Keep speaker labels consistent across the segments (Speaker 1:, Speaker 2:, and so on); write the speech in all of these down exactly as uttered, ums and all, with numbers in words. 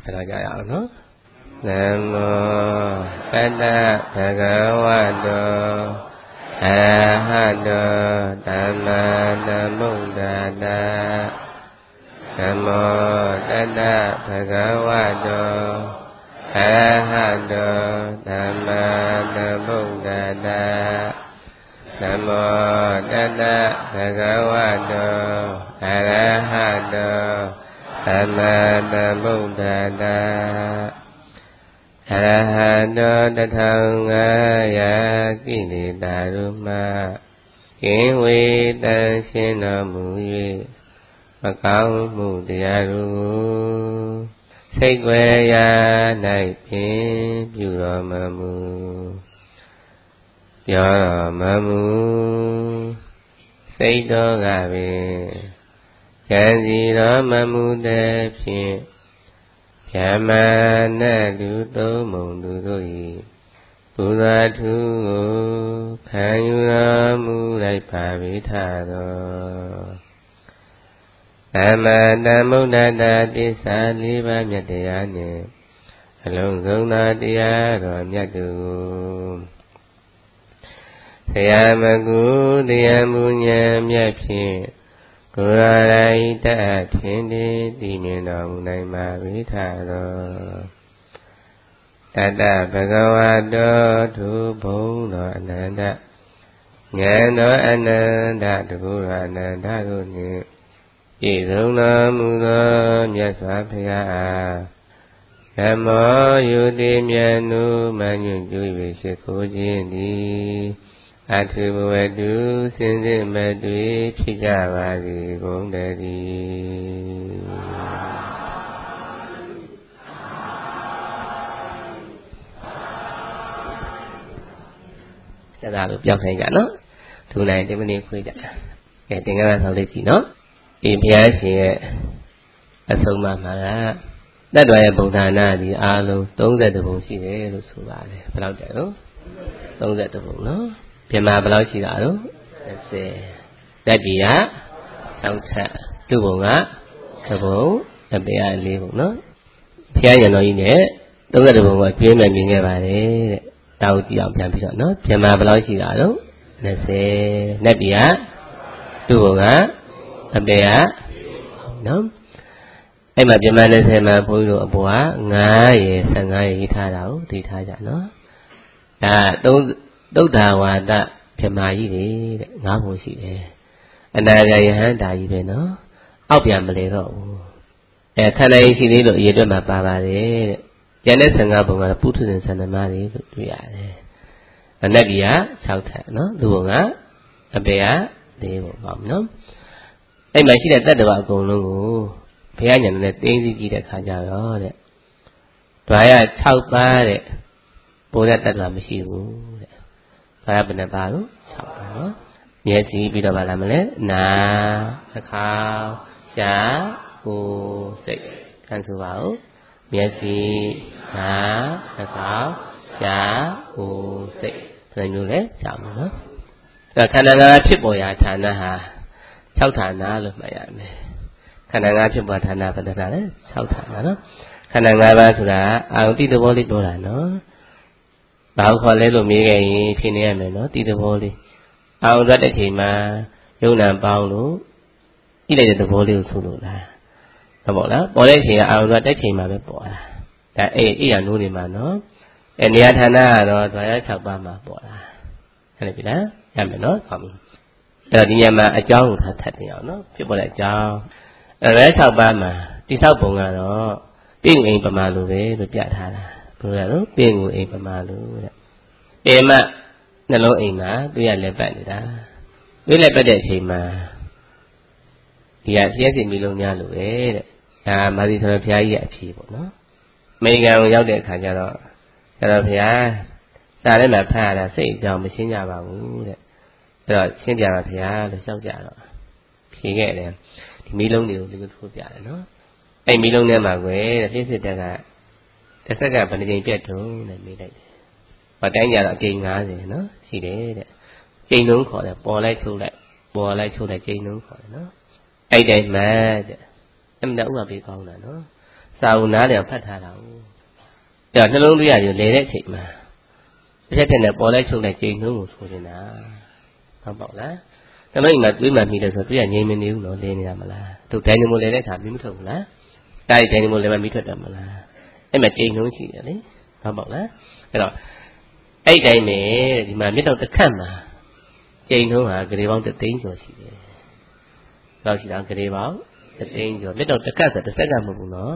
Speaker 1: တော့ကြရအောင်နော်နမောတတ္တဗုဒ္ဓဝါတောအရဟတောသမ္မာသမ္ဗုဒ္ဓတ္တနမောတတ္တဗုဒ္ဓဝါတောအရဟတောသမ္မာသမ္ဗုဒ္ဓတ္တနမောတတ္တဗုဒ္ဓဝါတောအရဟတောသမ္မာသမ္ဗုဒ္ဓတ္တအရဟတောတထောင်ငါးရာကိလေသာတို့မှကင်းဝေးတန်ရှင်းတော်မူ၍မကောင်းမှုတရားတို့စိတ်ွယ်ရာ၌ဖြင့်ပြုတော်မမူပြောတော်မမူစိတ်တော်ကပင်ဉာဏ်စီတော်မမူတဲ့ဖြင့်ဗျာမနတုသုံးမုံသူတို့၏ဘုရားထုကိုခံယူတော်မူလိုက်ပါပြီထသောသမ္မာသမ္ဗုဒ္ဓတ္တသစ္စာလေးပါးမြတ်တရားနှင့်အလုံးစုံသောတရားတော်မြတ်တို့ဆရာမကုတရားမူဉာဏ်မြတ်ဖြင့်ကိုယ်တိုင်တတ်ထင်တည်သိမြင်တော်မူနိုင်ပါပြီထသောတတ္တဗုဒ္ဓဝါတောသူဘုံတော်အနန္တဉာဏ်တော်အနန္တတကုရအနန္တတို့နှင့်ပြည့်စုံတော်မူသောမြတ်စွာဘုရားအားဓမ္မောယုတိမြတ်နုမညွတ်ကြွ၍ရှိခိုးခြင်းသည်အထုဘဝတုစင်စစ်မတွေ့ဖြစ်ကြပါစေကုန်တည်းကျန်တာလို့ပြောင်းခိုင်းကြနော်သူနိုင်ဒီမနေ့ခွေးကြကဲသင်္ကန်းဆောင်လေးကြည့်နော်ဒီဘုရားရှင်ရဲ့အဆုံးအမမှာကတတ္တဝါရဲ့ဗုဒ္ဓနာဒီအားလုံးသုံးဆယ်ပုံရှိတယ်လို့ဆိုပါတယ်ဘယ်လောက်တယ်နော်သုံးဆယ်ပုံနော်ပြမဘယ်လောက်ရှိတာတော့၂၀တက်ပြီက၆ချက်သူ့ဘုံကသဘုံအပေက၄ဘုံနော်ဘုရားရန်တော်ကြီးနဲ့သုံးဆယ်ပုံကကျွေးမှမြင်ခဲ့ပါတယ်တဲ့တောက်ကြည့်အောင်ပြန်ပြီးတော့နော်ပြမဘယ်လောက်ရှိတာတော့၂၀တက်ပြီကသူ့ဘုံကအပေကနော်အဲ့မှာပြမ၂၀မှာဘုန်းကြီးတို့အပေါ်က၅ရယ်၁၅ရယ်ရေးထားတာကိုသိထားကြနော်ဒါသုံးသုဒ္ဓဝါဒဗြဟ္မာကြီးတွေတဲ့ငါးပုံရှိတယ်အနာဂယဟန္တာကြီးပဲနော်အောက်ပြန်မလဲတော့ဘူးအဲခန္ဓာရင်ရှိသေးလို့အရေးအတွက်မှာပါပါတယ်တဲ့ကျန်တဲ့၁၅ပုံကတော့ပုထုဇဉ်ဆန္ဒမတွေလို့တွေ့ရတယ်အနတ်ကြီးက၆ထပ်နော်လူပုံကအပေက၄ပုံပေါ့နော်အဲ့မှာရှိတဲ့တတ္တဝါအကုန်လုံးကိုဘုရားညာနဲ့တင်းစည်းကြည့်တဲ့ခါကျတော့တဲ့ဓွာရ၆ပါးတဲ့ဘုရားတတ္တဝါမရှိဘူးတဲ့ဘာဘယ်နှပါလို့၆ပါးနော်မျက်စိပြီးတော့ဗာလာမလဲနာနှာခေါင်းရှားကိုယ်စိတ်ခံဆိုပါဦးမျက်စိနာနှာခေါင်းရှားကိုယ်စိတ်ဘယ်လိုလဲကြောက်နော်အဲခန္ဓာငါးဖြစ်ပေါ်ရာဌာနဟာ၆ဌာနလို့မှတ်ရမယ်ခန္ဓာငါးဖြစ်ပေါ်ဌာနဘယ်နှဌာနလဲ၆ဌာနနော်ခန္ဓာငါးပါးဆိုတာအာရုံတိသဘောလေးပြောတာနော်ဘာလို့ခေါ်လဲလို့မေးခဲ့ရင်ဖြေနေရမယ်နော်တိသဘောလေးအာရုံထွက်တဲ့ချိန်မှာယုံနာပေါင်းလို့ဣလိုက်တဲ့သဘောလေးကိုဆိုလို့လားဟုတ်ပါလားပေါ်တဲ့ချိန်ကအာရုံထွက်တဲ့ချိန်မှာပဲပေါ်လာဒါအေးအေးရနိုးနေမှာနော်အဲနေရာဌာနကတော့ဓာရ၆ပါးမှာပေါ်လာဟုတ်ပြီလားရမယ်နော်ဟုတ်ပြီအဲ့တော့ဒီညမှာအကြောင်းကိုထားထပ်နေအောင်နော်ဖြစ်ပေါ်တဲ့အကြောင်းအဲဓာရ၆ပါးမှာတိဆောက်ပုံကတော့ပြင့်အိမ်ပမာလိုပဲလို့ပြထားတာဘယ်လိုလဲတော့ပြင့်ကိုအိမ်ပမာလိုတဲ့ပေမနှလုံးအိမ်မှာသူရလက်ပတ်နေတာသူလက်ပတ်တဲ့အချိန်မှာဒီကပြည့်စုံမီလုံးများလို့ပဲတဲ့ဒါမာသီဆိုတော့ဘုရားကြီးရဲ့အဖြေပေါ့နော်အမေရိကန်ကိုရောက်တဲ့အခါကျတော့ကျတော့ဘုရားစာထဲမှာဖတ်ရတာစိတ်အကြောင်းမရှင်းကြပါဘူးတဲ့အဲ့တော့ရှင်းပြပါဘုရားလို့လျှောက်ကြတော့ဖြေခဲ့တယ်ဒီမီလုံးတွေကိုဒီလိုထိုးပြတယ်နော်အဲ့မီလုံးထဲမှာကွယ်တဲ့စစ်စစ်တက်ကတစ်ဆက်ကဘယ်နှကြိမ်ပြတ်တုံးနဲ့မေးလိုက်တယ်။ဘာတိုင်းကြတော့အကြိမ်၅၀နော်ရှိတယ်တဲ့။ကြိမ်လုံးခေါ်တယ်ပေါ်လိုက်ချုပ်လိုက်ပေါ်လိုက်ချုပ်လိုက်ကြိမ်လုံးခေါ်တယ်နော်။အဲ့တိုင်းမှတဲ့အမှန်ဥပ္ပပေးကောင်းတာနော်။ sao ná đều phát thà đâu giờ nó luôn bây giờ lấy đấy chị mà cái chuyện này bỏ lại chung này chơi hướng một số thế nào không bảo lá cho nên mà quý mà mình được rồi bây giờ nhìn mình yêu nó lên là mà là tụi trẻ nên mua lấy đấy thảm bí mật thường lá cái trẻ nên mua lấy mà bí thuật mà là em mà chơi hướng chị đấy không bảo lá cái đó ấy đây mẹ thì mà biết đâu tất cả mà chơi hướng hả cái đi bóng tự tính rồi chị rồi chị đang cái đi báo tự tính rồi biết đâu tất cả sẽ tất cả một nó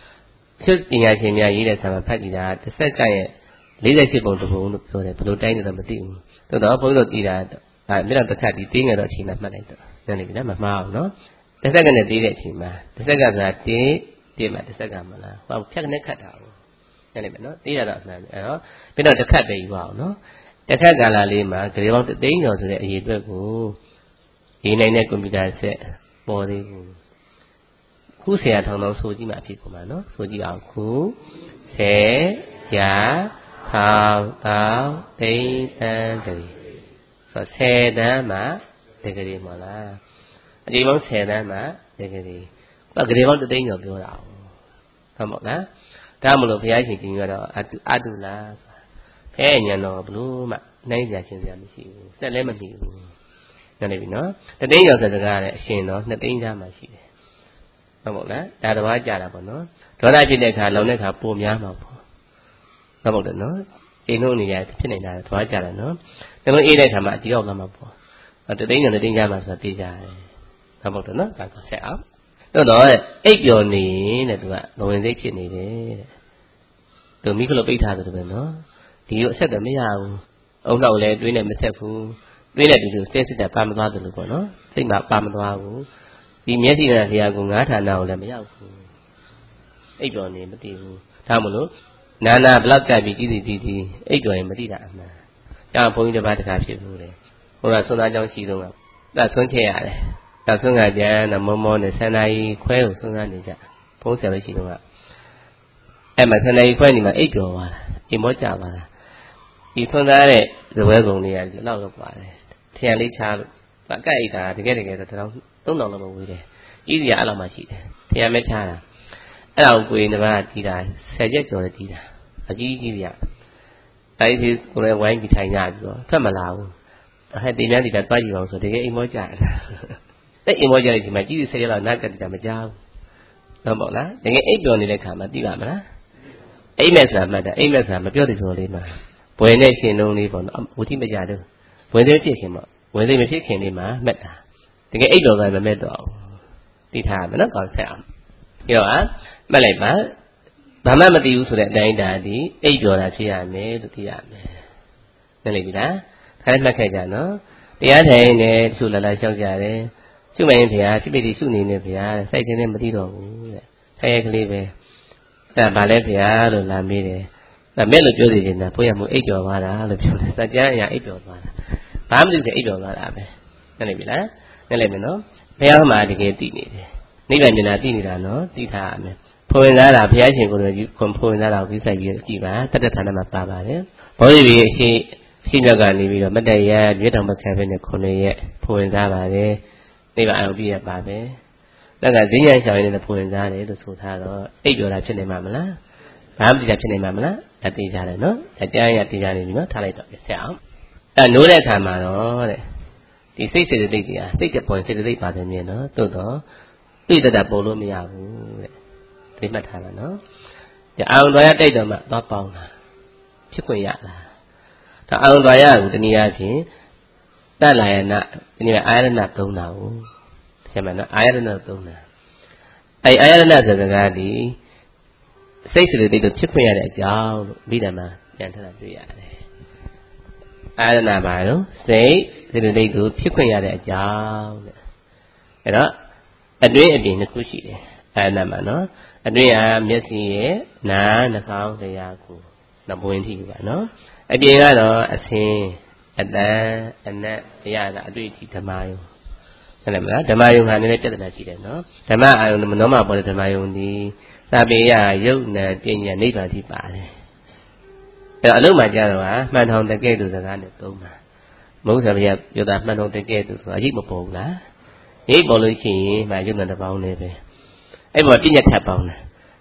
Speaker 1: trước thì nhà chị nhà gì để sao mà phát gì ra tất cả lấy ra chị bồng tụi bồng được rồi bồng tay nữa mà tiêu từ đó bồng được gì ra à biết đâu tất cả đi tiếng rồi đó chị làm mà đấy nên là cái đó mà màu nó tất cả cái này đi để chị mà tất cả là tí tí mà tất cả mà là vào chắc nó khát đạo nên là nó tí là đó là đó biết đâu tất cả đầy vào nó tất cả cả là liền mà cái bóng tự tính rồi thì lại gìด้วยกูဒီနိုင်တဲ့ကွန်ပျူတာဆက်ပေါ်သေးဘူးခုဆရာထောင်တော့ဆိုကြည့်မှအဖြစ်ကိုမှာနော်ဆိုကြည့်အောင်ခုဆယ်ရာထောင်တောင်းတိန်တန်းတည်းဆိုဆယ်တန်းမှာတကယ်မလားအဒီပေါင်းဆယ်တန်းမှာတကယ်ဒီကကလေးပေါင်းတိန်ကျော်ပြောတာဟုတ်မဟုတ်လားဒါမလို့ဘုရားရှင်ကြီးကတော့အတုအတုလားဆိုတာဖဲညံတော့ဘလို့မှနိုင်ကြချင်းစရာမရှိဘူးစက်လည်းမပြီးဘူးนั่นเลยพี่เนาะတသိန်းကျော်စကားလည်းအရှင်တော့နှစ်သိန်းကြားမှရှိတယ်ဟုတ်မို့လားဒါတစ်ပါးကြာတာပေါ့နော်ဒေါသဖြစ်တဲ့အခါလုံတဲ့အခါပိုများမှာပေါ့ဟုတ်မို့တယ်နော်ချိန်လုံးနေရဖြစ်နေတာတစ်ပါးကြာတယ်နော်နှလုံးအေးတဲ့အခါမှာအကြီးအောင်လာမှာပေါ့တသိန်းကျော်နှစ်သိန်းကြားမှဆိုတာသိကြတယ်ဟုတ်မို့တယ်နော်ဒါကဆက်အောင်တော့တော့အိပ်ပျော်နေတဲ့သူကဘဝင်စိတ်ဖြစ်နေတယ်တဲ့သူမိခလို့ပိတ်ထားတယ်ပဲနော်ဒီလိုအဆက်တော့မရဘူးအုံနောက်လည်းတွေးနေမဆက်ဘူးတွေးတဲ့ဒီလိုစိတ်စစ်တဲ့ပါမသွားတယ်လို့ပေါ့နော်စိတ်မှာပါမသွားဘူးဒီမျက်စိနဲ့တရားကိုငါးဌာနကိုလည်းမရောက်ဘူးအိပ်ပျော်နေမသိဘူးဒါမှမဟုတ်နာနာဘလောက်ကပ်ပြီးကြည့်စီကြည့်စီအိပ်ပျော်ရင်မသိတာအမှန်ကြောင့်ဘုန်းကြီးတစ်ပါးတခါဖြစ်ဘူးလေဟိုကဆွမ်းသားကြောင်းရှိတော့ကတဆွမ်းခဲ့ရတယ်တဆွမ်းကကြမ်းတော့မောမောနဲ့ဆန္ဒကြီးခွဲကိုဆွမ်းသားနေကြဘုန်းဆရာလေးရှိတော့ကအဲ့မှာဆန္ဒကြီးခွဲနေမှာအိပ်ပျော်သွားတာအိမ်မောကြပါလားဒီဆွမ်းသားတဲ့ဇပွဲကုံလေးကဒီလောက်တော့ပါတယ်ထရံလေးချားလို့အကအိတ်တာတကယ်တကယ်တော့တောင်းသုံးတောင်လောက်ပဲဝေးတယ်ကြီးစီကအဲ့လောက်မှရှိတယ်ထရံမဲချားတာအဲ့ဒါကိုကိုယ်နဘာတီးတာဆယ်ချက်ကျော်တယ်တီးတာအကြီးကြီးစီကအဲ့ဒီကိုလည်းဝိုင်းပြီးထိုင်ကြပြီးတော့ဖက်မလာဘူးအဲ့ဒီများဒီကတွားကြည့်အောင်ဆိုတကယ်အိမ်မောကြတယ်အဲ့အိမ်မောကြတဲ့ချိန်မှာကြီးစီဆယ်ရက်လောက်နားကတည်းကမကြောက်ဟုတ်မဟုတ်လားတကယ်အိပ်ပျော်နေတဲ့ခါမှာသိပါမလားအိမ်မက်ဆာမှတ်တာအိမ်မက်ဆာမပြောတဲ့ဆိုလေးမှာဘွယ်နဲ့ရှင်လုံးလေးပေါ့နော်ဝတိမကြတော့ဝင်သေးဖြစ်ခင်ပေါ့ဝင်သေးမဖြစ်ခင်လေးမှာမှတ်တာတကယ်အိတ်တော်ကမမဲ့တော့သိထားရမယ်နော်ကောင်းဆက်အောင်ပြီးတော့မှတ်လိုက်ပါဘာမှမသိဘူးဆိုတဲ့အတိုင်းဒါဒီအိတ်တော်တာဖြစ်ရမယ်လို့သိရမယ်နားလည်ပြီလားခိုင်းမှတ်ခဲ့ကြနော်တရားထိုင်နေသူ့လာလာလျှောက်ကြတယ်ရှုမရင်ဘုရားဖြစ်ဖြစ်ရှုနေနေဘုရားစိုက်ခင်းနဲ့မသိတော့ဘူးတဲ့ထိုင်ရကလေးပဲအဲဒါဗာလဲဘုရားလို့လာမေးတယ်ဒါမဲ့လို့ပြောစီနေတာဘုရားမို့အိတ်တော်သွားတာလို့ပြောတယ်စัจ jant အရာအိတ်တော်သွားတာဘာမှမသိတဲ့အိတ်တော်သွားတာပဲနားလည်ပြီလားနားလည်မယ်နော်ဘုရားမှာတကယ်သိနေတယ်နိဗ္ဗာန်မြင်တာသိနေတာနော်သိထားရမယ်ဖွင့်သားတာဘုရားရှင်ကိုယ်တော်ဖွင့်ဖွင့်သားတာကိုသိစိုက်ပြီးကြည့်ပါတတ္တဌာနမှာပါပါတယ်ဘောဓိကြီးအရှိရှိမြတ်ကနေပြီးတော့မတ္တရမြတ်တော်မခံဖက်နဲ့ခုနှစ်ရက်ဖွင့်သားပါတယ်နိဗ္ဗာန်အောင်ပြည့်ရပါပဲလက်ကဈဉ္ဉံရှောင်ရင်းနဲ့ဖွင့်သားတယ်လို့ဆိုထားတော့အိတ်တော်တာဖြစ်နေမှာမလားဘာမှမသိတာဖြစ်နေမှာမလားဒါသိကြတယ်နော်ဒါကြားရသိကြနေပြီနော်ထားလိုက်တော့ဆက်အောင်အဲနိုးတဲ့အခါမှာတော့တဲ့ဒီစိတ်စေတသိက်တွေဟာစိတ်ကြပေါ်စေတသိက်ပါတယ်မြင်နော်သို့တော့သိတတ်တာပေါ်လို့မရဘူးတဲ့ဒီမှတ်ထားပါနော်ဒီအာရုံတော်ရတိုက်တော်မှသွားပေါင်းတာဖြစ်ခွင့်ရလားဒါအာရုံတော်ရကိုတနည်းအားဖြင့်တတ်လာရဏဒီနေ့အာရဏသုံးတာကိုဆက်မယ်နော်အာရဏသုံးတာအဲအာရဏဆိုတဲ့စကားဒီစိတ်စေတသိက်တို့ဖြစ်ခွင့်ရတဲ့အကြောင်းလို့မိဓမ္မာပြန်ထပ်တာတွေ့ရတယ်အာရဏပါလို့စိတ်စေတသိက်တို့ဖြစ်ခွင့်ရတဲ့အကြောင်းတဲ့အဲ့တော့အတွင်းအပြင်တစ်ခုရှိတယ်အာရဏမှာနော်အတွင်းအားမျက်စိရဲ့နားနှာခေါင်းတရားကိုနှပွင့်ထိပါနော်အပြင်ကတော့အသင်အတန်အနတ်အရာကအတွေ့အထိဓမ္မယုံဟုတ်တယ်မလားဓမ္မယုံကလည်းပြဿနာရှိတယ်နော်ဓမ္မအာယုံမနောမှာပေါ်တဲ့ဓမ္မယုံဒီသာပေယယုတ်နံပညာနိဗ္ဗာန်ထိပါတယ်အဲ့အလုံးမှာကြတော့ဟာမှန်ထောင်တကဲ့သို့စကားနဲ့သုံးပါမဟုတ်ဆိုဗျာပြောတာမှန်ထောင်တကဲ့သို့ဆိုတာအရေးမပေါ်ဘူးလားရိပ်ပေါ်လို့ရှိရင်မှယုတ်နံတစ်ပေါင်းနဲ့ပဲအဲ့ပေါ်ပြည့်ညက်ထပ်ပေါင်းတယ်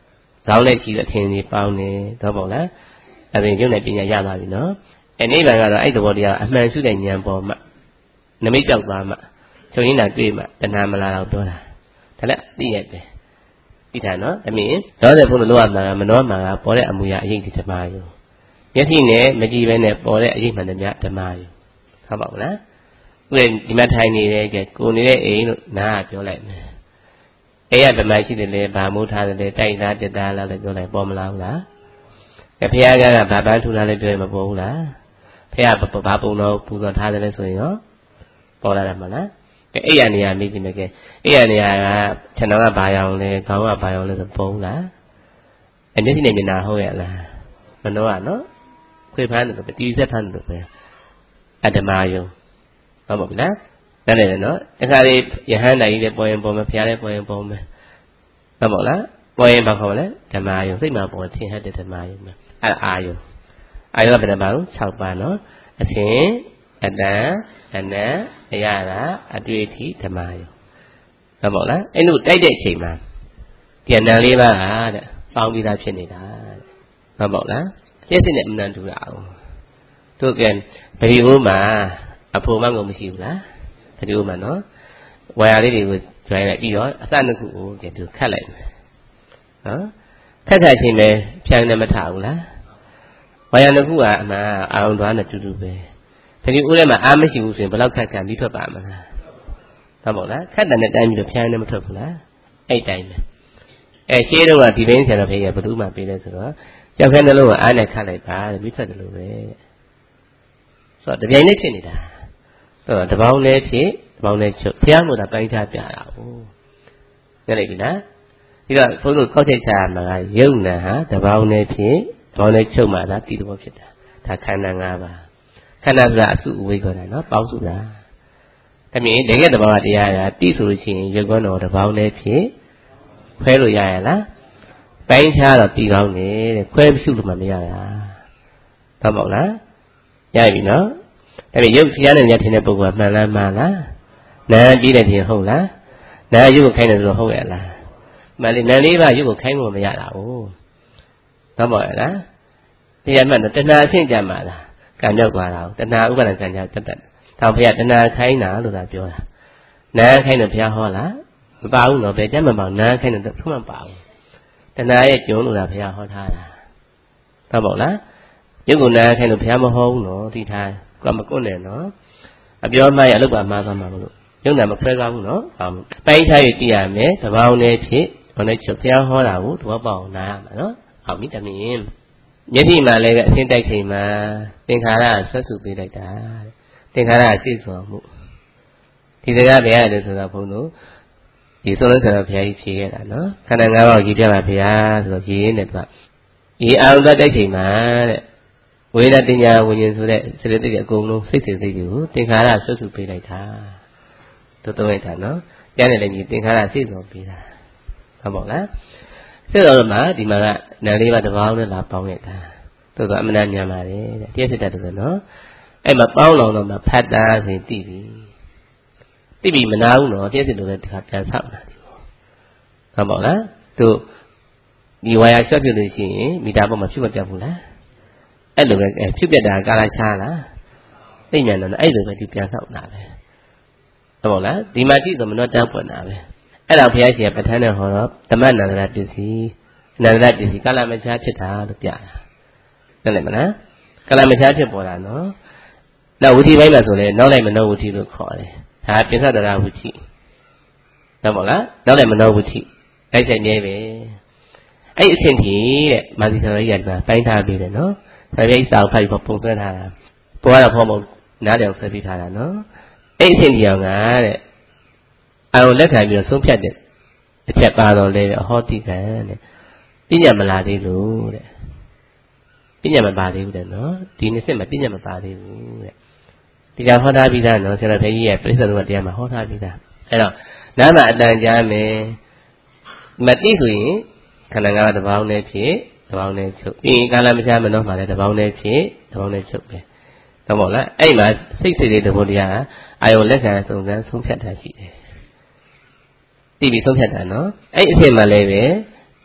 Speaker 1: လောင်းနဲ့ကြည့်တဲ့အထင်ကြီးပေါင်းနေတော့ပေါ့လားအဲ့ဒါရုပ်နဲ့ပညာရသွားပြီနော်အဲ့နိဗ္ဗာန်ကတော့အဲ့သဘောတရားအမှန်ရှုတဲ့ဉာဏ်ပေါ်မှာနမိတ်ပြောက်သွားမှချုပ်ရင်းတာတွေ့မှတဏှာမလာတော့ပြောတာဒါလည်းသိရတယ်သိတာနော်အမင်းတော့တဲ့ဘုန်းတော်လောကမှာမနှောမှာပေါ်တဲ့အမူအရာအရေးဒီဓမ္မယုံမျက်စိနဲ့မကြည့်ဘဲနဲ့ပေါ်တဲ့အရေးမှန်တဲ့ဓမ္မယုံဟုတ်ပါ့မလားဥပ္ပဒီမှာထိုင်နေတဲ့ကဲကိုနေတဲ့အိမ်လို့နားကပြောလိုက်မယ်အဲ့ရဗမာရှိတယ်လေဗာမိုးထားတယ်လေတိုက်သားတက်သားလားလည်းပြောလိုက်ပေါ်မလားဘူးလားကဲဖခင်ကဗာပန်းထူထားလည်းပြောရင်မပေါ်ဘူးလားဖခင်ဘာပုံတော့ပူဇော်ထားတယ်လဲဆိုရင်ရောပေါ်လာတယ်မလားကဲအဲ့ရနေရာမိကြည့်မယ်ကဲအဲ့ရနေရာကခြံတော်ကဘာရောင်လဲခေါင်းကဘာရောင်လဲဆိုပေါ်ဘူးလားအဲ့မျက်စိနဲ့မြင်တာဟုတ်ရဲ့လားမနှောကနော်ခွေဖမ်းတယ်လို့တီးဆက်ဖမ်းတယ်လို့ပဲအတ္တမယုံဟုတ်ပါဘူးလားနားလည်တယ်နော်အခါလေးယဟန်နိုင်ကြီးလည်းပေါ်ရင်ပေါ်မယ်ဖျားလည်းပေါ်ရင်ပေါ်မယ်ဟုတ်ပါလားပေါ်ရင်ဘာခေါ်လဲဓမ္မယုံစိတ်မှာပေါ်ထင်ဟပ်တဲ့ဓမ္မယုံပဲအဲ့အာယုံအာယုံကဘယ်နှပါလဲ၆ပါးနော်အစဉ်အတန်အနံအရတာအတွေ့အထိဓမ္မယုံဟုတ်ပါလားအဲ့လိုတိုက်တဲ့အချိန်မှာဒီအနံလေးပါးဟာတဲ့ပေါင်းပြီးသားဖြစ်နေတာတဲ့ဟုတ်ပါလားမျက်စိနဲ့အမှန်တူတာအောင်တို့ကဗီဒီယိုမှာအဖို့မှငုံမရှိဘူးလားဗီဒီယိုမှာနော်ဝါယာလေးတွေကိုကျွိုင်းလိုက်ပြီးတော့အစနှစ်ခုကိုကြည့်သူခတ်လိုက်မယ်နော်ခက်ခက်ချင်းပဲဖြန်းနေမထဘူးလားဝါယာနှစ်ခုကအမှန်အာရုံသွားနဲ့တူတူပဲဗီဒီယိုထဲမှာအားမရှိဘူးဆိုရင်ဘယ်လောက်ခက်ခက်ပြီးထွက်ပါမလားဟုတ်ပါလားခက်တဲ့တိုင်းပြီးတော့ဖြန်းနေမထွက်ဘူးလားအဲ့တိုင်းပဲအဲရှင်းတော့ကဒီဘင်းဆရာတော်ဖေးကဘယ်သူမှပေးလဲဆိုတော့ကြောက်ခဲနှလုံးကအားနဲ့ခတ်လိုက်ပါတဲ့ပြီးထွက်တယ်လို့ပဲဆိုတော့တပြိုင်နက်ဖြစ်နေတာတော့တပေါင်းလေးဖြစ်တပေါင်းလေးချုပ်ဘုရားမို့တာပိုင်းခြားပြတာဟုတ်ငဲ့လိုက်ပြီလားဒီတော့ဘုန်းတို့ကောက်ချက်ချရမှာကယုံနာဟာတပေါင်းလေးဖြစ်တပေါင်းလေးချုပ်မှသာတည်တော်ဖြစ်တာဒါခန္ဓာ၅ပါးခန္ဓာဆိုတာအစုအဝေးခေါ်တာနော်ပေါင်းစုတာဒါမြင်တကယ်တဘာဝတရားကတိဆိုလို့ရှိရင်ရုပ်ကောတော်တပေါင်းလေးဖြစ်ခွဲလို့ရရလားပိုင်းခြားတော့တည်ကောင်းတယ်တဲ့ခွဲပြုလို့မှမရတာဟုတ်ပါ့လားရပြီနော်အဲ့ဒီရုပ်တရားနဲ့ညထင်တဲ့ပုဂ္ဂိုလ်ကမှန်လားမှန်လားနာကြည့်တဲ့တင်ဟုတ်လားနာရုပ်ကိုခိုင်းတယ်ဆိုတော့ဟုတ်ရဲ့လားမှန်လေနာလေးပါရုပ်ကိုခိုင်းလို့မရတာ哦ဟုတ်ပါ့လားတရားမှန်တော့တဏှာအဆင့်ကြမှာလားကံရောက်သွားတာတဏှာဥပါဒံကံကြောင့်တက်တက်ဒါဘုရားတဏှာခိုင်းတာလို့သာပြောတာနာခိုင်းတယ်ဘုရားဟောလားမပါဘူးနော်ဘယ်ကြမှာမအောင်နာခိုင်းတယ်သူမှမပါဘူးတဏှာရဲ့ကျုံလို့သာဘုရားဟောထားတာဟုတ်ပါ့လားရုပ်ကိုနာခိုင်းလို့ဘုရားမဟောဘူးနော်သိထားကမကွတ်နဲ့နော်အပြောမှရအလုပ်ပါမှားသွားမှာမလို့ရုပ်နာမခွဲကားဘူးနော်ပိုင်းခြားရတည်ရမယ်တပေါင်းနဲ့ဖြစ်ဘုန်းနဲ့ချုပ်ဘုရားဟောတာကိုသဘောပေါက်နားရမှာနော်အောင်ပြီတမင်းမျက်စိမှာလည်းအရှင်းတိုက်ချိန်မှာသင်္ခါရဆွတ်စုပေးလိုက်တာသင်္ခါရစိတ်ဆိုမှုဒီစကားဘယ်ရတယ်ဆိုတော့ဘုန်းတို့ဒီဆိုလို့ဆိုတော့ဘုရားကြီးဖြေခဲ့တာနော်ခန္ဓာ၅ပါးကိုကြည့်ပြပါဘုရားဆိုတော့ဖြေရင်းနဲ့သူကဒီအာရုံတိုက်ချိန်မှာတဲ့ဝိညာဉ်တင်ညာဝိညာဉ်ဆိုတဲ့စိတ်တိတ်အကုန်လုံးစိတ်စိတ်စိတ်ကိုသင်္ခါရဆွတ်စုပေးလိုက်တာတို့တော့လိုက်တာနော်ကျန်တယ်လည်းညီသင်္ခါရစိတ်ဆိုပေးတာဟုတ်ပါ့လားစိတ်တော်မှာဒီမှာကနာလေးပါတစ်ပေါင်းနဲ့လာပေါင်းလိုက်တာတို့ကအမှန်တမ်းညာပါတယ်တဲ့တရားစစ်တတ်တယ်နော်အဲ့မှာပေါင်းလောင်တော့မှဖတ်တာဆိုရင်သိပြီသိပြီမနာဘူးနော်တရားစစ်လို့လည်းဒီခါပြန်ဆောက်တာဒီဟုတ်ပါ့လားတို့ဒီဝါယာရှော့ပြလို့ရှိရင်မိသားပေါ်မှာဖြစ်မပြတ်ဘူးလားအဲ့လိုပဲဖြစ်ပြတာကာလချားလားသိဉာဏ်တော့အဲ့လိုပဲဒီပြန်ဆောက်တာပဲဟုတ်ပါ့လားဒီမှာကြည့်တော့မနှောတန်းပွင့်တာပဲအဲ့ဒါဘုရားရှင်ကပဋ္ဌာန်းနဲ့ဟောတော့ဓမ္မနန္ဒရပစ္စည်းအနန္ဒရပစ္စည်းကာလမချားဖြစ်တာလို့ပြတာသိတယ်မလားကာလမချားဖြစ်ပေါ်တာနော်နောက်ဝိသီပိုင်းမှာဆိုလဲနောက်လိုက်မနောဝိသီလို့ခေါ်တယ်ဒါပိဿတရာဝိသီဟုတ်ပါ့လားနောက်လိုက်မနောဝိသီအဲ့ဆိုင်မြဲပဲအဲ့အဆင့်ကြီးတဲ့မာသီတော်ကြီးကပိုင်းထားပြီးတယ်နော်ဒါပြိစာကိုဖတ်ပြီးပုံသွင်းထားတာပေါ်ကတော့ဖော်မနားတယ်ဆွဲပြီးထားတာနော်အဲ့အဆင့်ကြီးအောင်ကတဲ့အာရုံလက်ခံပြီးတော့ဆုံးဖြတ်တဲ့အချက်ပါတော့လေအဟောတိကံတဲ့ပညာမလာသေးလို့တဲ့ပညာမပါသေးဘူးတဲ့နော်ဒီနှစ်စစ်မှာပညာမပါသေးဘူးတဲ့ဒီကဟောထားပြီးသားနော်ဆရာတော်ဘုရားကြီးရဲ့ပြိဿတော်တရားမှာဟောထားပြီးသားအဲ့တော့နားမှာအတန်ကြားမယ်မသိဆိုရင်ခန္ဓာငါးပါးတစ်ပေါင်းနဲ့ဖြစ်တစ်ပေါင်းနဲ့ချုပ်ပြီးကာလမချားမနှောမှာလည်းတစ်ပေါင်းနဲ့ဖြစ်တစ်ပေါင်းနဲ့ချုပ်ပဲဟုတ်ပါ့လားအဲ့မှာစိတ်စိတ်လေးတဘောတရားအာယုံလက်ခံစုံစမ်းဆုံးဖြတ်တာရှိတယ်သိပြီဆုံးဖြတ်တာနော်အဲ့အဖြစ်မှလည်းပဲ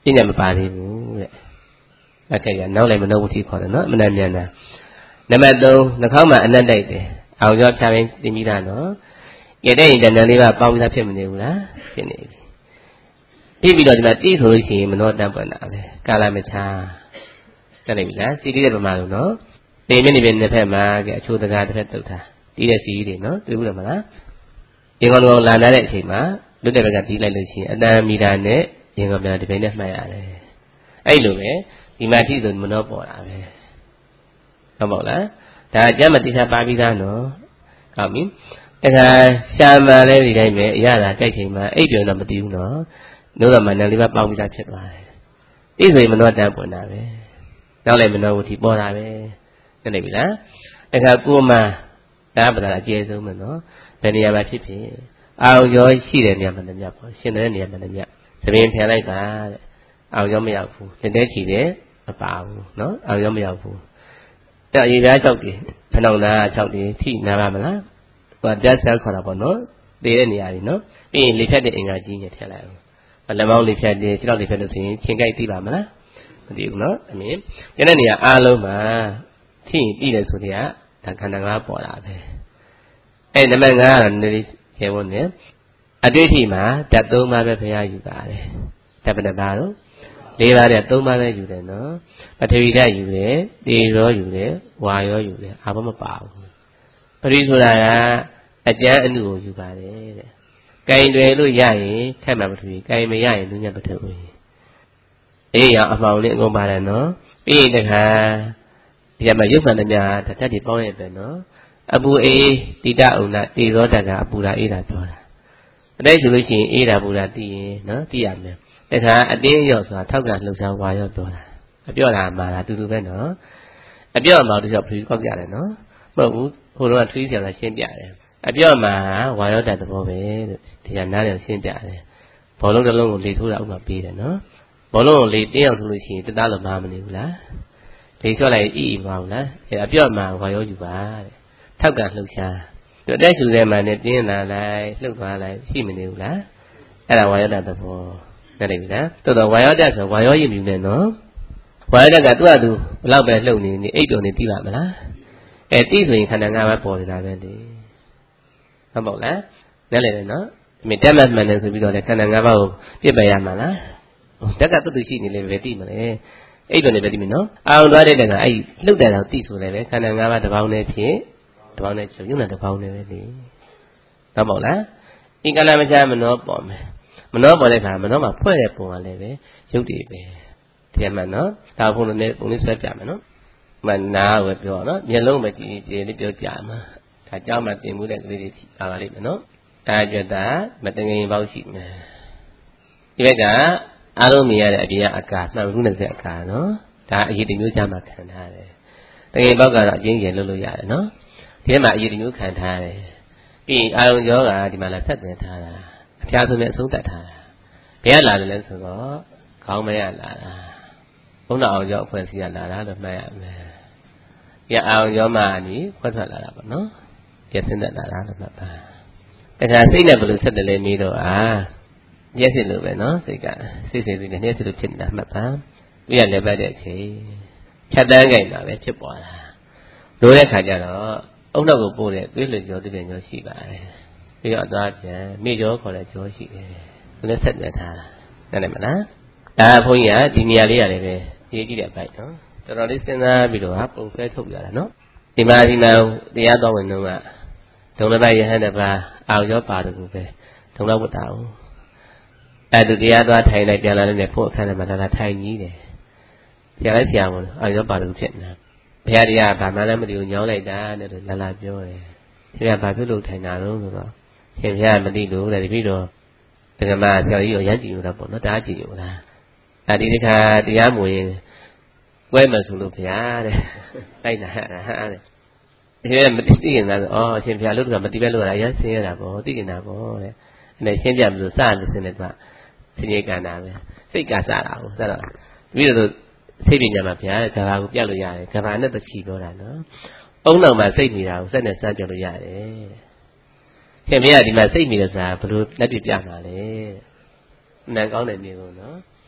Speaker 1: ပြညာမပါသေးဘူးတဲ့အကဲကနောက်လည်းမနှုတ်ဘူးခေါ်တယ်နော်မနှံမြန်တာနံပါတ်သုံးနှာခေါင်းမှာအနက်တိုက်တယ်အောင်ကြောဖြာပင်တင်ပြီးသားနော်ကဲတဲ့ရင်တဏ္ဍလေးပါပေါင်းပြီးသားဖြစ်မနေဘူးလားဖြစ်နေပြီပြီးပြီးတော့ဒီမှာတိဆိုလို့ရှိရင်မနှောတန်ပွင့်တာပဲကာလမချာတက်နေပြီလားစီတိတဲ့ပမာလို့နော်နေမျက်နှာပြင်တစ်ဖက်မှာကဲအချိုးတကားတစ်ဖက်တုတ်တာတီးတဲ့စီတွေနော်တွေ့ဘူးလားမလားရင်ကောင်ကောင်လာလာတဲ့အချိန်မှာလွတ်တဲ့ဘက်ကတီးလိုက်လို့ရှိရင်အတန်မီတာနဲ့ရင်ကောင်ပြန်ဒီပိုင်းနဲ့မှတ်ရတယ်အဲ့လိုပဲဒီမှာတိဆိုမနှောပေါ်တာပဲဟုတ်ပါ့လားဒါအကျမ်းမတိချပါပြီးသားနော်ဟုတ်ပြီတခါရှာမှန်လဲဒီတိုင်းပဲအရသာတိုက်ချိန်မှာအိပ်ပြုံတော့မသိဘူးနော်နိုးတော့မှနံလေးပါပေါင်းပြီးသားဖြစ်သွားတယ်တိဆိုရင်မနှောတန်ပွင့်တာပဲနောက်လည်းမနှောဘူးဒီပေါ်တာပဲသိနေပြီလားတခါကိုမှဒါပဒါအကျယ်ဆုံးပဲနော်ဘယ်နေရာမှာဖြစ်ဖြစ်အောင်ရောရှိတဲ့နေရာမှာတည်းမြတ်ပေါ့ရှင်တဲ့နေရာမှာတည်းမြတ်သမင်းဖျန်လိုက်ပါတဲ့အောင်ရောမရောက်ဘူးလက်တဲချီတယ်မပါဘူးနော်အောင်ရောမရောက်ဘူးတဲ့ရေပြား၆တီဖဏောင်သား၆တီထိနာပါမလားဟိုပြတ်ဆက်ခေါ်တာပေါ့နော်တည်တဲ့နေရာကြီးနော်ပြီးရင်လေဖြတ်တဲ့အင်္ဂါကြီးနဲ့ထည့်လိုက်အောင်လက်မောင်းလေဖြတ်တယ်ခြေထောက်လေဖြတ်လို့ဆိုရင်ချင်းကြိုက်သိပါမလားမသိဘူးနော်အမြင်ကျန်တဲ့နေရာအားလုံးမှာထိရင်ပြီးတယ်ဆိုတဲ့ကဒါခန္ဓာငါးပေါ်လာပဲအဲ့နံပါတ်၅ကတော့နည်းနည်းကျေဝန်းနေအတွေ့အထိမှာဓာတ်၃ပါးပဲဖရာယူပါတယ်ဓာတ်ဘယ်နှပါတော့၄ပါးနဲ့၃ပါးပဲယူတယ်နော်ပထဝီဓာတ်ယူတယ်တေရောယူတယ်ဝါရောယူတယ်အာဘမပါဘူးပရိဆိုတာကအကျမ်းအနုကိုယူပါတယ်တဲ့ကင်တွေလို့ရရင်ခက်မှပထဝီကင်မရရင်လူညပထဝီအေးရအမှောင်လေးအကုန်ပါတယ်နော်ပြီးရင်တခါဒီမှာရုပ်ခန္ဓာများဓာတ်တွေပေါင်းရပဲနော်အပူအေးတိတအုံနာတေဇောတကအပူဓာအေးတာပြောတာအဲ့ဒါဆိုလို့ရှိရင်အေးတာပူဓာသိရင်နော်သိရမယ်တခါအတင်းရော့ဆိုတာထောက်ကလှုပ်ရှားဝါရော့ပြောတာအပြော့တာမှာတာတူတူပဲနော်အပြော့မှာတချို့ဖရီကောက်ကြတယ်နော်မဟုတ်ဘူးဟိုတော့ထွေးဆရာကရှင်းပြတယ်အပြော့မှာဝါရော့တဲ့သဘောပဲလို့ဒီကနားလည်းရှင်းပြတယ်ဘောလုံးတစ်လုံးကိုလေထိုးတာဥမာပေးတယ်နော်ဘောလုံးကိုလေတင်းအောင်ဆိုလို့ရှိရင်တသားလုံးမမနေဘူးလားလေလျှော့လိုက်အီအီမအောင်လားအဲ့အပြော့မှာဝါရောယူပါတဲ့ထောက်ကလှုပ်ရှားသူအတက်ရှူတဲ့မှာနဲ့တင်းလာလိုက်လှုပ်သွားလိုက်ရှိမနေဘူးလားအဲ့ဒါဝါယောတသဘောနဲ့တယ်ပြီလားတော်တော်ဝါယောတဆိုဝါယောရည်မြူနဲ့နော်ဝါယောတကသူ့အတူဘလောက်ပဲလှုပ်နေနေအိပ်တုံနေပြီးပါမလားအဲတိဆိုရင်ခန္ဓာ၅ပါးပေါ်နေတာပဲလေဟုတ်ပါ့လားနဲ့လေနော်ဒီမြတ်တက်မှတ်မှန်တယ်ဆိုပြီးတော့လေခန္ဓာ၅ပါးကိုပြစ်ပယ်ရမှာလားတက်ကတူတူရှိနေလေပဲတိမလဲအိပ်တုံနေပဲတိမနော်အောင်သွားတဲ့တက်ကအဲ့လှုပ်တယ်တော့တိဆိုလေပဲခန္ဓာ၅ပါးတစ်ပေါင်းနဲ့ဖြစ်တစ်ပေါင်းနဲ့ချုပ်ရုံနဲ့တစ်ပေါင်းနဲ့ပဲလေဟုတ်ပါ့လားဤကလမချမနောပေါ်မယ်မနောပေါ်တဲ့ခါမနောမှာဖွဲ့တဲ့ပုံကလည်းပဲရုပ်တည်ပဲဒီမှာနော်ဒါဘုံနဲ့ပုံလေးဆွဲပြမယ်နော်မနာကိုပြောနော်မျက်လုံးပဲကြည့်ကြည့်လေးပြောကြမှာဒါကြောင့်မှတင်မှုတဲ့ကလေးတွေပါပါလိမ့်မယ်နော်ဒါကြတာမတငင်ပေါက်ရှိမယ်ဒီဘက်ကအားလုံးမြင်ရတဲ့အပြင်ကအကာမှန်ဘူးနဲ့တဲ့အကာနော်ဒါအရေးတမျိုးကြမှာခံထားတယ်တငင်ပေါက်ကတော့အချင်းချင်းလုပ်လို့ရတယ်နော်ဒီထဲမှာအရေးတမျိုးခံထားတယ်ပြီးအာရုံကြောကဒီမှာလာဆက်သွင်းထားတာအဖျားဆုံးနဲ့အဆုံးသတ်ထားတာဘယ်ကလာတယ်လဲဆိုတော့ခေါင်းမရလာတာဘုန်းတော်အောင်ကြောအဖွဲ့အစည်းကလာတာလို့မှတ်ရမယ်။ပြအောင်ကြောမှနီခွက်ထွက်လာတာပေါ့နော်။ပြဆင်းသက်လာတာလို့မှတ်ပါ။တခါစိတ်နဲ့ဘယ်လိုဆက်တယ်လဲမေးတော့အာမျက်စိလိုပဲနော်စိတ်ကစိတ်စိတ်လေးနဲ့မျက်စိလိုဖြစ်နေတာမှတ်ပါ။ပြီးရလည်းပတ်တဲ့အချိန်ဖြတ်တန်းကြိုင်တာပဲဖြစ်ပေါ်လာ။လို့တဲ့ခါကျတော့အုံနောက်ကိုပို့တဲ့သွေးလွန်ကြောသွေးပြန်ကြောရှိပါတယ်။ပြီးတော့သွားပြန်မိကြောခေါ်တဲ့ကြောရှိတယ်။သူလည်းဆက်နေထားတာ။နားလည်မလား။ဒါဘုန်းကြီးကဒီနေရာလေးရတယ်ပဲရေးကြည့်တဲ့အပိုင်းနော်တော်တော်လေးစဉ်းစားပြီးတော့ဟာပုံဆွဲထုတ်ပြတာနော်ဒီမှာဒီမှာတရားတော်ဝင်တော့ကဒုံလဘယဟန်တပါအောင်ရောပါတကူပဲဒုံလဝတ္တအောင်အဲ့သူတရားသွားထိုင်လိုက်ပြန်လာတဲ့ဖို့အခန်းထဲမှာလာလာထိုင်ကြီးတယ်ဆရာလည်းဆရာမလို့အောင်ရောပါတကူဖြစ်နေတာဘုရားတရားဗာမှလည်းမသိဘူးညောင်းလိုက်တာတဲ့လာလာပြောတယ်ဆရာဘာဖြစ်လို့ထိုင်တာလို့ဆိုတော့ရှင်ဘုရားမသိလို့တဲ့ဒီပြီးတော့တက္ကမဆရာကြီးကိုရမ်းကြည့်လို့တော့ပေါ့နော်တားကြည့်လို့လားအဲ့ဒီတခါတရားမဝင်ကွဲမယ်ဆိုလို့ဘုရားတဲ့တိုက်တာဟာတဲ့ဒီကမသိသိနေတာဆိုအော်အရှင်ဘုရားလို့ကမသိပဲလို့ရရဆင်းရတာပေါ့သိနေတာပေါ့တဲ့အဲ့ဒါရှင်းပြမလို့စလို့ဆင်းနေတာဆင်းရဲကန္တာပဲစိတ်ကစတာဟုတ်စတော့ပြီးတော့စိတ်ပညာမှာဘုရားကဘာကိုပြလို့ရတယ်ကဘာနဲ့တချီပြောတာနော်အုံနောက်မှာစိတ်နေတာကိုစက်နဲ့စမ်းပြလို့ရတယ်ရှင်ဘုရားဒီမှာစိတ်မိတယ်ဆိုတာဘယ်လိုလက်တွေ့ပြမှာလဲနံကောင်းတယ်မြေကုန်နော်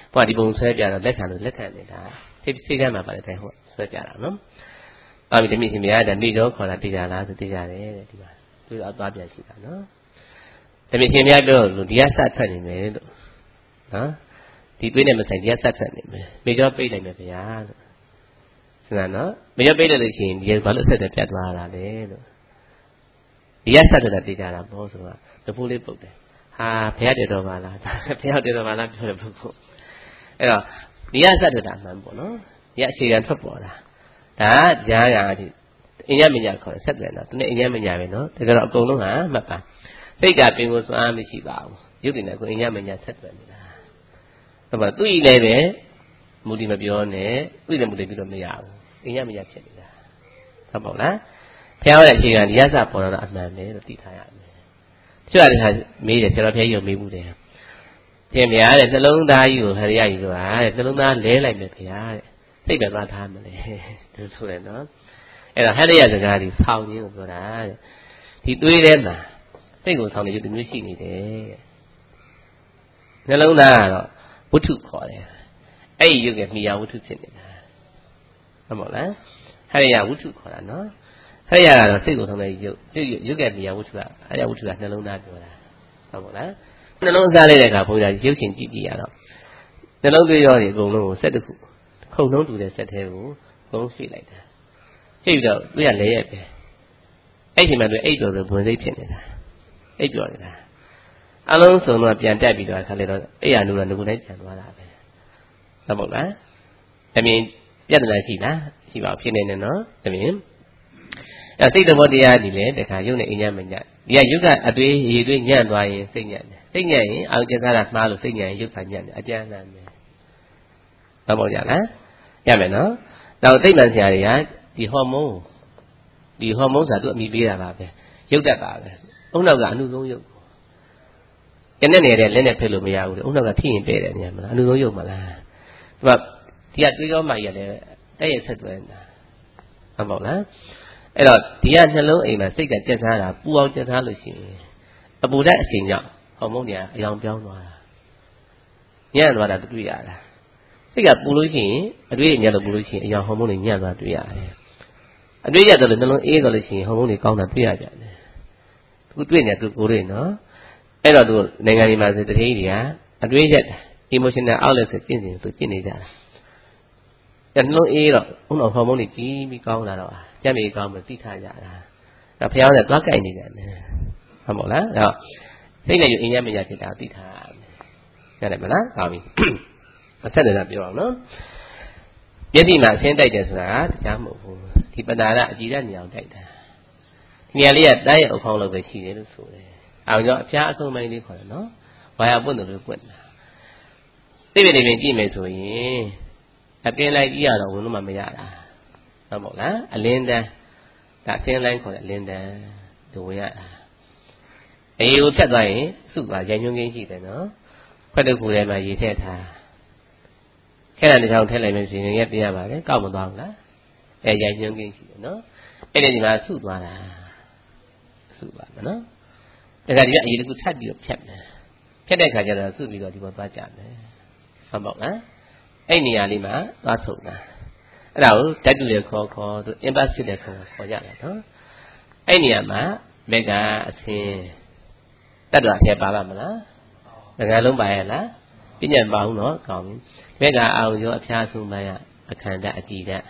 Speaker 1: ဘာဒီပုံဆွဲပြတော့လက်ခံလို့လက်ခံနေတာစိတ်စိတ်ထဲမှာပါတယ်တဲ့ဟုတ်ဆွဲပြတာနော်အဲ့ဒီတမိရှင်များတဲ့နေကြောခေါ်တာတရားလားဆိုတရားတယ်တဲ့ဒီမှာသူအသွားပြန်ရှိတာနော်တမိရှင်များပြောလို့ဒီကစထွက်နေမယ်လို့နော်ဒီသွေးနဲ့မဆိုင်ဒီကစထွက်နေမယ်နေကြောပိတ်လိုက်မယ်ဗျာလို့ဆိုတော့နော်နေကြောပိတ်လိုက်လို့ရှိရင်ဒီကဘာလို့ဆက်တယ်ပြတ်သွားတာလဲလို့ဒီကစထွက်တာတရားလားဘောဆိုတော့တပူလေးပုတ်တယ်ဟာဘုရားတည်တော်ပါလားဘုရားတည်တော်ပါလားပြောတယ်ပုဂ္ဂိုလ်အဲ့တော့ဒီကစထွက်တာမှန်ပေါ့နော်ဒီကအခြေခံထွက်ပေါ်လာဒါကြားရအဖြစ်အញ្ញမညာခေါ်တယ်ဆက်တယ်နော်သူနဲ့အញ្ញမညာပဲနော်ဒါကြတော့အကုန်လုံးဟာမှတ်ပါစိတ်ကပင်ကိုစွမ်းမရှိပါဘူးရုပ်တည်နေကိုအញ្ញမညာဆက်တယ်နေတာဒါပေမဲ့သူ့ဤလည်းပဲမူဒီမပြောနဲ့သူ့လည်းမူဒီပြီးတော့မရဘူးအញ្ញမညာဖြစ်နေတာဟုတ်ပါ့လားဘုရားရဲ့အခြေခံဒီရစပေါ်တော့အမှန်ပဲလို့သိထားရမယ်တချို့အရာမေးတယ်ဆရာတော်ဘုရားကြီးကိုမေးမှုတယ်သင်ဗျာတဲ့နှလုံးသားကြီးကိုဟရိယကြီးတို့ဟာတဲ့နှလုံးသားလဲလိုက်မယ်ဗျာတဲ့စိတ်ပဲသွားထားမလဲသူဆိုတယ်နော်အဲ့တော့ဟရိယစကားကြီးဆောင်းခြင်းကိုပြောတာတဲ့ဒီသွေးထဲမှာစိတ်ကိုဆောင်းနေရုပ်တမျိုးရှိနေတယ်နှလုံးသားကတော့ဝတ္ထုခေါ်တယ်အဲ့ဒီရုပ်ကမိယာဝတ္ထုဖြစ်နေတာဟုတ်မဟုတ်လားဟရိယဝတ္ထုခေါ်တာနော်ဟရိယကတော့စိတ်ကိုဆောင်းတဲ့ရုပ်ရုပ်ကမိယာဝတ္ထုကဟရိယဝတ္ထုကနှလုံးသားပြောတာဟုတ်မဟုတ်လားနှလုံးစားလိုက်တဲ့အခါဘုရားရုပ်ရှင်ကြည့်ကြည့်ရတော့နှလုံးသွေးရောတွေအကုန်လုံးကိုဆက်တစ်ခုခုံနှုံးတူတဲ့ဆက်သေးကိုဘုံရှိလိုက်တာရှိပြီးတော့သူကလဲရက်ပဲအဲ့ဒီမှာသူအိပ်တော်ဆိုဘုံစိတ်ဖြစ်နေတာအိပ်ပြောနေတာအလုံးစုံတော့ပြန်တက်ပြီးတော့အခါလေတော့အဲ့ရနုတော့ငုံတိုင်းပြန်သွားတာပဲဟုတ်မဟုတ်လားအမြင်ပြဿနာရှိလားရှိပါဖြစ်နေတယ်နော်အမြင်အဲ့စိတ်တော်တရားဒီလေတခါရုပ်နဲ့အញ្ញမညဒီကရုပ်ကအသွေးရည်သွေးညံ့သွားရင်စိတ်ညံ့တယ်စိတ်ညံ့ရင်အာရုံကျစားတာမှားလို့စိတ်ညံ့ရင်ရုပ်ကညံ့တယ်အကျဉ်းနဲ့မယ်ဟုတ်ပါ့ကြလားရမယ်နော်နောက်သိမှန်ဆရာတွေကဒီဟော်မုန်းဒီဟော်မုန်းဆိုတာသူအမိပေးတာပါပဲရုပ်တတ်ပါပဲအုံနောက်ကအနုဆုံးရုပ်ကျန်တဲ့နေရာလက်နဲ့ဖက်လို့မရဘူးလေအုံနောက်ကထိရင်ပဲ့တယ်နေရာမလားအနုဆုံးရုပ်မလားဒီမှာဒီကတွေးကြောမှကြီးရတယ်တဲ့ရဲ့ဆက်တွဲနေတာဟုတ်ပါ့လားအဲ့တော့ဒီကနှလုံးအိမ်မှာစိတ်ကကြက်စားတာပူအောင်ကြက်စားလို့ရှိရင်အပူဓာတ်အချိန်ကြောင့်ဟော်မုန်းတွေကအယောင်ပြောင်းသွားတာညံ့သွားတာတွေ့ရတာစိတ်ကပူလို့ရှိရင်အတွေ့အညံ့လို့ပူလို့ရှိရင်အယောင်ဟော်မုန်းတွေညံ့သွားတွေ့ရတယ်အတွေ့ရတယ်လို့နှလုံးအေးသွားလို့ရှိရင်ဟော်မုန်းတွေကောင်းတာတွေ့ရကြတယ်သူတွေ့နေသူကိုယ်တွေနော်အဲ့တော့သူနိုင်ငံတွေမှာဆိုတတိယတွေကအတွေ့ရက် emotional outlet ဆိုကျင့်စဉ်သူကျင့်နေကြတာအဲ့နှလုံးအေးတော့ဥနော်ဟော်မုန်းတွေကြီးပြီးကောင်းလာတော့ကြက်မြေကောင်းမှသိထားကြတာဒါဖျားနဲ့သွားကြိုက်နေကြတယ်ဟုတ်မို့လားအဲ့တော့စိတ်နဲ့ယူအញ្ញမညာဖြစ်တာသိထားရတယ်မလားကောင်းပြီအဆက်နဲ့ပြောအောင်နော်မျက်စိမှာဆင်းတိုက်တယ်ဆိုတာတရားမဟုတ်ဘူးဒီပဏာရအကြည့်ရနေအောင်တိုက်တာဒီနေရာလေးကတိုင်းရဲ့အုပ်ခေါင်းလောက်ပဲရှိတယ်လို့ဆိုတယ်အောင်ကြောင့်အဖျားအဆုံးပိုင်းလေးခေါ်တယ်နော်ဝါရပွင့်တယ်လို့ပွင့်တာသိပြီနေပြီကြည့်မယ်ဆိုရင်အကင်းလိုက်ကြည့်ရတော့ဝင်လို့မှမရတာဟုတ်မို့လားအလင်းတန်းဒါဆင်းလိုင်းခေါ်တယ်အလင်းတန်းဒီဝင်ရတာအေးကိုဖြတ်သွားရင်စုပါရညွှန်းကင်းရှိတယ်နော်ခွက်တစ်ခုထဲမှာရေထည့်ထားခဲတဲ့တစ်ချောင်းထည့်လိုက်မယ်ဆိုရင်ရက်ပြရပါတယ်ကောက်မသွားဘူးလားအဲရညွှန်းကင်းရှိတယ်နော်အဲ့ဒီဒီမှာစုသွားတာစုပါမယ်နော်တခါဒီကအရေးတစ်ခုထပ်ပြီးတော့ဖြတ်မယ်ဖြတ်တဲ့ခါကျတော့စုပြီးတော့ဒီပေါ်သွားကြမယ်ဟုတ်ပေါ့လားအဲ့နေရာလေးမှာသွားဆုံတာအဲ့ဒါကိုဓာတ်တူတွေခေါ်ခေါ်သူ impact ဖြစ်တဲ့ခေါ်ခေါ်ကြတယ်နော်အဲ့နေရာမှာမက်ကအစင်းတတ်တော်အထက်ပါပါမလားငါးလုံးပါရဲ့လားပြညတ်ပါဘူးနော်ကောင်းပြီမက်ကအာရုံရောအဖျားဆုံးပါရအခန္ဓာအတည်ဓာတ်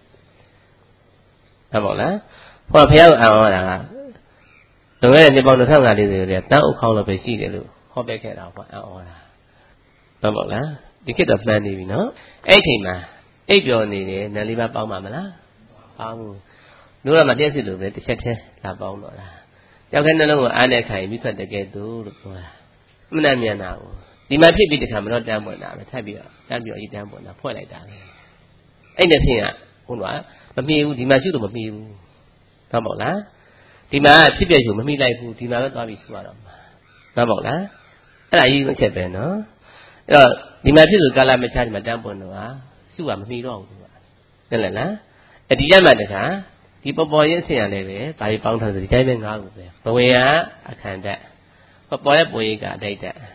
Speaker 1: ဟုတ်ပါလားဟောဘုရားအာရုံရတာကလွန်ခဲ့တဲ့နှစ်ပေါင်း၂၅၄၀ရဲ့တန်းအုပ်ခေါင်းလောက်ပဲရှိတယ်လို့ဟောပြခဲ့တာဟောအော်တာဟုတ်ပါလားဒီခေတ်တော့မှန်းနေပြီနော်အဲ့ဒီချိန်မှာအိပ်ပျော်နေတယ်နံလေးပါပေါင်းပါမလားပေါင်းဘူးတို့တော့မတည့်စစ်လို့ပဲတစ်ချက်တည်းလာပေါင်းတော့လားကြောက်ခဲနှလုံးကိုအားနဲ့ခိုင်ပြီးဖတ်တကယ်သူလို့ပြောတာအမှန်တမ်းမြန်တာကိုဒီမှာဖြစ်ပြီးတခါမတော့တန်းပွင့်တာပဲထပ်ပြီးတော့တန်းပြီးတော့ဤတန်းပွင့်တာဖွဲ့လိုက်တာပဲအဲ့နဲ့ဆင်းကဟုတ်လားမမီဘူးဒီမှာရှုလို့မမီဘူးဟုတ်ပါ့လားဒီမှာဖြစ်ပြရှုမမီလိုက်ဘူးဒီမှာပဲသွားပြီးရှုရတော့မှာဟုတ်ပါ့လားအဲ့ဒါအရေးဆုံးချက်ပဲနော်အဲ့တော့ဒီမှာဖြစ်ဆိုကာလမချာဒီမှာတန်းပွင့်တော့ဟာရှုကမမီတော့ဘူးကွာဟုတ်လားလားအဒီရမှတခါဒီပေါ်ပေါ်ရင်းဆင်ရလည်းပဲဘာကြီးပေါင်းထားဆိုဒီတိုင်းပဲငါးခုပဲဘဝေယအခန္ဓာပေါ်ပေါ်ရဲ့ပေါ်ရိကအတိတ်တက်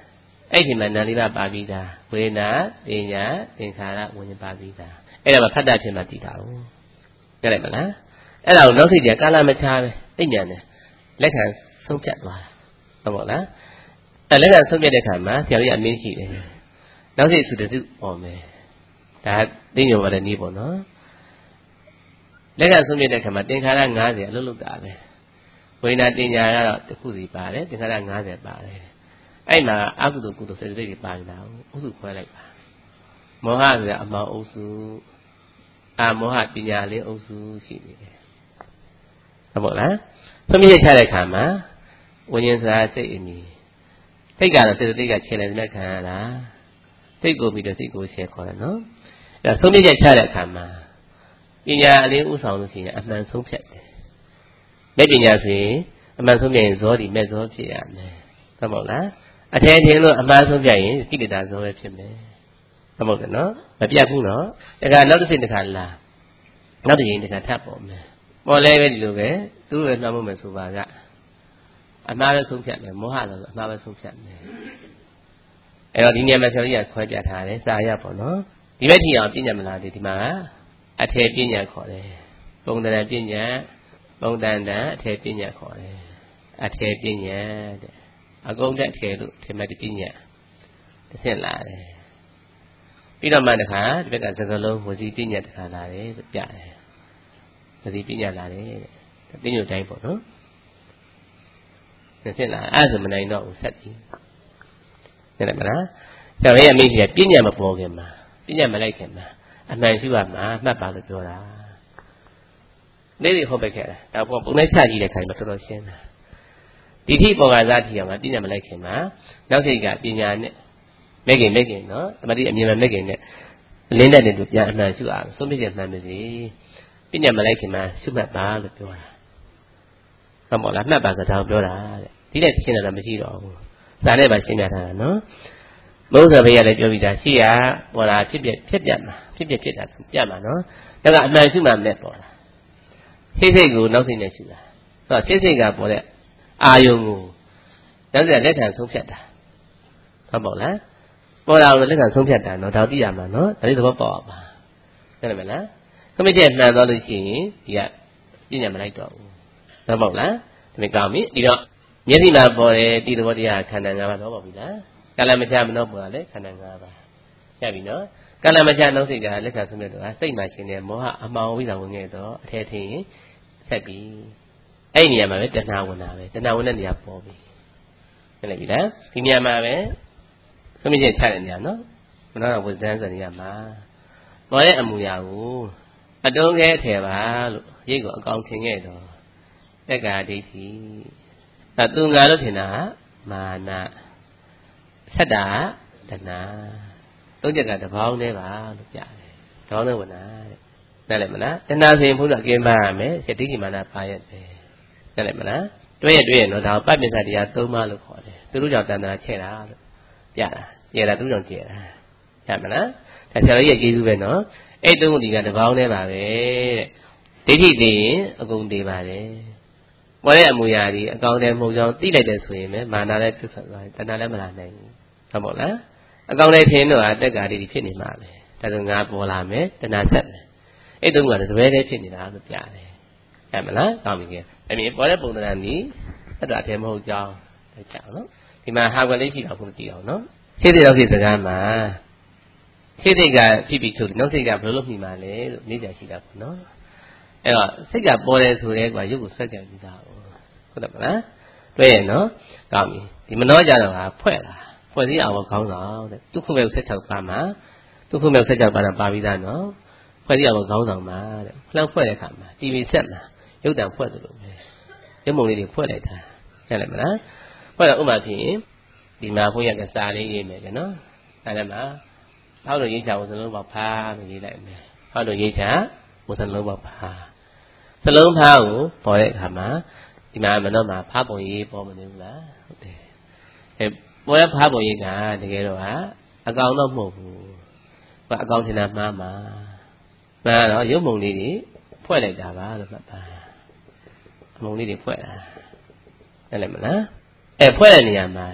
Speaker 1: အဲ့ဒီမှာနာလေးပါပါပြီးသားဝေဒနာပညာသင်္ခါရဝิญဉာဏ်ပါပြီးသားအဲ့ဒါမှဖတ်တတ်ဖြစ်မှသိတာဟုတ်ကြည့်လိုက်မလားအဲ့ဒါကိုနောက်စိတ်ကကာလမချပဲသိဉာဏ်နဲ့လက်ခံဆုံးဖြတ်သွားတာဟုတ်ပါလားအဲ့လက်ခံဆုံးဖြတ်တဲ့ခါမှာဆရာကြီးအမင်းရှိတယ်နောက်စိတ်စုတစုပေါ်မယ်ဒါသိညိုပါတဲ့နည်းပေါ့နော်လက်ခံဆုံးဖြတ်တဲ့ခါမှာသင်္ခါရ၅၀အလုံးလုံးတာပဲဝိညာဉ်တင်ညာကတော့တစ်ခုစီပါတယ်သင်္ခါရ၅၀ပါတယ်အဲ့မှာအကုသိုလ်ကုသိုလ်စေတသိက်တွေပါနေတာကိုအုပ်စုခွဲလိုက်ပါမောဟဆိုတာအမောင်အုပ်စုအာမောဟပညာလေးအုပ်စုရှိနေတယ်ဟုတ်ပါလားဆုံးဖြတ်ချတဲ့ခါမှာဝိညာဉ်ဆိုတာစိတ်အမည်စိတ်ကတော့စေတသိက်ကခြေလိုက်တဲ့ခံရတာစိတ်ကိုပြီးတော့စိတ်ကိုရှယ်ခေါ်တယ်နော်အဲ့ဒါဆုံးဖြတ်ချတဲ့အခါမှာပညာအလေးဥဆောင်လို့ရှိရင်အမှန်ဆုံးဖြတ်တယ်မဲ့ပညာဆိုရင်အမှန်ဆုံးဖြတ်ရင်ဇောဒီမဲ့ဇောဖြစ်ရမယ်ဟုတ်ပါလားအထည်ထင်လို့အမှားဆုံးဖြတ်ရင်ကိလေသာဇောပဲဖြစ်မယ်ဟုတ်ပါ့နော်မပြတ်ဘူးနော်ဒါကနောက်တစ်စိတ်တစ်ခါလာနောက်တစ်ရင်တစ်ခါထပ်ပေါ်မယ်ပေါ်လဲပဲဒီလိုပဲသူ့ရဲ့နှောက်မှုမယ်ဆိုပါကအမှားပဲဆုံးဖြတ်မယ်မောဟဆိုအမှားပဲဆုံးဖြတ်မယ်အဲ့တော့ဒီနေရာမှာဆရာကြီးကခွဲပြထားတယ်စာရပေါ့နော်ဒီဘက်ထိအောင်ပြဉ္ညာမလားဒီမှာအထည်ပြဉ္ညာခေါ်တယ်ပုံတန်ပြဉ္ညာပုံတန်တန်အထည်ပြဉ္ညာခေါ်တယ်အထည်ပြဉ္ညာတဲ့အကုန်တက်ထည်လို့ထင်မှတ်ပြဉ္ညာတစ်ဆင့်လာတယ်ပြီးတော့မှတခါဒီဘက်ကစကလုံးဝစီပြဉ္ညာတစ်ခါလာတယ်လို့ပြတယ်ဝစီပြဉ္ညာလာတယ်တဲ့ပြဉ္ညာတိုင်းပေါ့နော်တစ်ဆင့်လာအဲ့ဆိုမနိုင်တော့ဘူးဆက်ပြီးဟုတ်တယ်မလားဆရာရဲ့အမိကြီးကပြဉ္ညာမပေါ်ခင်မှာပြဉ္ညာမလိုက်ခင်မှာအမှန်ရှိပါမှာမှတ်ပါလို့ပြောတာနေ့တွေဟုတ်ပဲခဲ့တာဒါပေါ့ပုံနဲ့ချကြည့်တဲ့ခါမှာတော်တော်ရှင်းတာဒီထိပေါ်ကစားထီအောင်ကပြဉ္ညာမလိုက်ခင်မှာနောက်စိတ်ကပညာနဲ့မဲ့ခင်မဲ့ခင်နော်တမတိအမြင်မဲ့ခင်နဲ့လင်းတဲ့တဲ့သူပြန်အမှန်ရှိအောင်ဆုံးဖြတ်ချက်မှန်ပါစေပြဉ္ညာမလိုက်ခင်မှာရှုမှတ်ပါလို့ပြောတာဟုတ်ပါလားမှတ်ပါဆိုတော့ပြောတာတဲ့ဒီနဲ့ရှင်းတာမရှိတော့ဘူးစာနဲ့ပါရှင်းပြထားတာနော်မဟုတ်ဆိုဘေးကလည်းပြောပြီးသားရှိရပေါ်လာဖြစ်ပြဖြစ်ပြမှာဖြစ်ပြဖြစ်တာပြမှာနော်ဒါကအမှန်ရှိမှမဲ့ပေါ်လာစိတ်စိတ်ကိုနောက်စိတ်နဲ့ရှိတာဆိုတော့စိတ်စိတ်ကပေါ်တဲ့အာယုံကိုနောက်စိတ်လက်ခံဆုံးဖြတ်တာဟုတ်ပါလားပေါ်လာလို့လက်ခံဆုံးဖြတ်တာနော်ဒါသိရမှာနော်ဒါလေးသဘောပေါက်အောင်ပါဟုတ်တယ်မလားခမချက်မှန်သွားလို့ရှိရင်ဒီကပြဉ္ညာမလိုက်တော့ဘူးဟုတ်ပါလားဒီမကောင်းပြီဒီတော့မျက်စိမှာပေါ်တယ်ဒီသဘောတရားခန္ဓာ၅ပါးတော့ပါပြီလားကာလမချမနှောပေါ်တာလေခန္ဓာ၅ပါးရပြီနော်ကာလမချနှောစိတ်ကလက်ခံဆုံးမြတ်တော့စိတ်မှရှင်တဲ့မောဟအမှောင်ဝိဇ္ဇာဝင်ခဲ့တော့အထဲထင်ရင်ဆက်ပြီးအဲ့ဒီနေရာမှာပဲတဏှာဝင်တာပဲတဏှာဝင်တဲ့နေရာပေါ်ပြီဟုတ်ပြီလားဒီနေရာမှာပဲဆုံးမြတ်ချတဲ့နေရာနော်မနောဝိဇ္ဇန်ဆိုတဲ့နေရာမှာပေါ်တဲ့အမူအရာကိုအတုံးခဲအထည်ပါလို့ရိတ်ကိုအကောင်ထင်ခဲ့တော့တက္ကာဒိဋ္ဌိအဲသူငါလို့ထင်တာမာနဆက်တာတဏှာသုံးချက်ကတပေါင်းတည်းပါလို့ပြတယ်တပေါင်းနဲ့ဝင်တာတဲ့နားလည်မလားတဏှာဆိုရင်ဘုရားအကင်းပါရမယ်စိတ်ဒိဋ္ဌိမာနပါရက်ပဲနားလည်မလားတွဲရတွဲရတော့ဒါပပ္ပစ္စတရားသုံးပါလို့ခေါ်တယ်သူတို့ကြောင့်တဏှာချဲ့တာလို့ပြတာကျဲတာသူတို့ကြောင့်ကျဲတာရမလားဒါဆရာတော်ရဲ့ကျေးဇူးပဲနော်အဲ့သုံးခုဒီကတပေါင်းတည်းပါပဲတဲ့ဒိဋ္ဌိသိရင်အကုန်သိပါတယ်ပေါ်တဲ့အမူအရာတွေအကောင်တည်းမဟုတ်ကြောင်းသိလိုက်တယ်ဆိုရင်ပဲမာနလည်းဖြစ်ထွက်သွားတယ်တဏှာလည်းမလာနိုင်ဘူးဟုတ်ပါလားအကောင်တည်းထင်တော့တက္ကာတွေဖြစ်နေမှာပဲဒါဆိုငါပေါ်လာမယ်တဏှာဆက်မယ်အဲ့တုန်းကလည်းတပည့်တည်းဖြစ်နေတာလို့ပြတယ်ဟုတ်မလားကောင်းပြီကအမြင်ပေါ်တဲ့ပုံသဏ္ဍာန်ကြီးအဲ့ဒါအထည်မဟုတ်ကြောင်းဒါကြောင့်နော်ဒီမှာဟာကွက်လေးရှိတော့ခုမကြည့်အောင်နော်ရှင်းတဲ့တော့ဒီစကားမှာရှင်းတဲ့ကဖြစ်ပြီးချုပ်နောက်စိတ်ကဘယ်လိုလုပ်မိမှာလဲလို့မေးကြရှိတာပေါ့နော်အဲ့တော့စိတ်ကပေါ်တယ်ဆိုရဲကွာရုပ်ကိုဆွဲကြပြီးသားဟုတ်တယ်မလားတွေ့ရနော်ကောင်းပြီဒီမနှောကြတော့ဟာဖွဲ့လာဖွဲ့စည်းအောင်ခေါင်းဆောင်တဲ့ဒုက္ခမဲ့ဆက်၆ပါးမှာဒုက္ခမဲ့ဆက်၆ပါးတော့ပါပြီးသားနော်ဖွဲ့စည်းအောင်ခေါင်းဆောင်မှာတဲ့လှမ်းဖွဲ့တဲ့အခါမှာတီဗီဆက်မှာရုပ်တံဖွဲ့တယ်လို့ပဲရုပ်မုံလေးတွေဖွဲ့လိုက်တာဟုတ်တယ်မလားဖွဲ့တော့ဥမာဖြစ်ရင်ဒီမှာဘုန်းကြီးကစာလေးရေးမယ်နော်အဲဒါမှာဟောက်လို့ရေးချဝစလုံးပေါက်ဖားလို့ရေးလိုက်မယ်ဟောက်လို့ရေးချဝစလုံးပေါက်ဖားစလုံးဖားကိုပေါ်တဲ့အခါမှာဒီမှာမတော့မှာဖားပုံရေးပေါ်မနေဘူးလားဟုတ်တယ်အဲပေါ်တဲ့ဖားပုံရေးကတကယ်တော့ဟာအကောင်တော့မဟုတ်ဘူးအကောင်ထင်တာမှားမှာမှန်တော့ရုပ်မုံလေးတွေဖွဲ့လိုက်တာပါလို့မှတ်ပါအမုံလေးတွေဖွဲ့တာအဲ့လည်းမလားအဲဖွဲ့တဲ့နေရာမှာ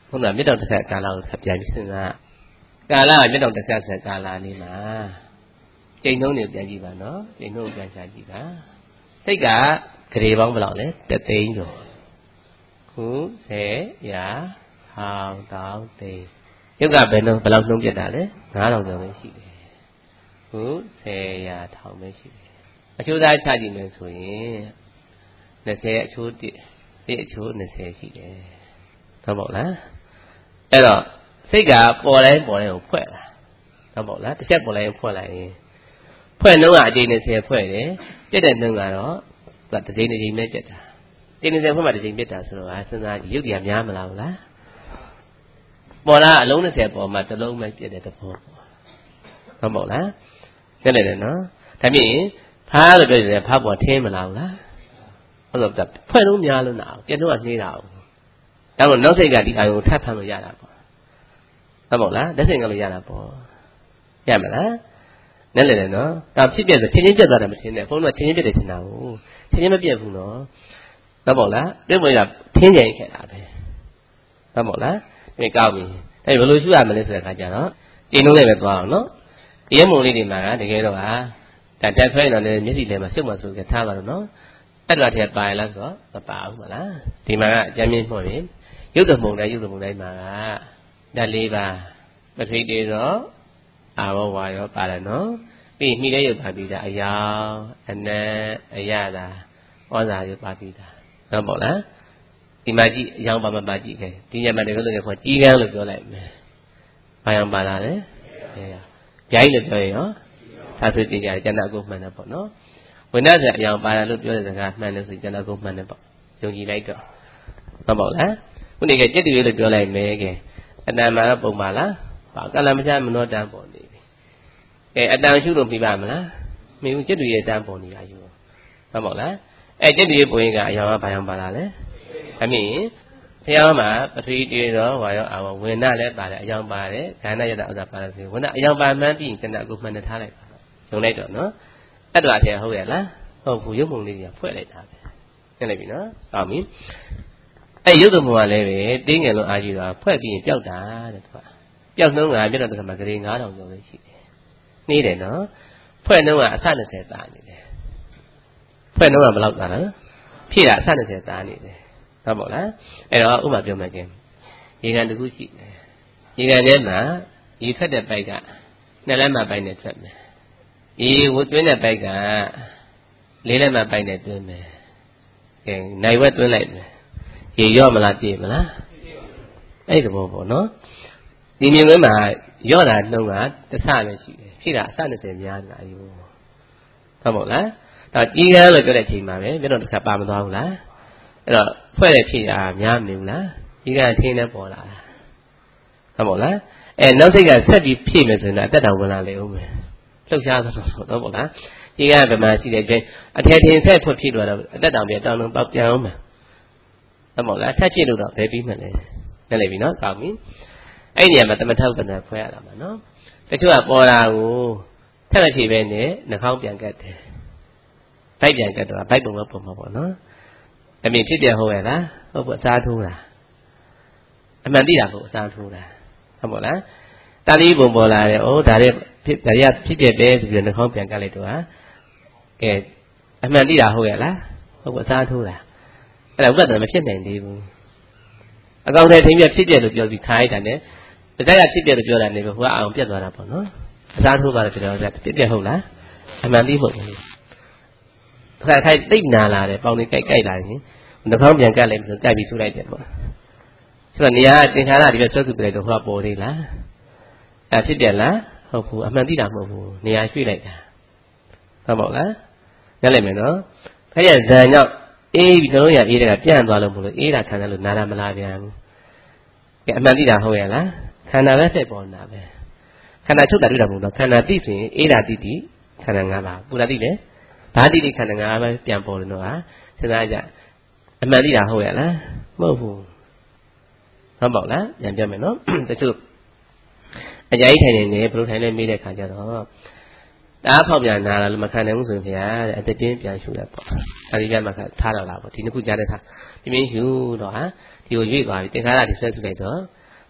Speaker 1: ခုနကမြတ်တော်တစ်ခါကာလကိုဆက်ပြန်ပြီးစဉ်းစားကာလကမြတ်တော်တစ်ခါဆက်ကာလလေးမှာကျိန်နှုံးတွေပြန်ကြည့်ပါနော်ကျိန်နှုံးပြန်ချကြည့်ပါစိတ်ကဂရေပေါင်းဘယ်လောက်လဲတသိန်းကျော်ခုဆယ်ရာထောင်တောင်းသိန်းရုပ်ကဘယ်နှုန်းဘယ်လောက်နှုန်းပြတ်တာလဲငါးထောင်ကျော်ပဲရှိတယ်ခုဆယ်ရာထောင်ပဲရှိတယ်အချိုးသားချကြည့်မယ်ဆိုရင်နှစ်ဆယ်အချိုးတစ်တစ်အချိုးနှစ်ဆယ်ရှိတယ်ဟုတ်ပါ့လားအဲ့တော့စိတ်ကပေါ်တိုင်းပေါ်တိုင်းကိုဖွဲ့လာဟုတ်ပါ့လားတစ်ချက်ပေါ်တိုင်းဖွဲ့လိုက်ရင်ဖွဲ့နှုန်းကအချိန်နှစ်ဆယ်ဖွဲ့တယ်ပြတ်တဲ့နှုန်းကတော့သူကတစ်ချိန်တစ်ချိန်ပဲပြတ်တာချိန်နှစ်ဆယ်ဖွဲ့မှတစ်ချိန်ပြတ်တာဆိုတော့စဉ်းစားကြည့်ရုပ်တရားများမလားဘူးလားပေါ်လာအလုံးနှစ်ဆယ်ပေါ်မှာတစ်လုံးပဲပြတ်တဲ့သဘောပေါ့ဟုတ်ပါ့လားပြတ်တယ်နော်ဒါပြင်ဖားလို့ပြောတယ်ဖားပေါ်ထင်းမလားဘူးလားဟုတ်လို့ဖွဲ့လုံးများလို့နာပြတ်တော့နှေးတာဘူးဒါမှမဟုတ်နောက်စိတ်ကဒီအာယုံကိုထပ်ဖမ်းလို့ရတာပေါ့ဟုတ်ပါ့လားလက်စိတ်ကလို့ရတာပေါ့ရမလားနဲ့လည်းနော်ဒါဖြစ်ပြဆိုချင်းချင်းပြတ်သွားတယ်မထင်နဲ့ဘုန်းတော်ချင်းချင်းပြတ်တယ်ထင်တာဟုတ်ချင်းချင်းမပြတ်ဘူးနော်ဟုတ်ပါ့လားပြတ်ပေါ်ရထင်းကြင်ခဲ့တာပဲဟုတ်ပါ့လားဒီကောက်ပြီဒါဘယ်လိုရှုရမလဲဆိုတဲ့အခါကျတော့ကျင်းလုံးနဲ့ပဲသွားအောင်နော်ရဲမုံလေးတွေမှာကတကယ်တော့ဟာဒါတက်ခွဲတော့လည်းမျက်စိထဲမှာရှုပ်မှဆိုကြထားပါတော့နော်အဲ့ဒါတည်းပါရလားဆိုတော့မပါဘူးမလားဒီမှာကအကျဉ်းမြင့်မှော်ရင်ရုပ်တမုံတိုင်းရုပ်တမုံတိုင်းမှာကဓာတ်လေးပါပထဝီတေရောအာဘောဝါရောပါတယ်နော်ပြီးမိတဲ့ရုပ်ပါပြီးတာအယောင်အနံအရသာဩဇာရုပ်ပါပြီးတာဟုတ်ပါ့လားဒီမှာကြည့်အယောင်ပါမပါကြည့်ခဲ့ဒီညမှာတကယ်လို့ခေါ်ကြီးကန်းလို့ပြောလိုက်မယ်ဘာယောင်ပါလာလဲဗျိုင်းလို့ပြောရင်ရောသာဆိုကြည့်ကြတယ်ကျန်တာကိုမှန်တယ်ပေါ့နော်ဝိနည်းဆိုအယောင်ပါလာလို့ပြောတဲ့စကားမှန်တယ်ဆိုကျန်တာကိုမှန်တယ်ပေါ့ယုံကြည်လိုက်တော့ဟုတ်ပါ့လားခုနေကจิตတူလို့ပြောလိုက်မယ်ကဲအတန်မှာတော့ပုံပါလားဘာကလမချမနောတန်းပေါ်နေပြီကဲအတန်ရှုလို့ပြပါမလားမင်းจิตတူရဲ့တန်းပေါ်နေတာယူဟုတ်ပါ့လားအဲจิตတူရဲ့ပုံရင်ကအယောင်ကဘာယောင်ပါလာလဲအမြင်ဖျားမှာပထဝီတေရောဝါရောအာဝဝိနည်းလည်းပါတယ်အယောင်ပါတယ်ခန္ဓာရတဥစ္စာပါတယ်ဆိုဝိနည်းအယောင်ပါမှန်းပြီးခန္ဓာကိုမှန်နေထားလိုက်ပါယုံလိုက်တော့နော်အဲ့တော့အထည်ဟုတ်ရဲ့လားဟုတ်ဘူးရုပ်ပုံလေးကြီးဖွဲ့လိုက်တာပဲသိလိုက်ပြီနော်ဟုတ်ပြီအဲ့ရုပ်ပုံကလည်းပဲတင်းငယ်လုံးအားကြီးတော့ဖွဲ့ပြီးရင်ပျောက်တာတဲ့သူကပျောက်နှုန်းကပြတ်တော့တဲ့မှာဂရေငါးထောင်ကျော်ပဲရှိတယ်နှေးတယ်နော်ဖွဲ့နှုန်းကအဆနှစ်ဆယ်တာနေတယ်ဖွဲ့နှုန်းကဘယ်လောက်တာလဲဖြည့်တာအဆနှစ်ဆယ်တာနေတယ်ဟုတ်ပါ့လားအဲ့တော့ဥပမာပြောမှချင်းရေကန်တစ်ခုရှိတယ်ရေကန်ထဲမှာရေထွက်တဲ့ပိုက်ကနှစ်လက်မှပိုက်နဲ့ထွက်မယ်ရေဝတ်တွင်းတဲ့ပိုက်ကလေးလက်မှပိုက်နဲ့တွင်းမယ်ကဲနိုင်ဝက်တွင်းလိုက်မယ်ရေရော့မလားပြည့်မလားအဲ့ဒီဘောပေါ့နော်ဒီမြင်ကွင်းမှာရော့တာနှုံးကတစ်ဆပဲရှိတယ်ဖြည့်တာအဆနှစ်ဆယ်များနေတာအယူဟုတ်ပါ့လားဒါကြီးကန်းလို့ပြောတဲ့အချိန်မှာပဲမျက်တော့တစ်ခါပါမသွားဘူးလားအဲ့တော့ဖွဲ့တဲ့ဖြည့်တာများမနေဘူးလားဒီကထင်းနဲ့ပေါ်လာတာဟုတ်ပါ့လားအဲနောက်စိတ်ကဆက်ပြီးဖြည့်မယ်ဆိုရင်အတက်တောင်ဝင်လာလေဦးမယ်လှုပ်ရှားသလိုဆိုတော့ပေါ့လားဒီကဗမာရှိတဲ့အချိန်အထည်ထင်ဆက်ဖွင့်ဖြည့်တော့အတက်တောင်ပြန်တောင်းလုံးပေါက်ပြန်အောင်မယ်ဟုတ်ပါ့လားထပ်ဖြည့်လို့တော့ဘယ်ပြီးမှလဲနဲ့လေပြီနော်ကောင်းပြီအဲ့ဒီနေရာမှာတမထောက်ပနာခွဲရတာမှာနော်တချို့ကပေါ်လာကိုထပ်မဖြည့်ပဲနဲ့နှာခေါင်းပြန်ကတ်တယ်ဗိုက်ပြန်ကတ်တော့ဗိုက်ပုံမပုံမှာပေါ့နော်အမြင်ဖြစ်ပြဟုတ်ရဲ့လားဟုတ်ပေါ့အစားထိုးတာအမှန်သိတာကိုအစားထိုးတာဟုတ်ပါ့လားတာလီပုံပေါ်လာတယ်ဩဒါရဲ့ဖြစ်ဒါရဖြစ်ပြပဲဆိုပြီးနှာခေါင်းပြန်ကတ်လိုက်တော့ဟာကဲအမှန်သိတာဟုတ်ရဲ့လားဟုတ်ပေါ့အစားထိုးတာအဲ့ဒါဥပဒနာမဖြစ်နိုင်သေးဘူးအကောင်ထဲထင်းပြဖြစ်ပြလို့ပြောပြီးခိုင်းတာနဲ့ဒါကြရဖြစ်ပြလို့ပြောတာနေပဲဟိုကအောင်ပြတ်သွားတာပေါ့နော်အစားထိုးပါလို့ပြောတော့ဖြစ်ပြဟုတ်လားအမှန်သိမဟုတ်ဘူးခါခိုင်တိတ်နာလာတယ်ပေါင်လေးကြိုက်ကြိုက်လာရင်နှာခေါင်းပြန်ကတ်လိုက်ဆိုကြိုက်ပြီးဆူလိုက်တယ်ပေါ့ဆိုတော့နေရာသင်္ခါရဒီပဲဆွဲစုပြလိုက်တော့ဟိုကပေါ်သေးလားအဲဖြစ်ပြလားဟုတ်ဘူးအမှန်သိတာမဟုတ်ဘူးနေရာရွှေ့လိုက်တာဟုတ်ပါ့လားညက်လိုက်မယ်နော်ခရဇန်ကြောင့်အေးပြီးတို့ရအေးတဲ့ကပြန့်သွားလို့မလို့အေးတာခံတယ်လို့နာတာမလားပြန်ဘူးကဲအမှန်သိတာဟုတ်ရဲ့လားခန္ဓာပဲဆက်ပေါ်နေတာပဲခန္ဓာချုပ်တာတွေ့တာမဟုတ်တော့ခန္ဓာသိဆိုရင်အေးတာသိသိခန္ဓာ၅ပါးပူတာသိတယ်ဘာတိတိခန္ဓာ၅ပါးပြန်ပေါ်တယ်တော့ဟာစဉ်းစားကြအမှန်သိတာဟုတ်ရဲ့လားမဟုတ်ဘူးဟုတ်ပါ့လားပြန်ပြမယ်နော်တချို့အကြိုက်ထိုင်နေနေဘလို့ထိုင်နေမိတဲ့ခါကျတော့တအားဖောက်ပြန်နာလာလို့မခံနိုင်ဘူးဆိုရင်ဗျာတဲ့အတတင်းပြန်ရှူလိုက်ပေါ့ဒါဒီကမှထားတော့လာပေါ့ဒီနှစ်ခုကြားတဲ့ခါပြင်းပြင်းရှူတော့ဟာဒီကိုရွေ့သွားပြီသင်္ခါရဒီဆွဲစုလိုက်တော့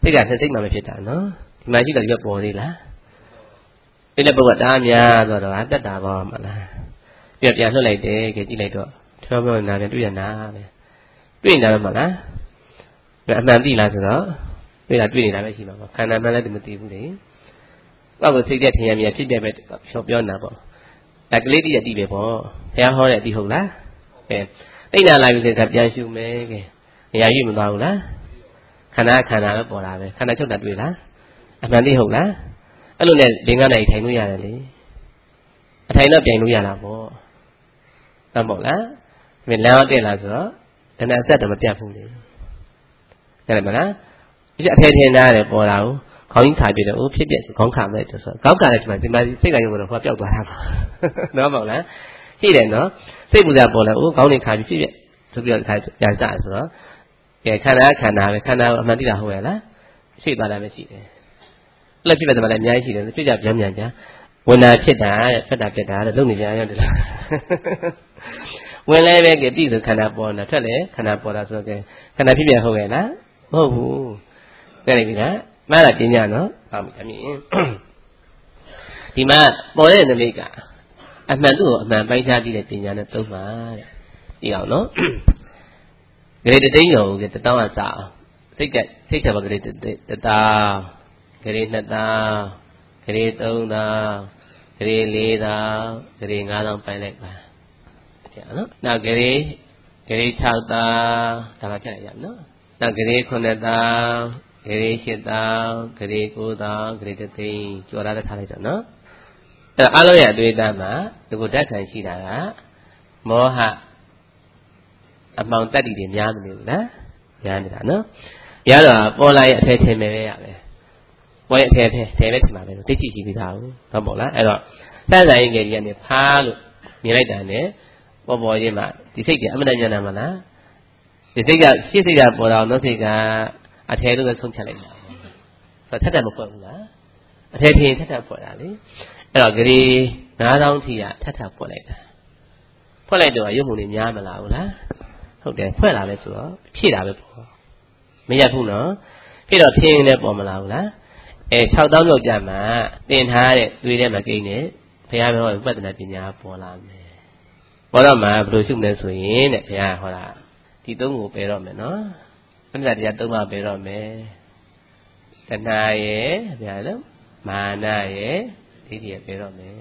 Speaker 1: စိတ်ကနှစ်စိတ်မှမဖြစ်တာနော်ဒီမှာရှိတော့ရွက်ပေါ်သေးလားအဲ့လည်းဘဝတားများဆိုတော့တက်တာပေါ့မလားပြပြန်လွှတ်လိုက်တယ်ကြည့်လိုက်တော့ထောမောနာနဲ့တွေ့ရနာပဲတွေ့နေတာမလားအမှန်သိလားဆိုတော့တွေ့တာတွေ့နေတာပဲရှိမှာပေါ့ခန္ဓာမှန်လည်းမသိဘူးလေကောက်ကိုစိတ်သက်ထင်ရမြဖြစ်ပြပဲဖြောပြောနေတာပေါ့အဲကလေးတည်းရတိပဲပေါ့ဘုရားဟောတဲ့အတိဟုတ်လားအဲသိနေတာလာပြီဆိုတော့ပြန်ရှုမယ်ကဲနေရာရွေ့မသွားဘူးလားခန္ဓာခန္ဓာပဲပေါ်လာပဲခန္ဓာချုပ်တာတွေ့လားအမှန်သိဟုတ်လားအဲ့လိုနဲ့ဘင်္ဂနိုင်ထိုင်လို့ရတယ်လေအထိုင်တော့ပြန်လို့ရတာပေါ့ဟုတ်ပေါ့လားမင်းလမ်းတက်လာဆိုတော့တဏှာဆက်တော့မပြတ်ဘူးလေဟုတ်တယ်မလားဒီအထဲထင်သားတယ်ပေါ်လာဘူးခေါင်းကြီးခါပြတယ်အိုးဖြစ်ပြခေါင်းခါမဲ့တယ်ဆိုတော့ခေါင်းခါတဲ့ဒီမှာဒီမှာစိတ်ကရုံကတော့ဟောပျောက်သွားတာပါနော်ပေါ့လားရှိတယ်နော်စိတ်ပူဇာပေါ်လာအိုးခေါင်းနေခါပြီးဖြစ်ပြဆိုပြီးတော့ခါပြန်စဆိုတော့ကဲခန္ဓာခန္ဓာပဲခန္ဓာကိုအမှန်သိတာဟုတ်ရဲ့လားရှိသွားတာပဲရှိတယ်အဲ့လိုဖြစ်တဲ့မှာလည်းအများကြီးရှိတယ်ပြကြပြန်ပြန်ကြဝင်တာဖြစ်တာတဲ့ထွက်တာဖြစ်တာတဲ့လုံနေပြန်ရတယ်လားဝင်လဲပဲကဲပြီးဆိုခန္ဓာပေါ်နေတာထွက်လေခန္ဓာပေါ်တာဆိုတော့ကဲခန္ဓာဖြစ်ပြန်ဟုတ်ရဲ့လားမဟုတ်ဘူးတဲ့လေကမှန်လားပညာနော်ဟုတ်ပြီအမြင်ဒီမှာပေါ်တဲ့နမိတ်ကအမှန်သူ့ကိုအမှန်ပိုင်းခြားသိတဲ့ပညာနဲ့သုံးပါတဲ့ဒီအောင်နော်ဂရေတသိန်းရောကတတောင်းအစအောင်စိတ်ကစိတ်ချပါဂရေတတောင်းဂရေနှစ်တောင်းဂရေသုံးတောင်းဂရေလေးတောင်းဂရေငါးတောင်းပိုင်းလိုက်ပါတဲ့နော်နောက်ဂရေဂရေ၆တောင်းဒါမှဖြတ်လိုက်ရမယ်နော်နောက်ဂရေခုနှစ်တောင်းဂရေရှစ်တောင်းဂရေကိုးတောင်းဂရေတသိန်းကြော်လာတဲ့ထားလိုက်တော့နော်အဲ့အလုံးရဲ့အတွေ့အကြုံမှာဒီကိုဓာတ်ခံရှိတာကမောဟအမှောင်တက်တည်တွေများမနေဘူးလားများနေတာနော်ရတော့ပေါ်လာရဲ့အထဲထင်မယ်ပဲရပဲပေါ်ရဲ့အထဲထဲထဲပဲထင်ပါပဲသိရှိရှိပြီးသားဟုတ်ဟုတ်ပေါ့လားအဲ့တော့စမ်းဆိုင်ငယ်ကြီးကနေဖားလို့မြင်လိုက်တာနဲ့ပေါ်ပေါ်ချင်းမှာဒီစိတ်ကအမှန်တမ်းညာမှာလားဒီစိတ်ကရှေ့စိတ်ကပေါ်တော့နောက်စိတ်ကအထဲလို့ပဲဆုံးဖြတ်လိုက်တာဆိုတော့ထက်တယ်မဖွဲ့ဘူးလားအထဲထင်ထက်တယ်ဖွဲ့တာလေအဲ့တော့ဂရီငါးတောင်းထီကထက်ထက်ဖွဲ့လိုက်တာဖွဲ့လိုက်တော့ရုပ်မှုတွေများမလားဘူးလားဟုတ်တယ်ဖွဲ့လာပဲဆိုတော့ဖြည့်တာပဲပေါ့မရဘူးနော်ဖြည့်တော့ထင်းနဲ့ပေါ်မလာဘူးလားအဲ၆တောင်းမြောက်ကြမှာတင်ထားတဲ့သွေးထဲမှာကိန်းနဲ့ဘုရားပြောဝိပဿနာပညာပေါ်လာမယ်ပေါ်တော့မှဘယ်လိုရှုမလဲဆိုရင်တဲ့ဘုရားဟောတာဒီသုံးကိုပယ်တော့မယ်နော်အမြတ်တရားသုံးပါပယ်တော့မယ်တဏှာရဲ့ဘုရားလို့မာနရဲ့ဒိဋ္ဌိရဲ့ပယ်တော့မယ်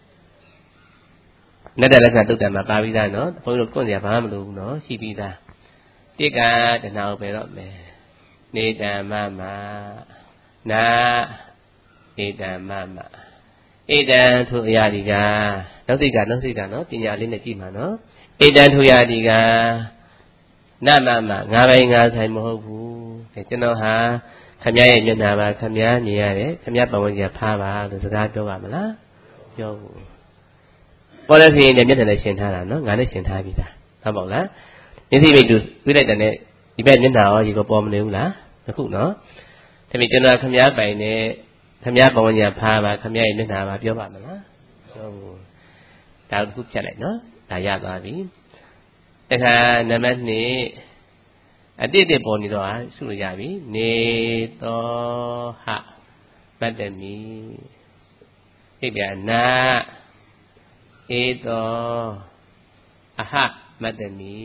Speaker 1: နတ္တလက္ခဏာတုတ်တံမှာပါပြီးသားနော်ဘုန်းကြီးတို့ကွန့်စရာဘာမှမလိုဘူးနော်ရှိပြီးသားတိကတဏှာကိုပယ်တော့မယ်နေတံမမနာဧတံမမဧတံထိုအရာဒီကနောက်စိတ်ကနောက်စိတ်ကနော်ပညာလေးနဲ့ကြည့်မှာနော်ဧတံထိုအရာဒီကနမမငါပိုင်ငါဆိုင်မဟုတ်ဘူးကျွန်တော်ဟာခမည်းရဲ့မျက်နှာပါခမည်းမြင်ရတယ်ခမည်းပတ်ဝန်းကျင်ဖားပါလို့စကားပြောပါမလားပြောဘူးပေါ်တဲ့စီရင်နဲ့မျက်နှာနဲ့ရှင်းထားတာနော်ငါနဲ့ရှင်းထားပြီသားဟုတ်ပါ့လားမျက်စိမိတ်တူပြလိုက်တဲ့နဲ့ဒီဘက်မျက်နှာရောဒီကိုပေါ်မနေဘူးလားအခုနော်ဒါပေမဲ့ကျွန်တော်ခမည်းပိုင်နဲ့ခမည်းပတ်ဝန်းကျင်ဖားပါခမည်းရဲ့မျက်နှာပါပြောပါမလားပြောဘူးဒါတစ်ခုဖြတ်လိုက်နော်ဒါရသွားပြီတခါနံပါတ်နှစ်အတိတ်ပေါ်နေတော့ဟာရှုလို့ရပြီနေသောဟမတ္တမီသိပြနာဧသောအဟမတ္တမီ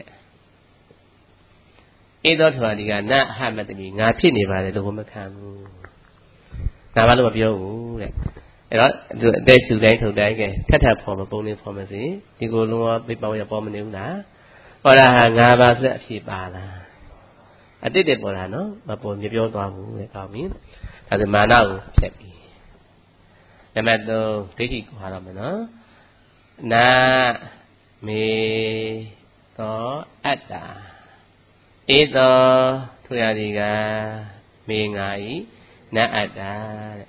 Speaker 1: တဲ့ဧသောထွာဒီကနာအဟမတ္တမီငါဖြစ်နေပါတယ်လို့မခံဘူးငါဘာလို့မပြောဘူးတဲ့အဲ့တော့သူအသက်ရှူတိုင်းထုတ်တိုင်းကထက်ထက်ဖော်မပုံနေဖော်မစီဒီကိုလုံးဝပြပောင်းရပေါ်မနေဘူးလားဟောတာဟာငါပါဆိုအဖြစ်ပါလားအတိတ်တက်ပေါ်လာနော်မပေါ်မြပြောသွားဘူးတဲ့ကောင်းပြီဒါဆိုမာနကိုဖြတ်ပြီနံပါတ်သုံးဒိဋ္ဌိကိုဟာတော့မယ်နော်နာမေသောအတ္တာဧသောထူရသည်ကမေငါဤနတ်အတ္တာ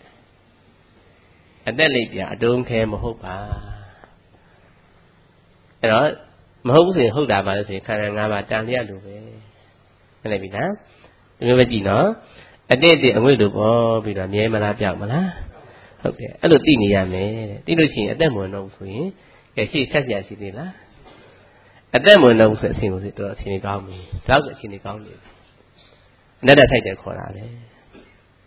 Speaker 1: တဲ့အသက်လိပ်ပြအတုံးခဲမဟုတ်ပါအဲ့တော့မဟုတ်ဘူးဆိုရင်ဟုတ်တာပါလို့ဆိုရင်ခန္ဓာ၅ပါးတန်လျက်လိုပဲဟုတ်တယ်ပြီလားဒီလိုပဲကြည့်နော်အတိတ်အငွေ့လိုပေါ်ပြီးတော့မြဲမလားပြောက်မလားဟုတ်တယ်အဲ့လိုသိနေရမယ်တဲ့သိလို့ရှိရင်အသက်မဝင်တော့ဘူးဆိုရင်ကဲရှိဆက်ပြရှိသေးလားအသက်မဝင်တော့ဘူးဆိုအဆင်ကိုတော့အဆင်ကြီးကောင်းပြီဒါဆိုအဆင်ကြီးကောင်းနေပြီအနတ္တထိုက်တယ်ခေါ်တာပဲ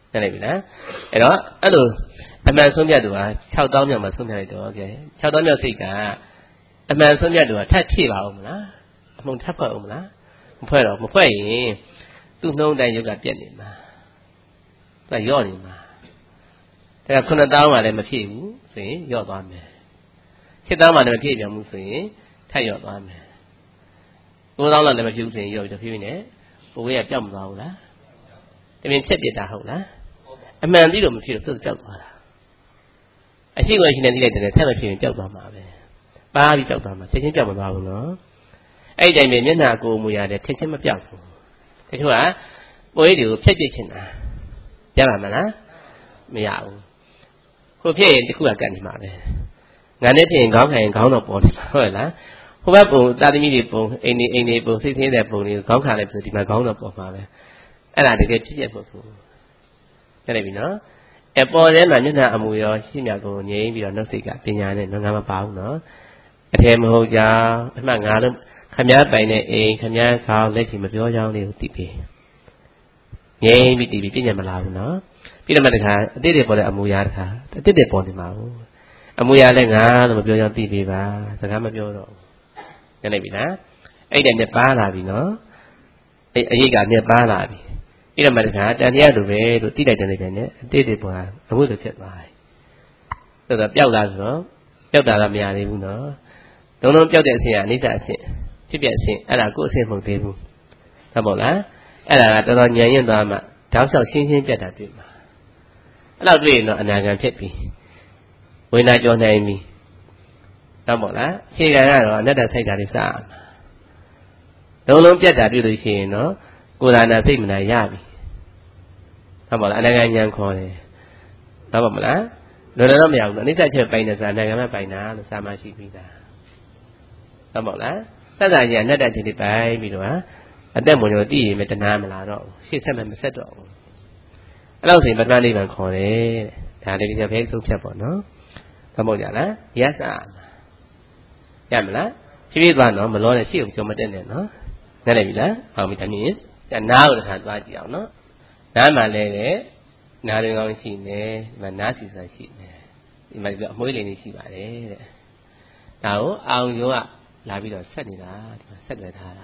Speaker 1: นั่นเลยပြီလားအဲ့တော့အဲ့လိုအမှန်ဆုံးဖြတ်သူဟာ၆သောင်းမြောက်မှာဆုံးဖြတ်လိုက်တော့โอเค၆သောင်းမြောက်စိတ်ကအမှန်ဆုံးဖြတ်သူဟာထပ်ဖြည့်ပါဦးမလားအမှုန်ထပ်ဖွဲ့ဦးမလားမဖွဲ့တော့မဖွဲ့ရင်သူ့နှုံးတိုင်းယုတ်ကပြက်နေမှာသူကယော့နေမှာဒါကခုနှစ်သောင်းမှလည်းမဖြည့်ဘူးဆိုရင်ယော့သွားမယ်ရှစ်သောင်းမှလည်းမဖြည့်ပြန်ဘူးဆိုရင်ထပ်ယော့သွားမယ်ကိုးသောင်းလည်းမဖြည့်ဘူးဆိုရင်ယော့ပြီးတော့ဖြည့်နေပိုဝေးကပြောက်မသွားဘူးလားတမင်ဖြက်ပြစ်တာဟုတ်လားအမှန်သိလို့မဖြည့်တော့သူ့ပြောက်သွားတာအရှိကိုရှိနေသိလိုက်တယ်ထပ်မဖြည့်ရင်ပြောက်သွားမှာပဲပါပြီးပြောက်သွားမှာချက်ချင်းပြောက်မသွားဘူးနော်အဲ့ဒီတိုင်းပဲမျက်နှာကိုယ်မူရတယ်ထင်ချင်းမပြောက်ဘူးတချို့ကပိုဝေးတွေကိုဖြက်ပြစ်ချင်တာရပါမလားမရဘူးကိုဖြစ်ရင်တခုကကတ်နေမှာပဲငါနဲ့ဖြစ်ရင်ခေါင်းခံရင်ခေါင်းတော့ပေါ်နေမှာဟုတ်လားဟိုဘက်ပုံတာသမီတွေပုံအိမ်နေအိမ်နေပုံစိတ်ဆင်းတဲ့ပုံတွေကိုခေါင်းခံလိုက်ဆိုဒီမှာခေါင်းတော့ပေါ်မှာပဲအဲ့ဒါတကယ်ဖြစ်ပြဖို့ဘူးဟုတ်တယ်ပြီနော်အပေါ်ထဲမှာမျက်နှာအမူရောရှင်းမြကိုငြိမ်းပြီးတော့နှုတ်စိတ်ကပညာနဲ့ငါမပါဘူးနော်အထည်မဟုတ်ကြအမှတ်ငါတို့ခမည်းပိုင်တဲ့အိမ်ခမည်းခေါင်းလက်ချီမပြောကြောင်းလေးကိုသိပြီငြိမ်းပြီးတည်ပြီးပြညာမလာဘူးနော်ပြီးတော့မှတခါအတိတ်တွေပေါ်တဲ့အမူအရာတခါအတိတ်တွေပေါ်နေမှာဘူးအမူအရာလည်းငါလို့မပြောကြောင်းသိပြီပါစကားမပြောတော့ဘူးညနေပြီလားအဲ့ဒါနဲ့ပါလာပြီနော်အဲ့အရေးကနဲ့ပါလာပြီပြီးတော့မှတခါတန်တရားလိုပဲလို့သိလိုက်တယ်လည်းနဲ့အတိတ်တွေပေါ်အမှုလိုဖြစ်သွားတယ်ဆိုတော့ပျောက်လာဆိုတော့ပျောက်တာတော့မရသေးဘူးနော်လုံးလုံးပျောက်တဲ့အဆင့်ကအနိစ္စအဆင့်ဖြစ်ပြအဆင့်အဲ့ဒါကိုယ်အဆင့်မဟုတ်သေးဘူးဟုတ်မို့လားအဲ့ဒါကတော်တော်ညံ့ရင်သွားမှတောက်လျှောက်ရှင်းရှင်းပြတ်တာတွေ့မှာအဲ့လောက်တွေ့ရင်တော့အနာဂံဖြစ်ပြီဝိညာဉ်ကြောနိုင်ပြီဟုတ်မို့လားခြေကံကတော့အနတ္တစိတ်ဓာတ်တွေစရမှာလုံးလုံးပြတ်တာတွေ့လို့ရှိရင်တော့ကိုယ်သာနာစိတ်မနာရပြီဟုတ်မို့လားအနာဂံဉာဏ်ခေါ်တယ်ဟုတ်ပါမလားလွယ်လွယ်တော့မရဘူးအနိစ္စချက်ပိုင်တယ်ဆိုတာအနာဂံမပိုင်တာလို့စာမရှိပြီးသားဟုတ်မို့လားသစ္စာကြီးအနတ္တချင်းတွေပိုင်ပြီးတော့အသက်မွန်ရောတည်ရင်မတနာမလာတော့ဘူးရှေ့ဆက်မှမဆက်တော့ဘူးအဲ့လောက်ဆိုရင်ပထမနိဗ္ဗာန်ခေါ်တယ်တဲ့ဒါလည်းဒီကဘယ်ဆုံးဖြတ်ပေါ့နော်သမုတ်ကြလားရသရမလားဖြည်းဖြည်းသွားနော်မလောနဲ့ရှေ့ကိုကြုံမတက်နဲ့နော်နားလည်ပြီလားအောင်ပြီဒါမြင်နားကိုတစ်ခါသွားကြည့်အောင်နော်နားမှလည်းပဲနားရင်ကောင်းရှိနေဒီမှာနားစီစာရှိနေဒီမှာအမွှေးလေးနေရှိပါတယ်တဲ့ဒါကိုအောင်ကျော်ကလာပြီးတော့ဆက်နေတာဒီမှာဆက်လွယ်ထားတာ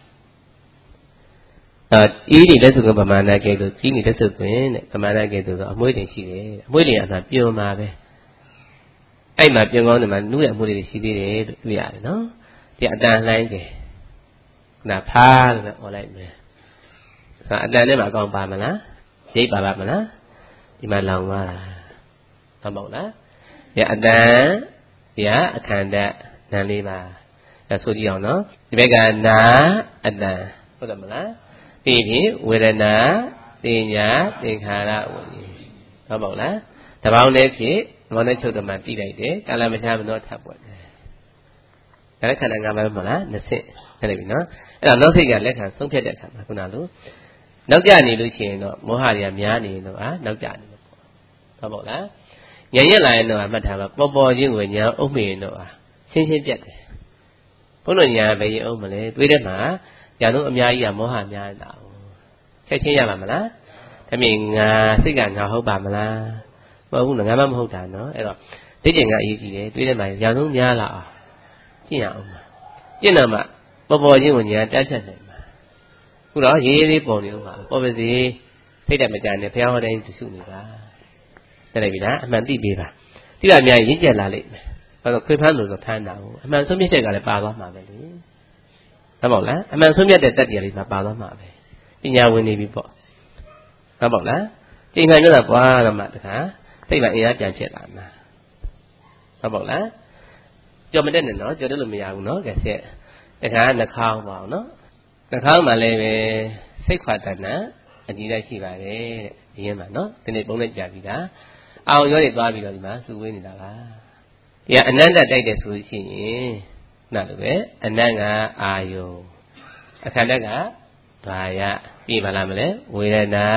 Speaker 1: အာဤဒီလက်စုကပမာဏကဲဆိုကြီးနေလက်စုတွင်တဲ့ပမာဏကဲဆိုတော့အမွှေးတင်ရှိတယ်အမွှေးတင်အမှပြုံမှာပဲအဲ့မှာပြုံကောင်းတယ်မှာနုရဲ့အမွှေးတွေရှိသေးတယ်လို့တွေ့ရတယ်နော်ဒီအတန်လှိုင်းတယ်ခုနဖားလို့ပဲអော်လိုက်မယ်ဆိုအတန်နဲ့မှာအကောင်ပါမလားရိပ်ပါပါမလားဒီမှာလောင်သွားတာဟုတ်မဟုတ်လားဒီအတန်ဒီကအခန္ဓာနာလေးပါဒါဆိုကြည့်အောင်နော်ဒီဘက်ကနာအတန်ဟုတ်တယ်မလားပြီးရင်ဝေဒနာတင်ညာသင်္ခါရဝိညာဉ်ဟုတ်ပါ့လားတပေါင်းလေးဖြစ်မောနဲ့ချုပ်တမှတိလိုက်တယ်ကာလမချမနောထပ်ပွက်တယ်ဒါလည်းခန္ဓာငါးပါးမလားနှစ်ဆင့်ဟုတ်ပြီနော်အဲ့တော့နောက်စိတ်ကလက်ခံဆုံးဖြတ်တဲ့အခါမှာခုနလိုနောက်ကြနေလို့ရှိရင်တော့မောဟတွေကများနေရင်တော့အာနောက်ကြနေလို့ပေါ့ဟုတ်ပါ့လားဉာဏ်ရက်လာရင်တော့မှတ်ထားပါပေါ်ပေါ်ချင်းကိုဉာဏ်အုပ်မိရင်တော့အာရှင်းရှင်းပြတ်တယ်ဘုန်းတော်ဉာဏ်ပဲရင်အုပ်မလဲတွေးတဲ့မှာညာတော့အများကြီးကမောဟများနေတာချက်ချင်းရပါမလားဒါမြင်ငါစိတ်ကငါဟုတ်ပါမလားမဟုတ်ဘူးငါမှမဟုတ်တာနော်အဲ့တော့သိကျင်ကအရေးကြီးတယ်တွေးတဲ့မှာညာတော့များလာအောင်ကျင့်ရအောင်ပါကျင့်တော့မှပေါ်ပေါ်ချင်းကိုညာတက်ဖြတ်နိုင်မှာခုတော့ရေးရေးလေးပေါ်နေဦးပါပေါ်ပါစေစိတ်တမကြနဲ့ဘုရားဟောတိုင်းစုနေပါတဲ့လိုက်ပြီလားအမှန်သိပေးပါသိတာများရင့်ကျက်လာလိမ့်မယ်ဘာလို့ခွေဖမ်းလို့ဆိုဖမ်းတာဟုတ်အမှန်ဆုံးဖြတ်ချက်ကလည်းပါသွားမှာပဲလေဟုတ်ပါ့လားအမှန်ဆုံးဖြတ်တဲ့တတ်တရားလေးမှာပါသွားမှာပဲပညာဝင်နေပြီပေါ့ဟုတ်ပါ့လားချိန်ခံရတာပွားတော့မှတခါစိတ်ကအင်အားပြန်ဖြစ်လာမှာဟုတ်ပါ့လားကြော်မတက်နဲ့နော်ကြော်တက်လို့မရဘူးနော်ကဲဆက်တခါနှာခေါင်းပါအောင်နော်နှာခေါင်းမှာလည်းပဲစိတ်ခွာတဏ္ဍအကြည့်လိုက်ရှိပါတယ်တဲ့ဒီရင်မှာနော်ဒီနေ့ပုံနဲ့ပြပြီးတာအောင်ရောတွေသွားပြီးတော့ဒီမှာစုဝေးနေတာပါဒီကအနန္တတိုက်တယ်ဆိုရှိရင်နားလို့ပဲအနတ်ကအာယုအခန္ဓာကဓာယပြီးပါလားမလဲဝေဒနာ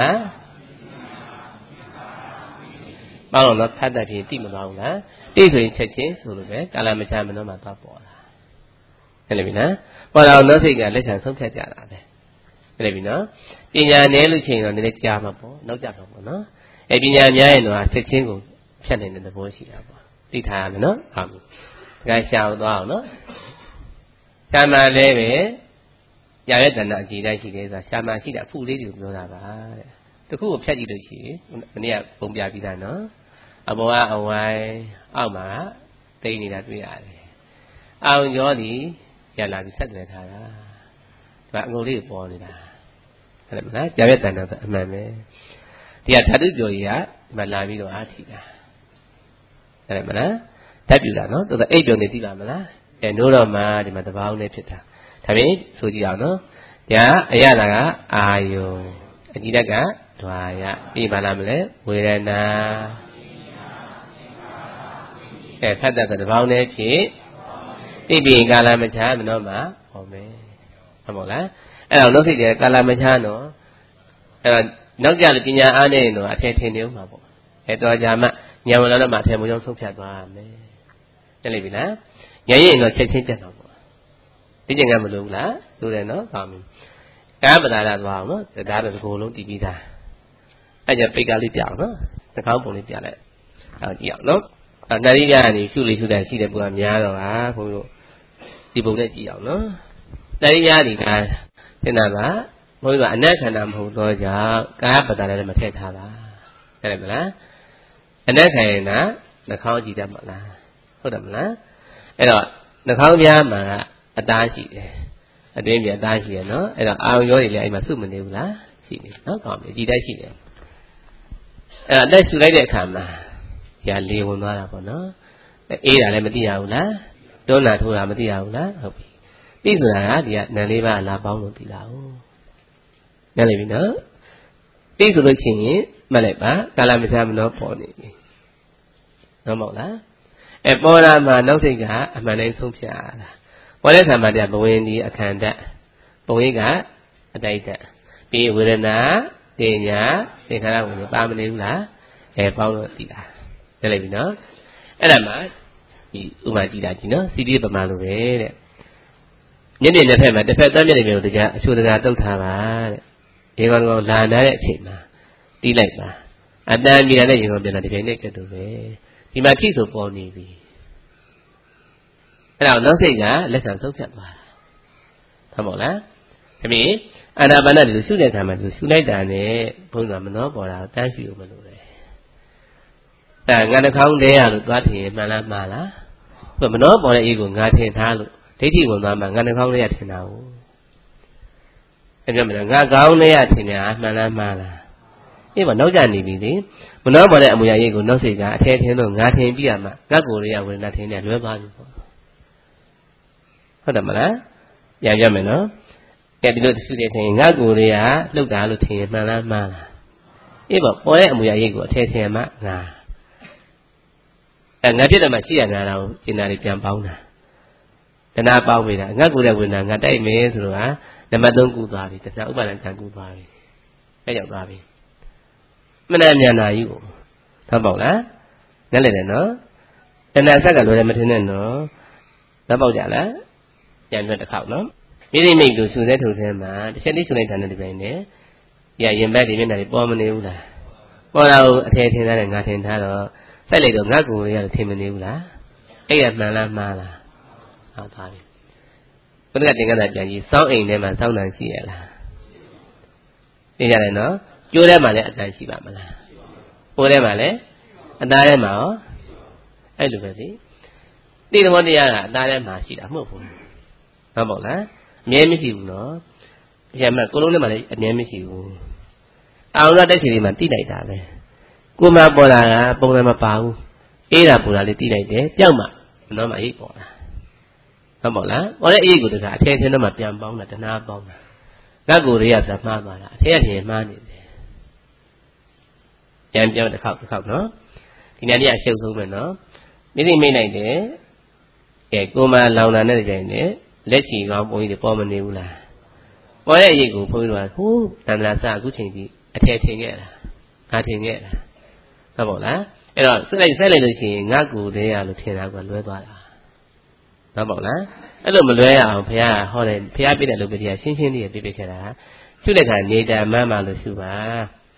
Speaker 1: ပေါင်းတော့ဖတ်တဲ့ပြင်တိမသွားဘူးလားတိဆိုရင်ချက်ချင်းဆိုလိုပဲကာလမချမနှောမှာသွားပေါ်လာဟုတ်တယ်ပြီနော်ပေါ်လာတော့စိတ်ကလက်ခံဆုံးဖြတ်ကြတာပဲဟုတ်တယ်ပြီနော်ပညာနည်းလို့ရှိရင်တော့နည်းနည်းကြားမှာပေါ့နောက်ကြတော့ပေါ့နော်အဲပညာများရင်တော့ချက်ချင်းကိုဖြတ်နေတဲ့သဘောရှိတာပေါ့သိထားရမယ်နော်ဟုတ်ပြီဒါကရှာသွားအောင်နော်ရှာမှလည်းပဲရတဲ့တဏ္ဍအကြည်တိုင်းရှိတယ်ဆိုတာရှာမှရှိတာဖူလေးတွေကိုပြောတာပါတဲ့တခုကိုဖြတ်ကြည့်လို့ရှိရင်မနေ့ကပုံပြပြီးသားနော်အပေါ်ကအဝိုင်းအောက်မှာတိတ်နေတာတွေ့ရတယ်အောင်ကျော်ဒီရလာပြီးဆက်သွယ်ထားတာဒါအငုံလေးပေါ်နေတာဟုတ်မလားရတဲ့တဏ္ဍဆိုအမှန်ပဲဒီကဓာတုကြော်ကြီးကဒီမှာလာပြီးတော့အားထီတာဟုတ်မလားဓာတ်ပြူတာနော်တော်တော်အိပ်ပြုံနေသိပါမလားအဲနိုးတော့မှဒီမှာတပေါင်းနဲ့ဖြစ်တာဒါပြင်ဆိုကြည့်အောင်နော်ဒါအရသာကအာယုံအကြည့်တက်ကဓွာယပြီးပါလားမလဲဝေဒနာအဲဖတ်တတ်တဲ့တပေါင်းနဲ့ဖြစ်ဣပိကာလမချာမနောမှာဟောမယ်ဟုတ်မို့လားအဲ့တော့နှုတ်စိတ်တဲ့ကာလမချာနော်အဲ့တော့နောက်ကြလို့ပညာအားနဲ့တော့အထည်ထင်နေဦးမှာပေါ့အဲတော့ကြာမှညံဝင်လာတော့မှအထည်မုံဆုံးဆုံးဖြတ်သွားရမယ်တက်လိမ့်ပြီလားညရင်တော့ချက်ချင်းတက်တော့ပေါ့ဒီကျင်ကမလို့ဘူးလားလို့တယ်နော်ကောင်းပြီကာပဒါရသွားအောင်နော်ဒါတော့ဒီကိုယ်လုံးတည်ပြီးသားအဲ့ကြပိတ်ကားလေးပြအောင်နော်နှာခေါင်းပုံလေးပြလိုက်အဲ့ကြည့်အောင်နော်အဲ့နာရီကနေရှုလေးရှုတဲ့ရှိတဲ့ပုံကများတော့ဟာဘုန်းကြီးတို့ဒီပုံနဲ့ကြည့်အောင်နော်နာရီကနေဒါသင်္နာပါဘုန်းကြီးကအနတ်ခန္ဓာမဟုတ်တော့ကြောင့်ကာပဒါရလည်းမထည့်ထားပါဟုတ်တယ်မလားအနတ်ခန္ဓာနှာခေါင်းကြည့်တတ်မလားဟုတ်တယ်မလားအဲ့တော့နှာခေါင်းပြားမှာအသားရှိတယ်အတွင်းပြအသားရှိတယ်နော်အဲ့တော့အာရုံရောတွေလည်းအဲ့မှာစုမနေဘူးလားရှိနေနော်ကောင်းပြီကြည်တိုက်ရှိတယ်အဲ့တော့အသက်ရှူလိုက်တဲ့အခါမှာညာလေဝင်သွားတာပေါ့နော်အေးတာလည်းမသိရဘူးလားတွန်းတာထိုးတာမသိရဘူးလားဟုတ်ပြီသိဆိုတာကဒီကနံလေးပါးလာပေါင်းလို့သိတာဟုတ်နားလည်ပြီနော်သိဆိုလို့ရှိရင်မှတ်လိုက်ပါကာလမချမနောပေါ်နေပြီနော်မဟုတ်လားအဲပေါ်လာမှနောက်စိတ်ကအမှန်တိုင်းဆုံးဖြတ်ရတာပေါ်တဲ့ခါမှာတည်းဘဝင်ဒီအခန္ဓာဘဝင်ကအတိုက်တက်ပြီးဝေဒနာတင်ညာသင်္ခါရဝင်ပါမနေဘူးလားအဲပေါင်းလို့သိတာသိလိုက်ပြီနော်အဲ့ဒါမှဒီဥမာကြည့်တာကြည့်နော်စီတီပမာလိုပဲတဲ့မျက်နှာတစ်ဖက်မှာတစ်ဖက်သားမျက်နှာမျိုးတရားအချိုတကာတုတ်ထားပါတဲ့ဒီကောင်ကောင်လာနာတဲ့အချိန်မှာတီးလိုက်ပါအတန်မြင်တဲ့ရေကောင်ပြန်လာဒီပိုင်းနဲ့ကဲ့သို့ပဲဒီမှာထိဆိုပေါ်နေပြီအဲ့တော့နောက်စိတ်ကလက်ခံဆုံးဖြတ်သွားတာဟုတ်မို့လားဒါပေမဲ့အာနာပါနဒီလိုရှုတဲ့အခါမှာဒီရှုလိုက်တာနဲ့ဘုန်းတော်မနှောပေါ်တာတန်းရှုမလို့လေအဲငါနှာခေါင်းထဲရလို့သွားထင်မှန်လားမှားလားဘယ်မနှောပေါ်တဲ့အေးကိုငါထင်ထားလို့ဒိဋ္ဌိဝင်သွားမှငါနှာခေါင်းထဲရထင်တာဟုတ်အဲ့ပြောမလားငါခေါင်းထဲရထင်တာမှန်လားမှားလားအေးပါနောက်ကျနေပြီလေမနှောပေါ်တဲ့အမူအရာရေးကိုနောက်စိတ်ကအထဲထင်းလို့ငါထင်ပြီးရမှငါကိုယ်လေးရဝေဒနာထင်တယ်လွဲသွားပြီပေါ့ဟုတ်တယ်မလားပြန်ပြမယ်နော်ကဲဒီလိုရှုတဲ့ထင်ငါကိုယ်လေးကလှုပ်တာလို့ထင်မှန်လားမှားလားအေးပါပေါ်တဲ့အမူအရာရေးကိုအထဲထင်မှငါအဲငါဖြစ်တယ်မှရှိရနာတာကိုကျင်နာတွေပြန်ပေါင်းတာတဏှာပေါင်းမိတာငါကိုယ်ရဲ့ဝေဒနာငါတိုက်မယ်ဆိုတော့ဟာနံပါတ်သုံးကူသွားပြီတဏှာဥပါဒံကံကူသွားပြီအဲရောက်သွားပြီမနဲ့မြန်နာယူဟုတ်ပေါ့လားနားလည်တယ်နော်တဏှာဆက်ကလွယ်တယ်မထင်နဲ့နော်သဘောပေါက်ကြလားပြန်ပြတစ်ခေါက်နော်မိမိမိတ်တို့ရှုတဲ့ထုံထဲမှာတစ်ချက်လေးရှုလိုက်တာနဲ့ဒီပိုင်းနဲ့ရရင်ဘက်ဒီမျက်နှာတွေပေါ်မနေဘူးလားပေါ်လာကိုအထည်ထင်ထားတယ်ငါထင်ထားတော့စိုက်လိုက်တော့ငါ့ကိုယ်ရထင်မနေဘူးလားအဲ့ရမှန်လားမှားလားဟောသားပြီဘုရားတင်ကတာပြန်ကြီးစောင်းအိမ်ထဲမှာစောင်းတန်ရှိရလားသိကြတယ်နော်ကျိုးထဲမှာလည်းအတန်ရှိပါမလားပိုးထဲမှာလည်းအသားထဲမှာရောအဲ့လိုပဲလေတိသမတရားကအသားထဲမှာရှိတာမဟုတ်ဘူးဟုတ်ပေါ့လားအမြဲမရှိဘူးနော်ပြန်မှကိုလုံးထဲမှာလည်းအမြဲမရှိဘူးအောင်ရတဲ့ချိန်လေးမှာတိလိုက်တာပဲကိုမပေါ်လာတာပုံစံမပါဘူးအေးတာပူတာလေးတိလိုက်တယ်ပြောက်မှတော့မှအိတ်ပေါ်လာဟုတ်ပေါ့လားပေါ်တဲ့အရေးကိုတခါအထည်ထင်းတော့မှပြန်ပေါင်းတာတနာပေါင်းတာငါ့ကိုယ်တွေကသမှားသွားတာအထည်ကထင်မှားနေတယ်ပြန်ပြောင်းတစ်ခေါက်တစ်ခေါက်နော်ဒီနေ့နေ့အရှုပ်ဆုံးပဲနော်မိသိမိတ်နိုင်တယ်ကဲကိုမလောင်တာနဲ့ကြိုင်တယ်လက်ချီကောင်းဘုန်းကြီးတွေပေါ်မနေဘူးလားပေါ်တဲ့အရေးကိုဘုန်းကြီးတို့ကဟိုးတန်ត្រာစအခုချိန်ကြီးအထည်ထင်ခဲ့တာငါထင်ခဲ့တာဟုတ်ပေါ့လားအဲ့တော့စိတ်လိုက်ဆက်လိုက်လို့ရှိရင်ငါ့ကိုယ်တည်းရလို့ထင်တာကလွဲသွားတာဟုတ်ပေါ့လားအဲ့လိုမလွဲရအောင်ဘုရားဟောတယ်ဘုရားပြတဲ့လူပတိကရှင်းရှင်းလေးပြပြခဲ့တာရှုတဲ့ခါနေတာမှန်းမှလို့ရှုပါ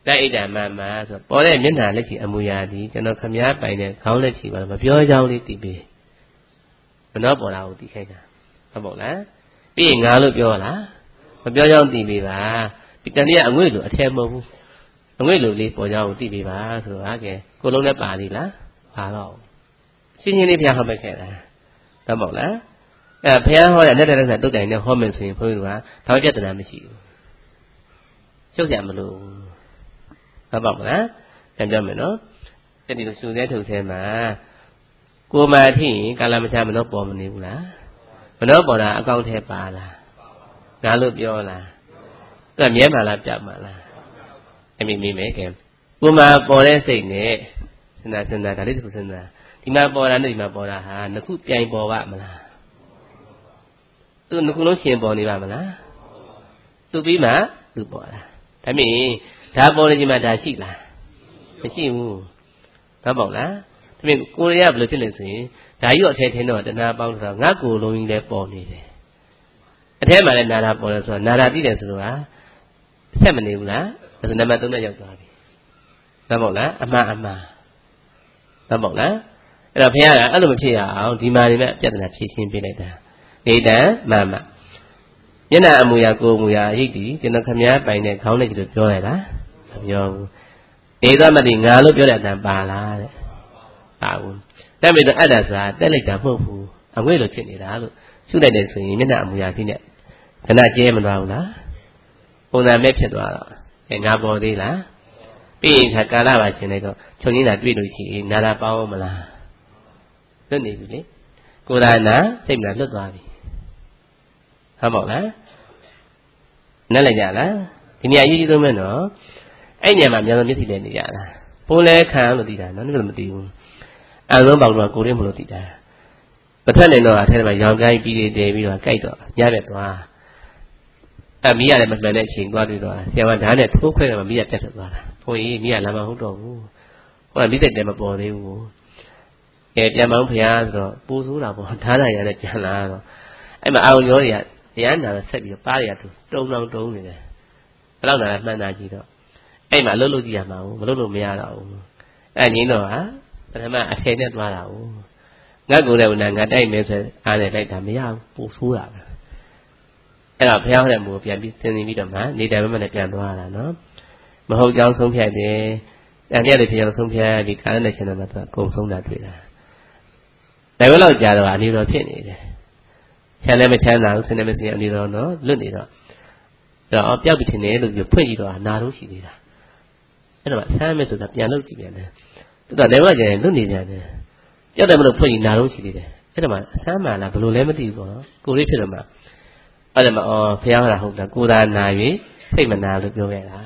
Speaker 1: လက်ဣဒံမမဆိုပေါ်တဲ့မျက်နှာလက်ချီအမူအရာဒီကျွန်တော်ခမည်းပိုင်တဲ့ခေါင်းလက်ချီပါမပြောကြောင်းလေးသိပေးမနှောပေါ်တာကိုသိခိုင်းတာဟုတ်ပေါ့လားပြီးရင်ငါလို့ပြောလားမပြောကြောင်းသိပေးပါဒီတနည်းအငွေ့လိုအထက်မဟုတ်ဘူးအငွေ့လိုလေးပေါ်ကြောင်းကိုသိပေးပါဆိုတော့ဟာကဲကိုလုံးနဲ့ပါသေးလားပါတော့ရှင်းရှင်းလေးဘုရားဟောပေးခဲ့တာဟုတ်ပေါ့လားအဲဘုရားဟောတဲ့အနတ္တရက္ခတုတ်တိုင်နဲ့ဟောမယ်ဆိုရင်ဘုန်းကြီးတို့ကဘာပြဿနာမရှိဘူးချုပ်ကြမလို့ဟုတ်ပါမလားပြန်ပြောမယ်နော်အဲ့ဒီလိုရှုသေးထုတ်သေးမှာကိုမာထိရင်ကာလမချမနှောပေါ်မနေဘူးလားမနှောပေါ်တာအကောင့်ထဲပါလားငါလို့ပြောလားသူကမြဲမှလားပြမှလားအမိမိမယ်ကဲကိုမာပေါ်တဲ့စိတ်နဲ့စဉ်းစားစဉ်းစားဒါလေးတစ်ခုစဉ်းစားဒီမှာပေါ်တာနဲ့ဒီမှာပေါ်တာဟာနှစ်ခုပြိုင်ပေါ်ပါမလားသူနှစ်ခုလုံးရှင်ပေါ်နေပါမလားသူပြီးမှသူပေါ်တာဒါမြင်ဒါပေါ်နေကြမှာဒါရှိလားမရှိဘူးဟုတ်ပေါ့လားဒါမြင်ကိုရရဘယ်လိုဖြစ်လဲဆိုရင်ဒါကြီးတော့အထဲထင်းတော့တဏှာပေါင်းတော့ငါ့ကိုယ်လုံးကြီးလည်းပေါ်နေတယ်အထဲမှာလည်းနာတာပေါ်လဲဆိုတော့နာတာသိတယ်ဆိုတော့ဟာဆက်မနေဘူးလားဒါဆိုနံပါတ်သုံးနဲ့ရောက်သွားပြီဟုတ်ပေါ့လားအမှားအမှားဟုတ်ပေါ့လားအဲ့တော့ဘုရားကအဲ့လိုမဖြစ်ရအောင်ဒီမှာနေမဲ့ပြဿနာဖြေရှင်းပေးလိုက်တာနေတံမမမျက်နှာအမူအရာကိုယ်အမူအရာအရေးဒီကျွန်တော်ခမည်းပိုင်တဲ့ခေါင်းနဲ့ကြည့်လို့ပြောရလားမပြောဘူးဧသမတိငါလို့ပြောတဲ့အတန်ပါလားတဲ့ပါဘူးဒါပေမဲ့အဲ့ဒါဆိုတာတက်လိုက်တာမဟုတ်ဘူးအငွေ့လိုဖြစ်နေတာလို့ရှုလိုက်တယ်ဆိုရင်မျက်နှာအမူအရာဖြစ်နေခဏကျဲမသွားဘူးလားပုံစံမဲ့ဖြစ်သွားတော့အဲငါပေါ်သေးလားပြီးရင်ခါကာလပါရှင်လိုက်တော့ချုပ်ရင်းတာတွေ့လို့ရှိရင်နာတာပေါင်းမလားလွတ်နေပြီလေကိုယ်သာနာစိတ်မလားလွတ်သွားပြီဟုတ်ပါ့လားနားလည်ကြလားဒီနေရာအရေးကြီးဆုံးပဲနော်အဲ့နေရာမှာအများဆုံးမျက်စိလည်းနေကြတာပိုးလဲခံလို့သိတာနော်ဒီလိုမသိဘူးအဆုံးပေါက်တော့ကိုယ်ရင်းမလို့သိတာပထက်နေတော့အထက်မှာရောင်ကိုင်းပြီးတယ်ပြီးတော့ကြိုက်တော့ညဘက်သွားအမီးရတယ်မမှန်တဲ့အချိန်သွားတွေ့တော့ဆရာမဓာတ်နဲ့ထိုးခွဲကမှမီးရပြတ်ထွက်သွားတာဘုန်းကြီးမီးရလာမဟုတ်တော့ဘူးဟိုကမီးသက်တယ်မပေါ်သေးဘူးအဲပြန်မောင်းဖျားဆိုတော့ပူဆိုးတာပေါ့ဓာတ်ရရနဲ့ပြန်လာတော့အဲ့မှာအာုံရောတွေကတရားနာဆက်ပြီးပါးရတူတုံတောင်တုံနေတယ်ဘယ်တော့နာမှန်တာကြည့်တော့အဲ့မှာလှုပ်လှုပ်ကြည့်ရမှာဘူးမလှုပ်လို့မရတော့ဘူးအဲ့ငင်းတော့ဟာပထမအထည်နဲ့သွားတာဘူးငါ့ကိုယ်လည်းနာငါတိုက်မယ်ဆိုအားနဲ့တိုက်တာမရဘူးပူဆိုးတာပဲအဲ့တော့ဘုရားဟောတဲ့မူပြန်ပြီးစဉ်းစားပြီးတော့မှနေတယ်မမနဲ့ပြန်သွားတာနော်မဟုတ်ကြောင်းဆုံးဖြတ်တယ်အဲ့ဒီလည်းဖြစ်အောင်ဆုံးဖြတ်ပြီးကာလနဲ့ရှင်တော်မှာသူအကုန်ဆုံးတာတွေ့တာဒါပဲတော့ကြာတော့အနေတော်ဖြစ်နေတယ်ချမ်းလည်းမချမ်းသာဘူးဆင်းလည်းမဆင်းအနေတော်နော်လွတ်နေတော့အဲ့တော့ပျောက်ပြီးထင်တယ်လို့ပြောဖွင့်ကြည့်တော့နာတော့ရှိသေးတာအဲ့တော့ဆမ်းမယ်ဆိုတာပြန်လို့ကြည့်ပြန်တယ်သူကလည်းမကြရင်လွတ်နေပြန်တယ်ပျောက်တယ်မလို့ဖွင့်ကြည့်နာတော့ရှိသေးတယ်အဲ့တော့မှဆမ်းမှလားဘယ်လိုလဲမသိဘူးပေါ့နော်ကိုလေးဖြစ်တော့မှအဲ့ဒါမှအော်ဖះဟောတာဟုတ်တာကိုသာနာ၍စိတ်မနာလို့ပြောခဲ့တာ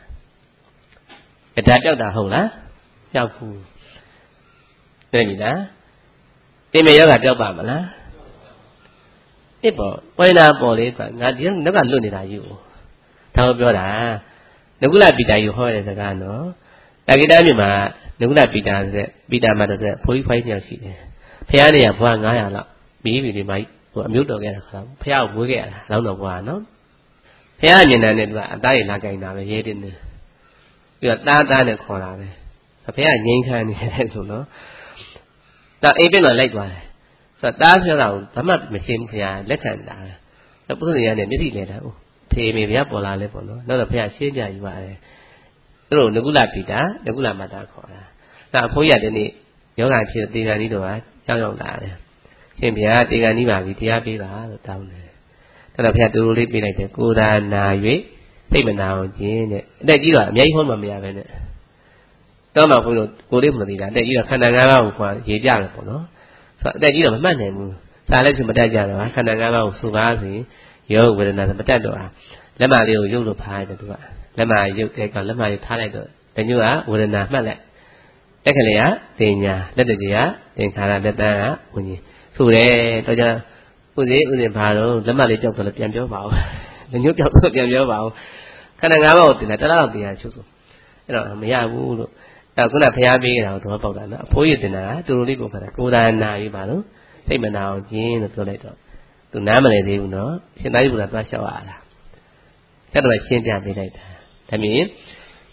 Speaker 1: အဲ့ဒါပျောက်တာဟုတ်လားပျောက်ဘူးသိပြီလားတင်မေယောဂပျောက်ပါမလားအဲ့ပေါ့ဝိညာဉ်ပေါ်လေးကငါဒီနောက်ကလွတ်နေတာယူဒါကိုပြောတာနကုလပိတာယူဟောတဲ့စကားနော်တာကိတမြို့မှာနကုလပိတာဆိုတဲ့ပိတာမှာတဲ့ဖိုးကြီးဖိုင်းပြောက်ရှိတယ်ဖះနေရဘွားငါးရာလောက်ပြီးပြီဒီမှာဟိုအမျိုးတော်ခဲ့တာခါဖះကိုမွေးခဲ့ရတာလောင်းတော်ဘွားနော်ဖះမြင်တယ်နဲ့သူကအသားရလာကြိုင်တာပဲရဲတင်းနေပြီးတော့တားတားနဲ့ခေါ်တာပဲဆိုဖះငိမ့်ခမ်းနေတယ်လို့နော်ဒါအိမ်ပြင်တော့လိုက်သွားတယ်ဆိုတော့တားပြောတာကိုဘာမှမရှင်းဘူးခင်ဗျာလက်ခံတာပဲပုဂ္ဂိုလ်ရနဲ့မျက်စိလဲတာဟိုဖေမေဗျာပေါ်လာလဲပေါ့နော်နောက်တော့ဖះရှင်းပြယူပါတယ်သူတို့ငကုလပိတာငကုလမတာခေါ်တာဒါအဖိုးရတဲ့နေ့ယောဂဖြစ်တေဂန်ကြီးတို့ကကြောက်ရောက်လာတယ်ရှင်ဗျာတေဂန်ကြီးပါပြီတရားပေးပါလို့တောင်းတယ်ဒါတော့ဖះတူတူလေးပေးလိုက်တယ်ကိုယ်သာနာ၍စိတ်မနာအောင်ခြင်းတဲ့အတက်ကြီးတော့အများကြီးဟောမှမရပဲနဲ့တော့မှဘုန်းကြီးကိုလေးမသိတာအတက်ကြီးတော့ခန္ဓာ၅ပါးကိုခွာရေပြတယ်ပေါ့နော်ဆိုတော့အတက်ကြီးတော့မမှတ်နိုင်ဘူးစာလည်းဆိုမတတ်ကြတော့ခန္ဓာ၅ပါးကိုဆိုပါဆိုရင်ယောဝေဒနာဆိုမတတ်တော့လက်မလေးကိုရုပ်လို့ဖားတယ်သူကလက်မရုပ်တဲ့ကလက်မရုပ်ထားလိုက်တော့တညို့ကဝေဒနာမှတ်လိုက်တက်ကလေးကတင်ညာလက်တကြီးကသင်္ခါရလက်တန်းကဝิญဉ်ဆိုတယ်တော့ကြဥစဉ်ဥစဉ်ဘာတော့လက်မလေးကြောက်တော့ပြန်ပြောပါဦးလက်ညှိုးပြောက်တော့ပြန်ပြောပါဦးခန္ဓာ၅ပါးကိုတင်တာတလားတော့တရားချုပ်ဆိုအဲ့တော့မရဘူးလို့အဲ့ခုနဖျားပေးတာကိုသဘောပေါက်တာနော်အဖိုးရတင်တာကတူတူလေးကိုဖတ်တာကိုယ်သာနာယူပါလို့စိတ်မနာအောင်ကျင်းလို့ပြောလိုက်တော့သူနားမလည်သေးဘူးနော်ရှင်သာရိပုတ္တရာသွားလျှောက်ရတာဆက်တော့ရှင်းပြပေးလိုက်တာဒါမြင်ဒီ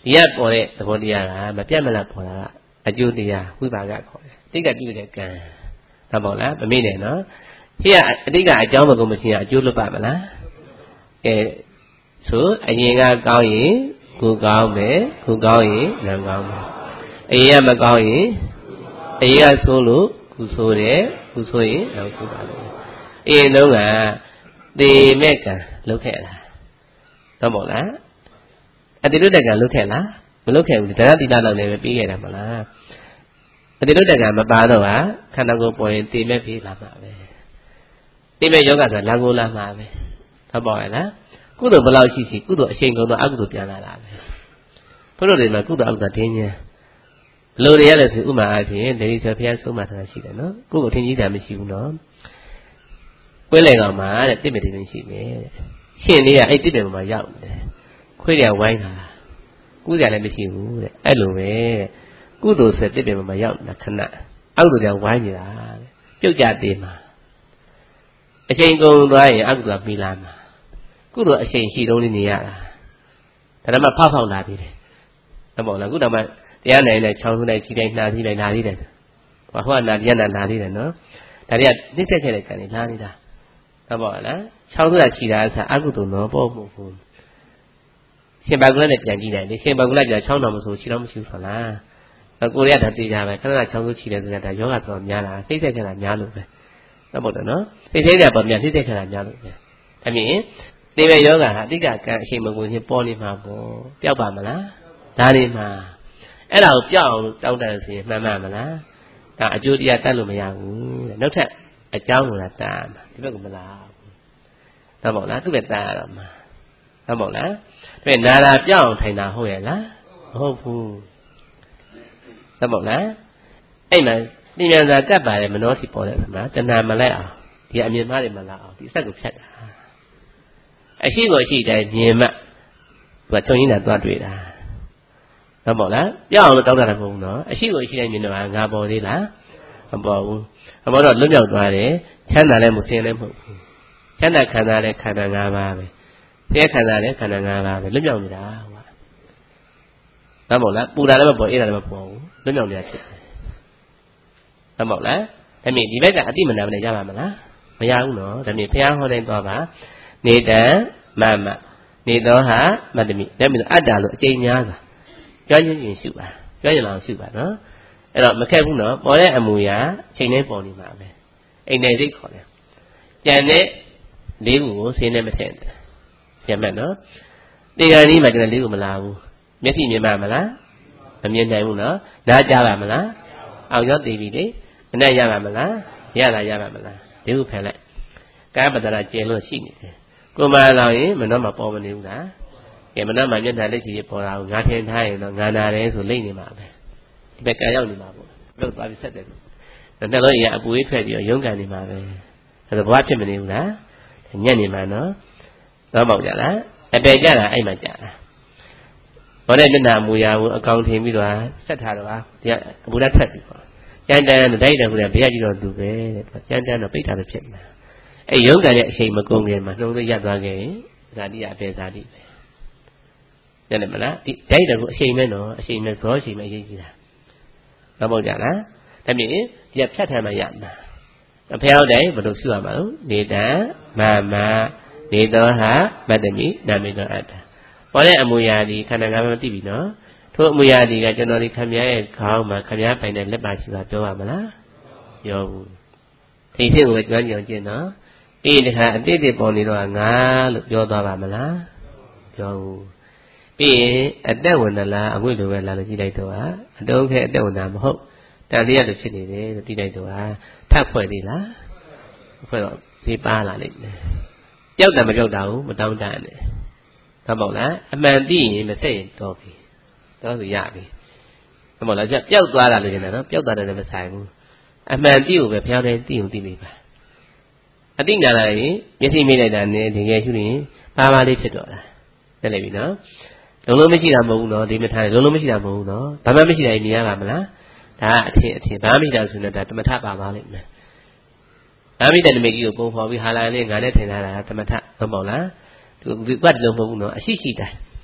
Speaker 1: ရပ်ပေါ်တဲ့သဘောတရားကမပြတ်မလတ်ပေါ်တာကအကျိုးတရားဝိပါကခေါ်တယ်တိကပြုတဲ့ကံဒါပေါ့လားမမေ့နဲ့နော်ရှိရအတိကအကြောင်းမကုန်မရှိရအကျိုးလွတ်ပါမလားအဲဆိုအရင်ကကောင်းရင်ကိုကောင်းမယ်ကိုကောင်းရင်နံကောင်းမယ်အရင်ကမကောင်းရင်အရင်ကဆိုးလို့ခုဆိုးတယ်ခုဆိုရင်နောက်ဆိုးပါလို့အရင်တုန်းကသေမဲ့ကံလုပ်ခဲ့လားတော့မို့လားအတိလွတ်တဲ့ကံလုပ်ခဲ့လားမလုပ်ခဲ့ဘူးဒါကတိလာလောက်လည်းပဲပြီးခဲ့တာမလားအတိလွတ်တဲ့ကံမပါတော့ဟာခန္ဓာကိုယ်ပေါ်ရင်သေမဲ့ပြေးလာမှာပဲသေမဲ့ယောဂဆိုလာကိုလာမှာပဲဟုတ်ပါရဲ့လားကုသိုလ်ဘယ်လောက်ရှိရှိကုသိုလ်အရှိန်ကုန်တော့အကုသိုလ်ပြန်လာတာပဲဘုရားတွေမှာကုသိုလ်အကုသိုလ်တင်းချင်းဘလို့တွေရလဲဆိုဥမာအဖြစ်ဒေဒီဆိုဘုရားဆုံးမထားတာရှိတယ်နော်ကုသိုလ်ထင်ကြီးတာမရှိဘူးနော်ကွဲလေကောင်မှာတဲ့တစ်ပင်တစ်ပင်ရှိတယ်တဲ့ရှင်လေးကအဲ့တစ်ပင်ပေါ်မှာရောက်နေတယ်ခွေးတွေကဝိုင်းလာတာကုသိုလ်လည်းမရှိဘူးတဲ့အဲ့လိုပဲတဲ့ကုသိုလ်ဆိုတစ်ပင်ပေါ်မှာရောက်နေတာခဏအကုသိုလ်တွေဝိုင်းနေတာတဲ့ပြုတ်ကြသေးမှာအချိန်ကုန်သွားရင်အကုသိုလ်ပြီးလာမှာကုသိုလ်အချိန်ရှိတုံးလေးနေရတာဒါမှမဖောက်ဖောက်လာသေးတယ်ဟုတ်ပါလားခုတော့မှတရားနိုင်တဲ့ချောင်းစုလိုက်ခြိတိုင်းနှာသီးလိုက်လာသေးတယ်ဟိုကနာတရားနာလာသေးတယ်နော်ဒါတွေကနှိမ့်ဆက်ခဲ့တဲ့ကံတွေလာနေတာဟုတ်ပါလားချောင်းစုကခြိတာအစားအကုသိုလ်တော့ပေါ့မဟုတ်ဘူးရှင်ဘာကုလနဲ့ပြန်ကြည့်လိုက်လေရှင်ဘာကုလကချောင်းတော်မဆိုခြိတော့မရှိဘူးဆိုလားကိုရီးယားဒါသိကြပဲခဏခဏချောင်းစုခြိတယ်ဆိုတာဒါယောဂတော်များတာနှိမ့်ဆက်ခဲ့တာများလို့ပဲဟုတ်ပါတော့နော်နှိမ့်ဆက်ကြပါများနှိမ့်ဆက်ခဲ့တာများလို့ပဲဒါမြင်သေမဲ့ယောဂဟာအတိကကံအရှိန်မကုန်ခြင်းပေါ်နေမှာပေါ့ပျောက်ပါမလားဒါနေမှာအဲ့ဒါကိုပျောက်အောင်တောင်းတဆိုရင်မှန်မှန်မလားဒါအကျိုးတရားတတ်လို့မရဘူးတဲ့နောက်ထပ်အကြောင်းကိုလာတားမှာဒီဘက်ကမလားဘူးဟုတ်ပါလားသူ့ပဲတားရတော့မှာဟုတ်ပါလားဒါပေမဲ့နာလာပျောက်အောင်ထိုင်တာဟုတ်ရဲ့လားမဟုတ်ဘူးဟုတ်ပါလားအဲ့မှာပြင်းပြန်စွာကပ်ပါတယ်မနှောစီပေါ်တဲ့ဆမှာတဏှာမလိုက်အောင်ဒီအမြင်မှားတွေမလာအောင်ဒီအဆက်ကိုဖြတ်တာအရှိကိုအရှိတိုင်းမြင်မှသူကချုံရင်းတာသွားတွေ့တာဟုတ်ပါလားပြောင်းအောင်လို့တောင်းတာလည်းမဟုတ်ဘူးနော်အရှိကိုအရှိတိုင်းမြင်တော့ငါပေါ်သေးလားမပေါ်ဘူးအပေါ်တော့လွတ်မြောက်သွားတယ်ချမ်းသာလည်းမစင်လည်းမဟုတ်ဘူးချမ်းသာခန္ဓာလည်းခန္ဓာ၅ပါးပဲဆဲခန္ဓာလည်းခန္ဓာ၅ပါးပဲလွတ်မြောက်နေတာဟုတ်ပါဟုတ်ပါလားပူတာလည်းမပေါ်အေးတာလည်းမပေါ်ဘူးလွတ်မြောက်နေတာဖြစ်တယ်ဟုတ်ပါလားဒါမြင်ဒီဘက်ကအတိမနာမနဲ့ရပါမလားမရဘူးနော်ဒါမြင်ဘုရားဟောတိုင်းသွားပါနေတံမမနေသောဟာမတ္တမိဒါမြင်အတ္တလို့အကျဉ်းများစွာပြောချင်းချင်းရှုပါပြောရင်အောင်ရှုပါနော်အဲ့တော့မခက်ဘူးနော်ပေါ်တဲ့အမူအရာချိန်နဲ့ပေါ်နေမှာပဲအိမ်နယ်စိတ်ခေါ်တယ်ကြံတဲ့လေးခုကိုဆင်းနေမထည့်တယ်ကြံမဲ့နော်တေဂန်ကြီးမှာကျန်တဲ့လေးခုမလာဘူးမျက်စိမြင်ပါမလားမမြင်နိုင်ဘူးနော်နားကြားပါမလားအောင်ရောက်တည်ပြီလေအနက်ရပါမလားရတာရပါမလားလေးခုဖယ်လိုက်ကာယပတ္တရာကျင်လို့ရှိနေတယ်ကိုမှလောင်ရင်မနှောမပေါ်မနေဘူးလားကဲမနှောမှမျက်နှာလက်ချီပေါ်တာကိုငါထင်ထားရင်တော့ငါနာတယ်ဆိုလိမ့်နေမှာပဲဒီဘက်ကရောက်နေမှာပေါ့ဘယ်သွားပြီးဆက်တယ်နှလုံးရအပူကြီးထွက်ပြီးတော့ရုန်းကန်နေမှာပဲအဲ့ဒါဘဝဖြစ်မနေဘူးလားညံ့နေမှာနော်တော့ပေါ့ကြလားအပေကြတာအဲ့မှာကြတာဘောတဲ့မျက်နှာမူရာကိုအကောင်ထင်ပြီးတော့ဆက်ထားတော့ဒီကအပူဓာတ်ထွက်ပြီးပေါ့ကြမ်းတမ်းတဲ့တိုက်တယ်ဆိုရင်ဘယ်ရကြည့်တော့သူပဲတဲ့ကြမ်းတမ်းတော့ပိတ်တာပဲဖြစ်နေတာအဲ့ရုန်းကန်တဲ့အချိန်မကုန်ခင်မှာနှုံးသက်ရပ်သွားခဲ့ရင်ဇာတိအပေဇာတိပဲတယ်မလားဒီတိုက်တယ်ကိုအချိန်မဲ့နော်အချိန်မဲ့ဇောအချိန်မဲ့အရေးကြီးတာတော့ပေါ့ကြလားဒါမြင်ဒီကဖြတ်ထမ်းမှရမှာအဖေဟုတ်တယ်ဘယ်လိုရှုရမှာလို့နေတံမမနေသောဟာမတ္တမိနာမေသောအတ္တပေါ်တဲ့အမူအရာဒီခန္ဓာ၅ပါးမသိပြီနော်ထို့အမူအရာဒီကကျွန်တော်ဒီခမည်းရဲ့ခေါင်းမှာခမည်းပိုင်တဲ့လက်ပါရှိတာပြောပါမလားပြောဘူးထိတ်ထိတ်ကိုကြွမ်းကြံကျင်နော်အေးတခါအတိတ်တွေပေါ်နေတော့ငါလို့ပြောသွားပါမလားပြောဘူးပြီးရင်အတက်ဝင်လားအငွေ့လိုပဲလာလို့ကြည့်လိုက်တော့အတုံးခဲအတက်ဝင်တာမဟုတ်တန်တရားလိုဖြစ်နေတယ်လို့ကြည့်လိုက်တော့ထပ်ဖွဲ့သေးလားဖွဲ့တော့ဈေးပါလာလိမ့်မယ်ပျောက်တယ်မပျောက်တာဘူးမတောင်းတနဲ့ဟုတ်ပါ့လားအမှန်သိရင်မဆက်ရင်တော့ပြီတော့ဆိုရပြီဟုတ်ပါလားပျောက်သွားတာလို့ကျင်တယ်နော်ပျောက်သွားတယ်လည်းမဆိုင်ဘူးအမှန်သိကိုပဲဖျောင်းတယ်သိုံသိနေပါအတိညာလာရင်မျက်စိမိလိုက်တာနဲ့တကယ်ရှုရင်ပါပါလေးဖြစ်တော့တာသိလိုက်ပြီနော်လုံးလုံးမရှိတာမဟုတ်ဘူးနော်ဒီမထားတယ်လုံးလုံးမရှိတာမဟုတ်ဘူးနော်ဘာမှမရှိတာမြင်ရပါမလားဒါအထင်အထင်ဘာမှမရှိတာဆိုရင်ဒါတမထပါပါလိမ့်မယ်ဘာမိတဲ့နမိတ်ကြီးကိုပုံဖော်ပြီးဟာလာနဲ့ငါနဲ့ထင်ထားတာတမထမဟုတ်ပါလားသူကတည်းကလုံးမဟုတ်ဘူးနော်အရှိရှိတိုင်း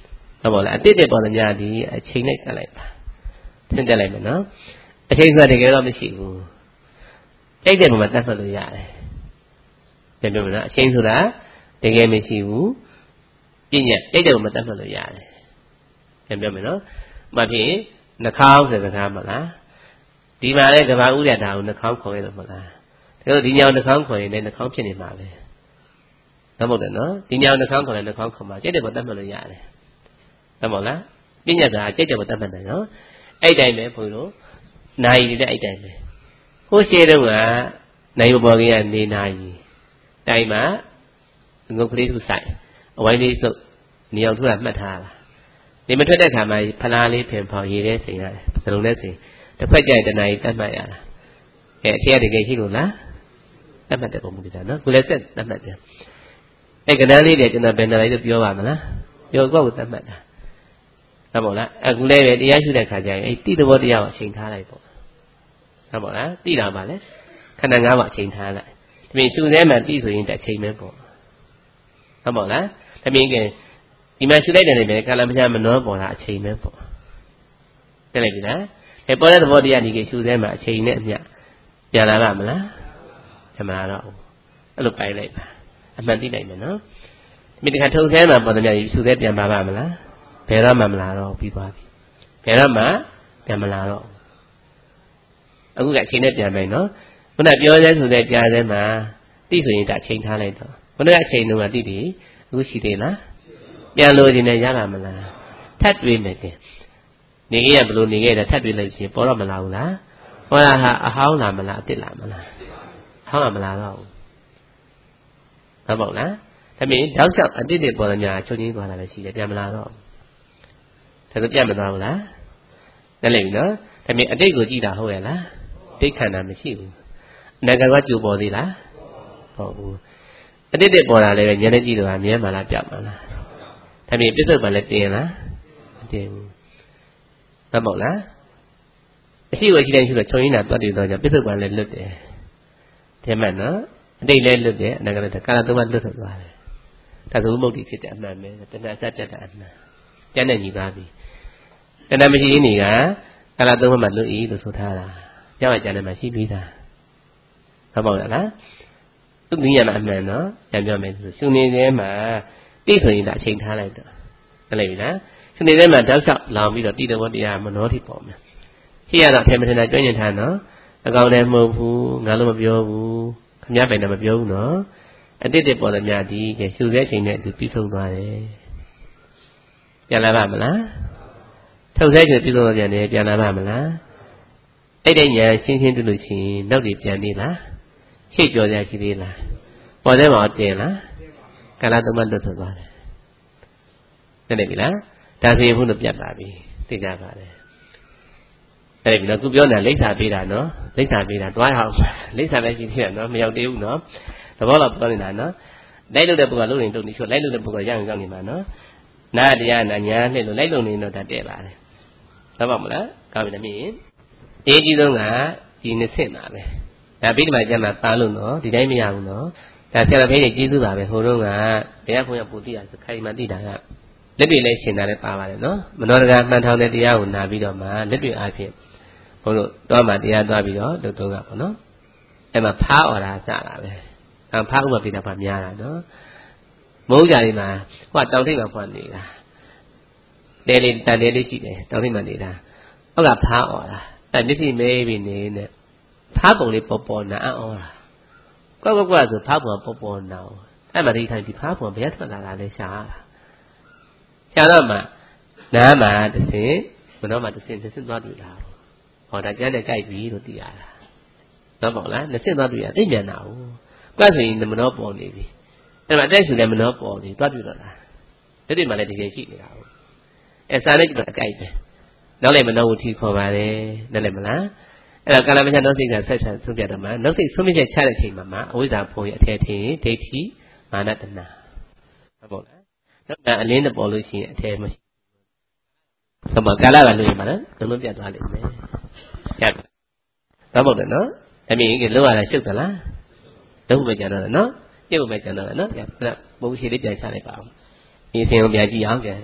Speaker 1: ဟုတ်ပါလားအတိတ်တဲ့ပေါ်သမျှဒီအချိန်နဲ့ကပ်လိုက်ပါသင်တက်လိုက်မယ်နော်အချိန်ဆိုတာတကယ်တော့မရှိဘူးကြိုက်တဲ့ပုံမှာတတ်မှတ်လို့ရတယ်ပြန်ပြောမယ်နော်အချိန်ဆိုတာတကယ်မရှိဘူးပြည့်ညက်ကြိုက်တဲ့ပုံမှာတတ်မှတ်လို့ရတယ်ပြန်ပြောမယ်နော်မှဖြစ်နှာခေါင်းဆိုစကားမလားဒီမှာလည်းကဘာဥရတာကိုနှာခေါင်းခေါ်ရလို့မလားဒါလို့ဒီညောင်နှာခေါင်းခေါ်ရင်လည်းနှာခေါင်းဖြစ်နေမှာပဲဟုတ်မဟုတ်တယ်နော်ဒီညောင်နှာခေါင်းခေါ်ရင်နှာခေါင်းခေါ်မှာကြိုက်တဲ့ပုံတတ်မှတ်လို့ရတယ်ဟုတ်မဟုတ်လားပြည့်ညက်ကကြိုက်တဲ့ပုံတတ်မှတ်တယ်နော်အဲ့တိုင်းပဲဘုန်းကြီးတို့နိုင်ရည်တဲ့အဲ့တိုင်းပဲဟိုရှေ့တုန်းကနိုင်မပေါ်ခင်ကနေနိုင်တိုင်းမှာငုတ်ကလေးထုဆိုင်အဝိုင်းလေးစုပ်နေအောင်ထုတာမှတ်ထားတာနေမထွက်တဲ့ခါမှာဖလားလေးဖင်ဖော်ရည်တဲ့စိန်ရတယ်စလုံးနဲ့စိန်တစ်ဖက်ကြိုက်တနာရီတတ်မှတ်ရတာအဲအထက်တကယ်ရှိလို့လားတတ်မှတ်တဲ့ပုံမူတာနော်ကိုလည်းဆက်တတ်မှတ်တယ်အဲကဏ္ဍလေးတွေကျွန်တော်ဘယ်နဲ့လိုက်လို့ပြောပါမလားပြောကောက်ကိုတတ်မှတ်တာဟုတ်ပါလားအခုလည်းပဲတရားရှိတဲ့ခါကျရင်အဲတိတဘောတရားကိုအချိန်ထားလိုက်ပေါ့ဟုတ်ပါလားတိတာပါလေခန္ဓာ၅ပါးအချိန်ထားလိုက်ဒီပြင်ရှုထဲမှာတိဆိုရင်တစ်ချိန်ပဲပေါ့ဟုတ်ပါလားဒါပြင်ကဒီမှာရှုလိုက်တယ်လည်းပဲကာလမချမနှောပေါ်တာအချိန်ပဲပေါ့သိလိုက်ပြီလားအဲပေါ်တဲ့သဘောတရားဒီကရှုထဲမှာအချိန်နဲ့အမျှပြန်လာပါမလားပြန်မလာတော့ဘူးအဲ့လိုပိုင်လိုက်ပါအမှန်သိလိုက်မယ်နော်ဒီတခါထုံဆဲမှာပေါ်တဲ့များရှုထဲပြန်ပါပါမလားဘယ်တော့မှမလာတော့ပြီးသွားပြီဘယ်တော့မှပြန်မလာတော့အခုကအချိန်နဲ့ပြန်မယ်နော်ခုနပြောရဲဆိုတဲ့ကြားထဲမှာတိဆိုရင်ဒါချိန်ထားလိုက်တော့ခုနကအချိန်တုန်းကတိတိအခုရှိသေးလားပြန်လို့ခြင်းနဲ့ရပါမလားထပ်တွေးမယ်ခင်နေခဲ့ရဘလို့နေခဲ့တယ်ထပ်တွေးလိုက်ခြင်းပေါ်တော့မလာဘူးလားဟောတာဟာအဟောင်းလာမလားအစ်စ်လာမလားဟောင်းလာမလားတော့ဟုတ်ပါ့လားဒါပေမဲ့တောက်လျှောက်အစ်စ်တွေပေါ်တယ်များချုပ်ချင်းသွားတာပဲရှိတယ်ပြန်မလာတော့ဒါဆိုပြန်မသွားဘူးလားနားလည်ပြီနော်ဒါပေမဲ့အတိတ်ကိုကြည့်တာဟုတ်ရဲ့လားဒိဋ္ဌခန္ဓာမရှိဘူးအနာဂတ်ကကြိုပေါ်သေးလားဟုတ်ဘူးအတိတ်တွေပေါ်တာလည်းပဲဉာဏ်နဲ့ကြည့်တော့မြဲမှာလားပြတ်မှာလားဒါပေမဲ့ပြစ္ဆုတ်ပံလည်းတင်လားမတင်ဘူးဟုတ်ပါ့လားအရှိဝရှိတိုင်းရှိတော့ခြုံရင်းတာတွတ်တည်တော့ကြပြစ္ဆုတ်ပံလည်းလွတ်တယ်တဲ့မှန်နော်အတိတ်လည်းလွတ်တယ်အနာဂတ်လည်းကာလသုံးပါးလွတ်ထွက်သွားတယ်ဒါဆိုမုတ်တိဖြစ်တဲ့အမှန်ပဲတဏှာစတတ်တဲ့အမှန်ကျန်တဲ့ညီပါပြီတဏှာမရှိသေးနေကကာလသုံးပါးမှာလွတ်ဤလို့ဆိုထားတာကြောက်ရကြတယ်မှာရှိပြီးသားဟုတ်ပါ့လားသူမြင်ရမှာအမှန်နော်ပြန်ပြောမယ်ဆိုရှုနေတဲ့မှာတိဆိုရင်ဒါအချိန်ထားလိုက်တော့ဟုတ်ပြီလားရှုနေတဲ့မှာတောက်လျှောက်လောင်ပြီးတော့တိတဘောတရားမနှောထိပေါ့မယ်ရှိရတော့အထင်မထင်တာကြွညင်ထားနော်အကောင်လည်းမဟုတ်ဘူးငါလည်းမပြောဘူးခမည်းပိုင်လည်းမပြောဘူးနော်အတိတ်တွေပေါ်တယ်များဒီကရှုတဲ့အချိန်နဲ့သူပြီးဆုံးသွားတယ်ပြန်လာပါမလားထုတ်ဆဲကျပြီးဆုံးသွားပြန်တယ်ပြန်လာပါမလားအဲ့တဲ့ညာရှင်းရှင်းတွေ့လို့ရှိရင်နောက်တွေပြန်နေလားရှေ့ကြော်ကြရှိသေးလားပေါ်တဲ့မှာတင်လားကာလသုံးပါးလွတ်ထွက်သွားတယ်သိတယ်ပြီလားဒါဆိုရင်ဘုန်းတို့ပြတ်ပါပြီသိကြပါလေအဲ့ဒီနော်ခုပြောနေတာလိမ့်စာပေးတာနော်လိမ့်စာပေးတာတွားရအောင်လိမ့်စာပဲရှိသေးတာနော်မရောက်သေးဘူးနော်သဘောတော့ပြောနေတာနော်လိုက်လို့တဲ့ပုဂ္ဂိုလ်လုံးနေတုံနေချွတ်လိုက်လို့တဲ့ပုဂ္ဂိုလ်ရောက်ရင်ရောက်နေမှာနော်နာတရားနာညာနဲ့လို့လိုက်လို့နေတော့တတ်တဲ့ပါတယ်ဟုတ်ပါမလားကောင်းပြီလားမြင်အေးကြီးဆုံးကဒီနှစ်ဆင့်ပါပဲဒါပြီးဒီမှာကျမ်းမှာပါလို့နော်ဒီတိုင်းမရဘူးနော်ဒါဆရာတော်ဘုရားကြီးကျေးဇူးပါပဲဟိုတုန်းကဘုရားဘုရားပူတိရဆိုခိုင်မှတိတာကလက်တွေလည်းရှင်တာလည်းပါပါတယ်နော်မနောတကာမှန်ထောင်တဲ့တရားကိုနာပြီးတော့မှလက်တွေအားဖြင့်ဘုန်းတို့သွားမှတရားသွားပြီးတော့လုပ်တော့ကပေါ့နော်အဲ့မှာဖားអော်တာစတာပဲအဲဖားဥပပိတာပါများတာနော်မိုးကြလေးမှာဟိုကတောင်ထိပ်မှာဖွင့်နေတာတဲလေးတန်တဲလေးရှိတယ်တောင်ထိပ်မှာနေတာဟုတ်ကဖားអော်တာအဲ့မျက်စိမဲပြီးနေနဲ့ဖားပုံလေးပေါ်ပေါ်နာអော်တာကွက်ကွက်ကွက်ဆိုဖားပုံပေါ်ပေါ်နာအဲ့မှာဒီထိုင်ဒီဖားပုံဘယ်ထွက်လာတာလဲရှားတာရှားတော့မှနားမှာတစ်စင်ဘယ်တော့မှတစ်စင်တစ်စင်သွားတွေ့တာဟောဒါကျန်တဲ့ကြိုက်ပြီလို့သိရတာတော့ပေါ့လားနှစ်စင်သွားတွေ့ရသိမြန်တာဟုတ်ကွက်ဆိုရင်မနှောပေါ်နေပြီအဲ့မှာအတိုက်ဆိုလည်းမနှောပေါ်နေသွားတွေ့တော့တာဒီတွေမှလည်းတကယ်ရှိနေတာဟုတ်အဲစာနဲ့ကြည့်တော့အကြိုက်ပဲနောက်လည်းမနှောဘူးထီခေါ်ပါတယ်နားလည်မလားအဲ့တော့ကာလမချနှုတ်စိတ်ကဆက်ဆက်ဆုံးပြတော့မှနှုတ်စိတ်ဆုံးဖြတ်ချတဲ့အချိန်မှာအဝိဇ္ဇာဖုံးရအထက်ထင်ဒိဋ္ဌိမာနတဏဟုတ်ပေါ့လားနောက်အလင်းတပေါ်လို့ရှိရင်အထက်မရှိဟုတ်ပါကာလကလို့ရမှာနော်လုံးလုံးပြတ်သွားလိမ့်မယ်ကျတ်တော့ပေါ့တယ်နော်အမြင်ကြီးလောရတာရှုပ်သလားလုံးဖို့ပဲကြံတော့တယ်နော်ပြည့်ဖို့ပဲကြံတော့တယ်နော်ဘုရားရှိလေးပြန်ချလိုက်ပါအောင်ဒီသင်ကိုပြန်ကြည့်အောင်ပြန်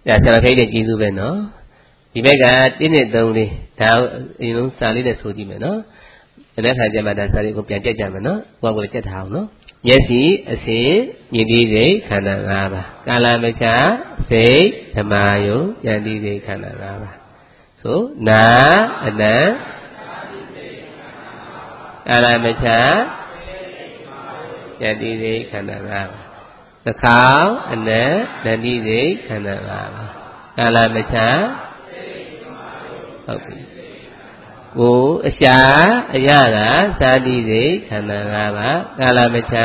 Speaker 1: ဒါဆရာခိုင်းတဲ့ကျေးဇူးပဲနော်ဒီဘက်ကတင်းနဲ့သုံးလေးဒါအရင်ဆုံးစာလေးနဲ့ဆိုကြည့်မယ်နော်အဲ့ဒါခါကျမှဒါစာလေးကိုပြန်ကြက်ကြမယ်နော်ကိုယ်ကိုယ်ကြက်ထားအောင်နော်မျက်စိအစင်မြင်သိစိတ်ခန္ဓာ၅ပါးကာလမချစိတ်ဓမ္မယုဉာဏ်သိစိတ်ခန္ဓာ၅ပါးဆိုနာအနံကာလမချဉာဏ်သိစိတ်ခန္ဓာ၅ပါးသခေါင်းအနံဉာဏ်သိစိတ်ခန္ဓာ၅ပါးကာလမချဟုတ်ပြီကိုအရှာအရသာသာတိစိတ်ခန္ဓာ၅ပါးကာလမချ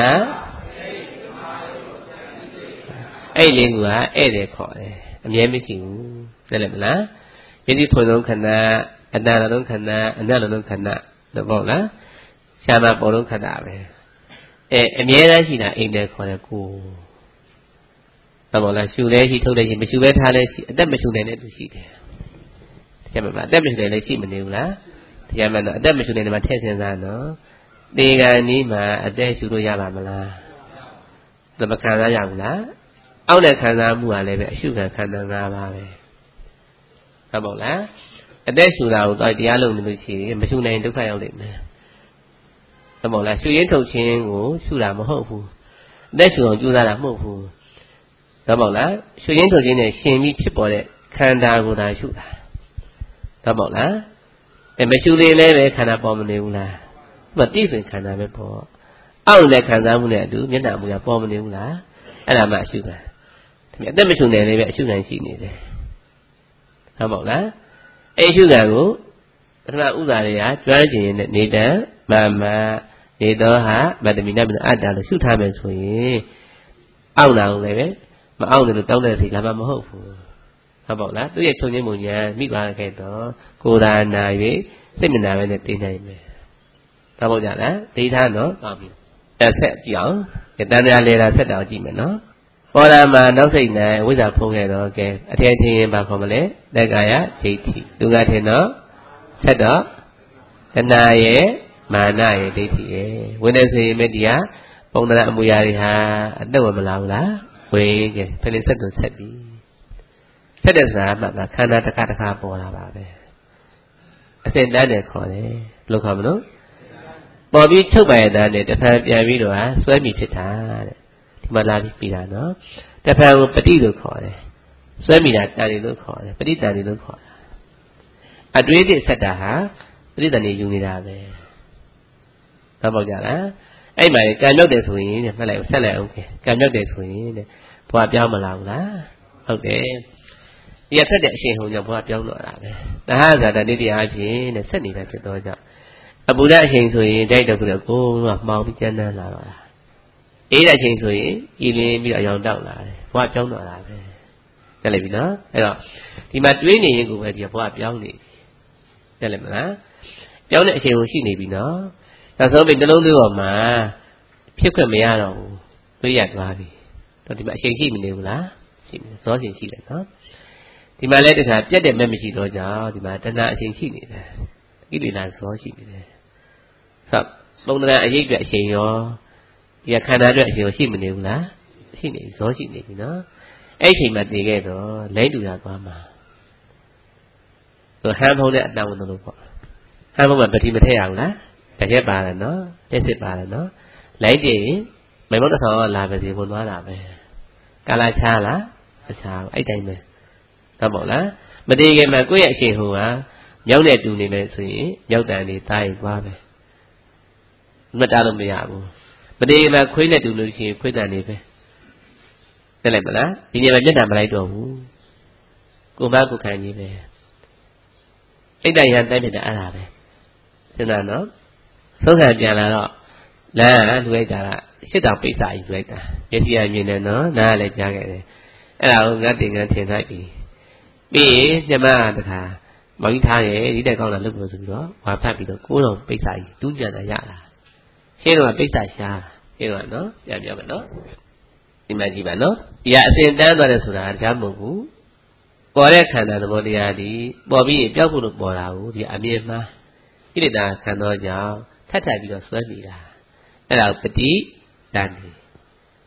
Speaker 1: အဲ့လေးကဧည့်တယ်ခေါ်တယ်အမြဲမရှိဘူးသိတယ်မလားယတိဖွင့်ဆုံးခန္ဓာအတ္တလုံးခန္ဓာအနတ်လုံးခန္ဓာတော့ပေါ့လားရှာမပေါ်လုံးခန္ဓာပဲအဲအမြဲတမ်းရှိတာအိမ်တယ်ခေါ်တယ်ကိုတော့ပေါ့လားရှူလဲရှိထုတ်လဲရှိမရှူပဲထားလဲရှိအသက်မရှူနိုင်တဲ့သူရှိတယ်ကျမပါအသက်မရှူနိုင်လဲရှိမနေဘူးလားတရားမှန်တော့အသက်မရှူနိုင်တယ်မှာထည့်စဉ်းစားနော်တေကံနီးမှာအသက်ရှူလို့ရပါမလားသမခံစားရဘူးလားအောက်တဲ့ခံစားမှုကလည်းပဲအရှုခံခန္ဓာ၅ပါးပဲဟုတ်ပါ့လားအသက်ရှူတာကိုတော့တရားလုံးနေလို့ရှိရင်မရှူနိုင်ဒုက္ခရောက်လိမ့်မယ်ဟုတ်ပါ့လားရှူရင်းထုတ်ခြင်းကိုရှူတာမဟုတ်ဘူးအသက်ရှူအောင်ကြိုးစားတာမဟုတ်ဘူးဟုတ်ပါ့လားရှူရင်းထုတ်ခြင်းနဲ့ရှင်ပြီးဖြစ်ပေါ်တဲ့ခန္ဓာကိုယ်သာရှုတာဟုတ်ပါ့လားအဲမရှူရင်လည်းပဲခန္ဓာပေါ်မနေဘူးလားမတိဆိုခန္ဓာပဲပေါ်အောက်တဲ့ခံစားမှုနဲ့အတူမျက်နှာမူကပေါ်မနေဘူးလားအဲ့ဒါမှအရှုခံအသက်မရှူနိုင်လည်းပဲအရှုခံရှိနေတယ်ဟုတ်ပါ့လားအဲ့အရှုခံကိုပထမဥသာတွေကကျွမ်းကျင်တဲ့နေတံမမနေသောဟာမတ္တမိနမိနအတ္တလို့ရှုထားမယ်ဆိုရင်အောက်လာအောင်လည်းပဲမအောက်တယ်လို့တောင်းတဲ့စိတ်လာမှမဟုတ်ဘူးဟုတ်ပါ့လားသူရဲ့ချုပ်ငင်းမှုညာမိသွားခဲ့တော့ကိုယ်သာနာ၍စိတ်မနာပဲနဲ့သိနိုင်မယ်ဟုတ်ပါ့ကြလားသိထားနော်ကောင်းပြီတက်ဆက်ကြည့်အောင်တန်တရားလေတာဆက်တာကြည့်မယ်နော်ပေါ်လာမှာနောက်စိတ်နဲ့ဝိဇ္ဇာဖုံးခဲ့တော့ကဲအထင်ထင်ရင်ဘာခေါ်မလဲလက်ကာယဒိဋ္ဌိသူကထင်တော့ဆက်တော့တဏှာရဲ့မာနရဲ့ဒိဋ္ဌိရဲ့ဝင်နေဆိုရင်မတရားပုံသဏ္ဍာန်အမူအရာတွေဟာအသက်ဝင်မလာဘူးလားဝင်ကဲဖယ်ဆက်တော့ဆက်ပြီဆက်တဲ့စာမှသာခန္ဓာတစ်ခါတစ်ခါပေါ်လာပါပဲအစဉ်တန်းတယ်ခေါ်တယ်ဘယ်လိုခေါ်မလို့ပေါ်ပြီးချုပ်ပါရတဲ့နဲ့တစ်ဖန်ပြန်ပြီးတော့ဆွဲမိဖြစ်တာတဲ့ဒီမှာလာပြီးပြီးတာနော်တစ်ဖန်ကိုပฏิလို့ခေါ်တယ်ဆွဲမိတာတန်တယ်လို့ခေါ်တယ်ပฏิတန်တယ်လို့ခေါ်တာအတွေးတိဆက်တာဟာပฏิတန်နေယူနေတာပဲတော့ပေါ့ကြလားအဲ့မှာကံမြောက်တယ်ဆိုရင်မှတ်လိုက်ဆက်လိုက်အောင်ကံမြောက်တယ်ဆိုရင်တဲ့ဘဝပြောင်းမလာဘူးလားဟုတ်တယ်ဒီရက်ဆက်တဲ့အရှင်ဟုံကြောင့်ဘဝပြောင်းတော့တာပဲတဟဇာတတိတရားအဖြစ်နဲ့ဆက်နေတာဖြစ်တော့ကြောင့်အပူဓာတ်အချိန်ဆိုရင်တိုက်တော့ပြီးတော့ကိုယ်ကမှောင်ပြီးကျန်းတန်းလာတော့တာအေးတဲ့အချိန်ဆိုရင်ဤလင်းပြီးတော့အယောင်တောက်လာတယ်ဘဝပြောင်းတော့တာပဲတက်လိုက်ပြီနော်အဲ့တော့ဒီမှာတွေးနေရင်ကိုပဲဒီဘဝပြောင်းနေပြီတက်လိုက်မလားပြောင်းတဲ့အချိန်ကိုရှိနေပြီနော်ဒါဆိုပြီးနှလုံးသွင်းပေါ်မှာဖြစ်ခွင့်မရတော့ဘူးတွေးရသွားပြီတော့ဒီမှာအချိန်ရှိမနေဘူးလားရှိနေစောချိန်ရှိတယ်နော်ဒီမှာလည်းတခါပြတ်တဲ့မဲ့မရှိတော့ကြောင်ဒီမှာတဏှာအချိန်ရှိနေတယ်ဣတိလာစောရှိနေတယ်ဟုတ်ပုံသဏ္ဍာန်အရေးအတွက်အချိန်ရောဒီခန္ဓာအတွက်အချိန်ရောရှိမနေဘူးလားရှိနေဇောရှိနေပြီနော်အဲ့အချိန်မှာတည်ခဲ့တော့လဲတူတာသွားမှာဟိုဟန်ဖုံးတဲ့အတန်ဝင်လို့ပေါ့ဟန်ဖုံးမှာပတိမထည့်ရဘူးလားတကယ်ပါတယ်နော်တက်စစ်ပါတယ်နော်လိုက်ကြည့်ရင်မိမုတ်တစ်ဆောင်လာပဲစီဝင်သွားတာပဲကာလာချားလားအချားအဲ့တိုင်းပဲဟုတ်ပါလားမတည်ခင်မှာကိုယ့်ရဲ့အချိန်ဟိုဟာမြောက်နဲ့တူနေမယ်ဆိုရင်မြောက်တန်လေးသားရင်သွားပဲမတားလို့မရဘူးမတည်ခင်မှာခွေးနဲ့တူလို့ရှိရင်ခွေးတန်လေးပဲသိလိုက်မလားဒီနေ့မှမျက်နှာမလိုက်တော့ဘူးကိုမကိုခံကြီးပဲအဲ့တိုင်ရန်တိုင်းဖြစ်တာအဲ့ဒါပဲစဉ်းစားနော်သုံးခံပြန်လာတော့လမ်းကလူလိုက်တာကရှစ်တောင်ပိဿာကြီးလူလိုက်တာမျက်စိကမြင်တယ်နော်နားကလည်းကြားခဲ့တယ်အဲ့ဒါကိုငတ်တင်ငန်းထင်လိုက်ပြီပြီးရင်ညမတခါမောင်ကြီးထားရဲ့ဒီတက်ကောင်းတာလုပ်လို့ဆိုပြီးတော့ဝါဖတ်ပြီးတော့ကိုးတော်ပိဿာကြီးတူးကြံတာရတာရှင်းတော့ပိဿာရှားရှင်းတော့နော်ပြန်ပြောမယ်နော်ဒီမှာကြည့်ပါနော်ဒီကအစဉ်တန်းသွားတယ်ဆိုတာတရားမဟုတ်ဘူးပေါ်တဲ့ခန္ဓာသဘောတရားဒီပေါ်ပြီးပျောက်ဖို့လို့ပေါ်တာကိုဒီအမြင်မှာဣတိတာခံတော့ကြောင့်ထပ်ထပ်ပြီးတော့ဆွဲမိတာအဲ့ဒါပฏิတန်နေ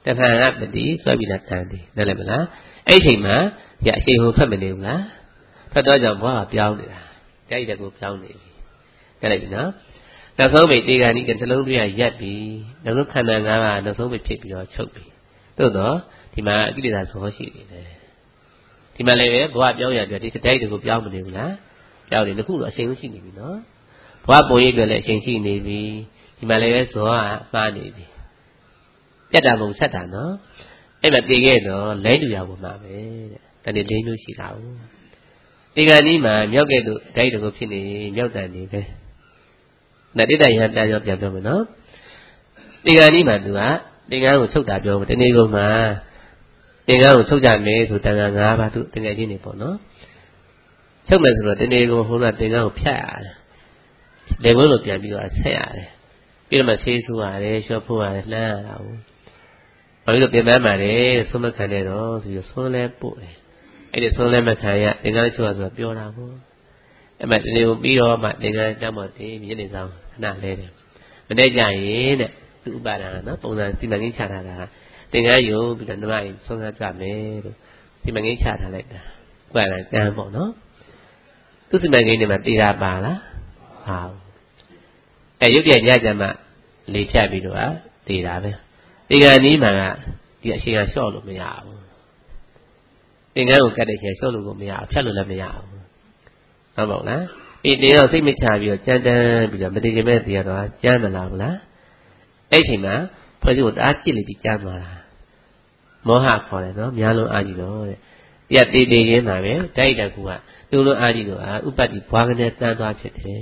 Speaker 1: တဏှာကပတိဆွဲပြီးလာတန်တယ်နားလည်မလားအဲ့ချိန်မှာရအချိန်ဟိုဖတ်မနေဘူးလားဖတ်တော့ကြောင့်ဘွားကပြောင်းနေတာကြိုက်တဲ့ကိုပြောင်းနေပြီနားလည်ပြီနော်နောက်ဆုံးပဲတေဂာနိကနှလုံးသွင်းရရက်ပြီနောက်ဆုံးခန္ဓာငါးပါးနောက်ဆုံးပဲဖြစ်ပြီးတော့ချုပ်ပြီသို့တော့ဒီမှာအကိလေသာဇောရှိနေတယ်ဒီမှာလည်းပဲဘွားပြောင်းရပြဒီကြိုက်တဲ့ကိုပြောင်းမနေဘူးလားပြောင်းနေခုတော့အချိန်ရှိနေပြီနော်ဘွားပုံရိပ်တွေလည်းအချိန်ရှိနေပြီဒီမှာလည်းပဲဇောကမှားနေပြီပြတ်တာမဟုတ်ဆက်တာနော်အဲ့မှာတေခဲ့တော့လဲတူရဖို့မှာပဲတဲ့တနေ့လေးမျိုးရှိတာ哦တေဂာနီးမှာမြောက်ကဲ့သို့ဓာတ်တကူဖြစ်နေမြောက်တန်နေပဲဒါတိတ္တယဟန်တန်ရောပြန်ပြောမယ်နော်တေဂာနီးမှာသူကသင်္ကန်းကိုချုပ်တာပြောမယ်တနေ့ကုန်မှာသင်္ကန်းကိုချုပ်ကြမယ်ဆိုတန်ခါ၅ပါးသူတကယ်ချင်းနေပေါ့နော်ချုပ်မယ်ဆိုတော့တနေ့ကုန်ဟိုကသင်္ကန်းကိုဖြတ်ရတယ်လေဘုံလိုပြန်ပြီးတော့ဆက်ရတယ်ပြီးတော့မှဆေးဆူရတယ်ရှော့ဖို့ရတယ်လှမ်းရတာဟုတ်ဘာလို့ပြန်မှန်းပါတယ်ဆုံးမခံတဲ့တော့ဆိုပြီးဆုံးလဲပို့တယ်အဲ့ဒီဆုံးလဲမခံရသင်္ကန်းချုပ်ရဆိုတာပြောတာပေါ့အဲ့မှတနေ့ကိုပြီးတော့မှသင်္ကန်းတောက်မှတင်းညနေဆောင်ခဏလဲတယ်မနေ့ကျရင်တဲ့သူ့ဥပါဒာနော်ပုံစံစီမံကိန်းချထားတာသင်္ကန်းယူပြီးတော့ဓမ္မရင်ဆုံးခါကြမယ်လို့စီမံကိန်းချထားလိုက်တာကွာလာတန်းပေါ့နော်သူ့စီမံကိန်းတွေမှာတေးတာပါလားဟာအဲရုပ်ပြညကြမှာလေဖြတ်ပြီးတော့တေးတာပဲတေးကနီးမှာကဒီအချိန်ကလျှော့လို့မရဘူးသင်္ကန်းကိုကတ်တဲ့ချိန်လျှော့လို့ကိုမရဘူးဖြတ်လို့လည်းမရဘူးဟုတ်ပါ့လားအေးတင်းတော့စိတ်မချပြီးတော့ကြမ်းတမ်းပြီးတော့မတည်ခြင်းမဲ့တရားတော့ကြမ်းမလားဘူးလားအဲ့ချိန်မှာဖွဲ့စည်းကိုတအားကြည့်လိပြီးကြမ်းသွားတာမောဟခေါ်တယ်နော်များလုံးအားကြီးတော့တဲ့တရားတေးတေးရင်းမှာပဲတိုက်တဲ့ကူကသူ့လိုအားကြီးတော့ဥပတ္တိဘွားကနေတန်းသွားဖြစ်တယ်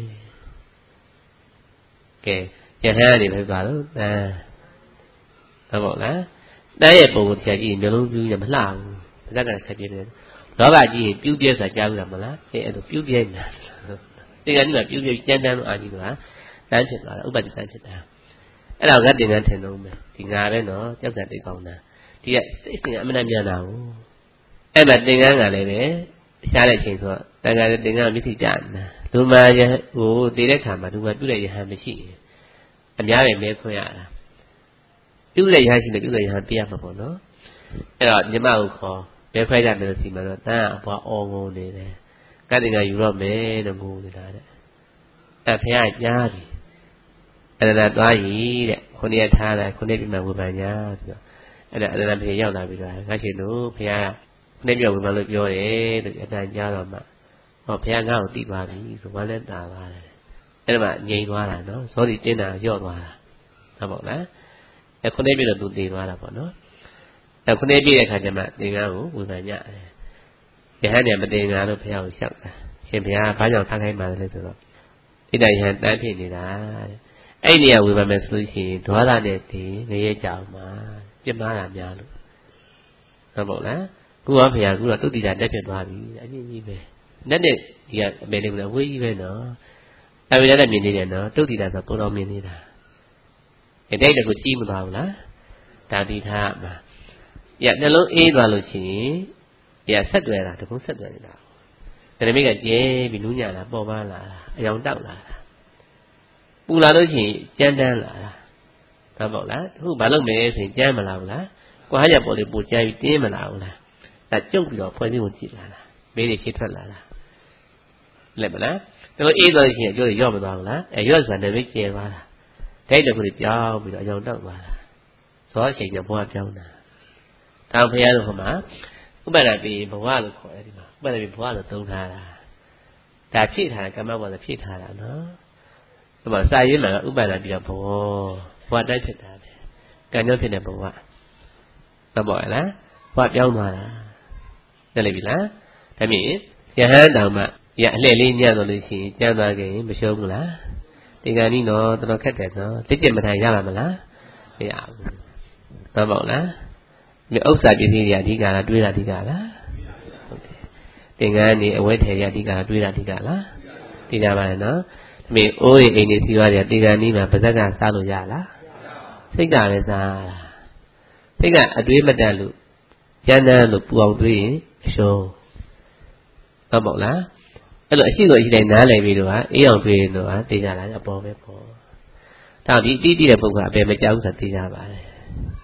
Speaker 1: ကဲယဟန်ကနေပဲပါလို့တန်းဟုတ်ပါ့လားတန်းရဲ့ပုံကိုတရားကြည့်မျိုးလုံးပြူးရမလှဘူးပါဇက်ကဆက်ပြတယ်လောဘကြီးပြူးပြဲဆိုတာကြားဘူးလားမလားအဲအဲ့လိုပြူးပြဲနေတာတင်ကန်းကြီးကပြူးပြဲကြမ်းတမ်းလို့အားကြီးတော့တန်းဖြစ်သွားတာဥပတ္တိတန်းဖြစ်တာအဲ့ဒါကတင်ကန်းထင်တော့မယ်ဒီငါပဲနော်ကြောက်တဲ့တိတ်ကောင်းတာဒီကစိတ်စဉ်ကအမှန်တမ်းတာကိုအဲ့မှာတင်ကန်းကလည်းပဲရှားတဲ့ချိန်ဆိုတော့တန်ခါတဲ့တင်ကန်းမြစ်ထိကြနေတာလူမာယဟိုတည်တဲ့ခါမှာလူမာပြုတ်တဲ့ယဟန်မရှိဘူးအများပဲမဲခွင့်ရတာပြုတ်တဲ့ယဟန်ရှိတယ်ပြုတ်တဲ့ယဟန်ပြရမှာပေါ့နော်အဲ့တော့ညီမကိုခေါ်မဲခွဲကြမယ်လို့စီမှာတော့တန်းအဘွားအော်ငုံနေတယ်ကတ္တိကယူတော့မယ်လို့ငုံနေတာတဲ့အဲ့ဖះကြားပြီအဲ့ဒါသွားရည်တဲ့ခုနှစ်ရက်ထားတယ်ခုနှစ်ပြမှဝေဖန်ညာဆိုတော့အဲ့ဒါအဲ့ဒါဖះရောက်လာပြီတော့ငါရှင်တို့ဖះခုနှစ်ပြဝေဖန်လို့ပြောတယ်လို့အတန်ကြားတော့မှဟောဖះငါ့ကိုတိသွားပြီဆိုဘာလဲတာပါတယ်အဲ့ဒါမှငြိမ်သွားတာနော်ဇောဒီတင်းတာရော့သွားတာဟုတ်ပါ့လားအဲ့ခုနှစ်ပြတော့သူတည်သွားတာပေါ့နော်အဲ့ခုနှစ်ပြတဲ့ခါကျမှသင်္ကန်းကိုဝေဖန်ညတယ်ယဟန်เนี่ยမတင်ငါလို့ဖះကိုလျှောက်တာရှင်ဖះဘာကြောင့်ထားခိုင်းပါလဲဆိုတော့ဣဒယဟန်တန်းဖြစ်နေတာတဲ့အဲ့ဒီနေရာဝေဖန်မယ်ဆိုလို့ရှိရင်ဒွါရနဲ့တည်ငရဲကြောင်မှာပြစ်မှားတာများလို့ဟုတ်ပါ့လားခုကဖះခုတော့တုတ်တိတာတက်ဖြစ်သွားပြီအမြင့်ကြီးပဲနဲ့နဲ့ဒီကအမေလေးကဝေးကြီးပဲနော်အမေလည်းမြင်နေတယ်နော်တုတ်တိတာဆိုပုံတော်မြင်နေတာအဲ့တဲ့တကူကြည့်မသွားဘူးလားဒါတိထားမှာရနှလုံးအေးသွားလို့ရှိရင်ရဆက်တွယ်တာတကုန်းဆက်တွယ်နေတာတရမိတ်ကကျဲပြီးနူးညံ့လာပေါ်ပါလာတာအယောင်တောက်လာတာပူလာလို့ရှိရင်ကြမ်းတမ်းလာတာဟုတ်ပါ့လားအခုဘာလုပ်မယ်ဆိုရင်ကြမ်းမလာဘူးလားကွာရပေါ်လေးပူကြမ်းပြီးတင်းမလာဘူးလားဒါကျုပ်ပြီးတော့ဖွဲ့စည်းကိုကြည့်လာတာမေးနေရှိထွက်လာတာလက်မလားဒါလို့အေးသွားလို့ရှိရင်အကျိုးရော့မသွားဘူးလားအဲရော့ဆိုတာတရမိတ်ကျဲသွားတာဒိုက်တခုလေးပြောင်းပြီးတော့အယောင်တောက်သွားတာဇောအချိန်ကဘဝပြောင်းတာတောင်ဖះလို့ဟိုမှာဥပဒနာပြီးဘဝလို့ခေါ်တယ်ဒီမှာဥပဒနာပြီးဘဝလို့သုံးထားတာဒါဖြည့်ထားတာကမ္မဘဝဆိုဖြည့်ထားတာနော်ဒီမှာစာရေးမှာဥပဒနာပြီးတော့ဘဝဘဝတိုက်ဖြစ်တာပဲကံကြောင့်ဖြစ်တဲ့ဘဝသဘောရလားဘဝပြောင်းသွားတာသိလိမ့်ပြီလားဒါမြင်ယဟန်တောင်မှရအလှည့်လေးညံ့သွားလို့ရှိရင်ကျမ်းသွားခင်မရှုံးဘူးလားဒီကနေ့တော့တော်တော်ခက်တယ်နော်လက်ကျက်မထိုင်ရပါမလားမရဘူးသဘောလားမြေဥစ္စာပစ္စည်းတွေအဓိကလားတွေးတာအဓိကလားဟုတ်တယ်သင်္ကန်းနေအဝဲထည်ရအဓိကလားတွေးတာအဓိကလားသိကြပါရဲ့နော်ဒီမေအိုးရင်အိမ်နေစီးသွားတယ်သင်္ကန်းနီးမှာပါဇက်ကစားလို့ရလားစိတ်ကပဲစားတာစိတ်ကအတွေးမတတ်လို့ကျန်းတန်းလို့ပူအောင်တွေးရင်အရှုံးဟုတ်ပါ့လားအဲ့လိုအရှိကိုအရှိတိုင်းနားလည်ပြီးတော့အေးအောင်တွေးရင်တော့သိကြလားအပေါ်ပဲပေါ့ဒါဒီတိတိတဲ့ပုဂ္ဂိုလ်အပေမကြောက်ဆိုတာသိကြပါလေ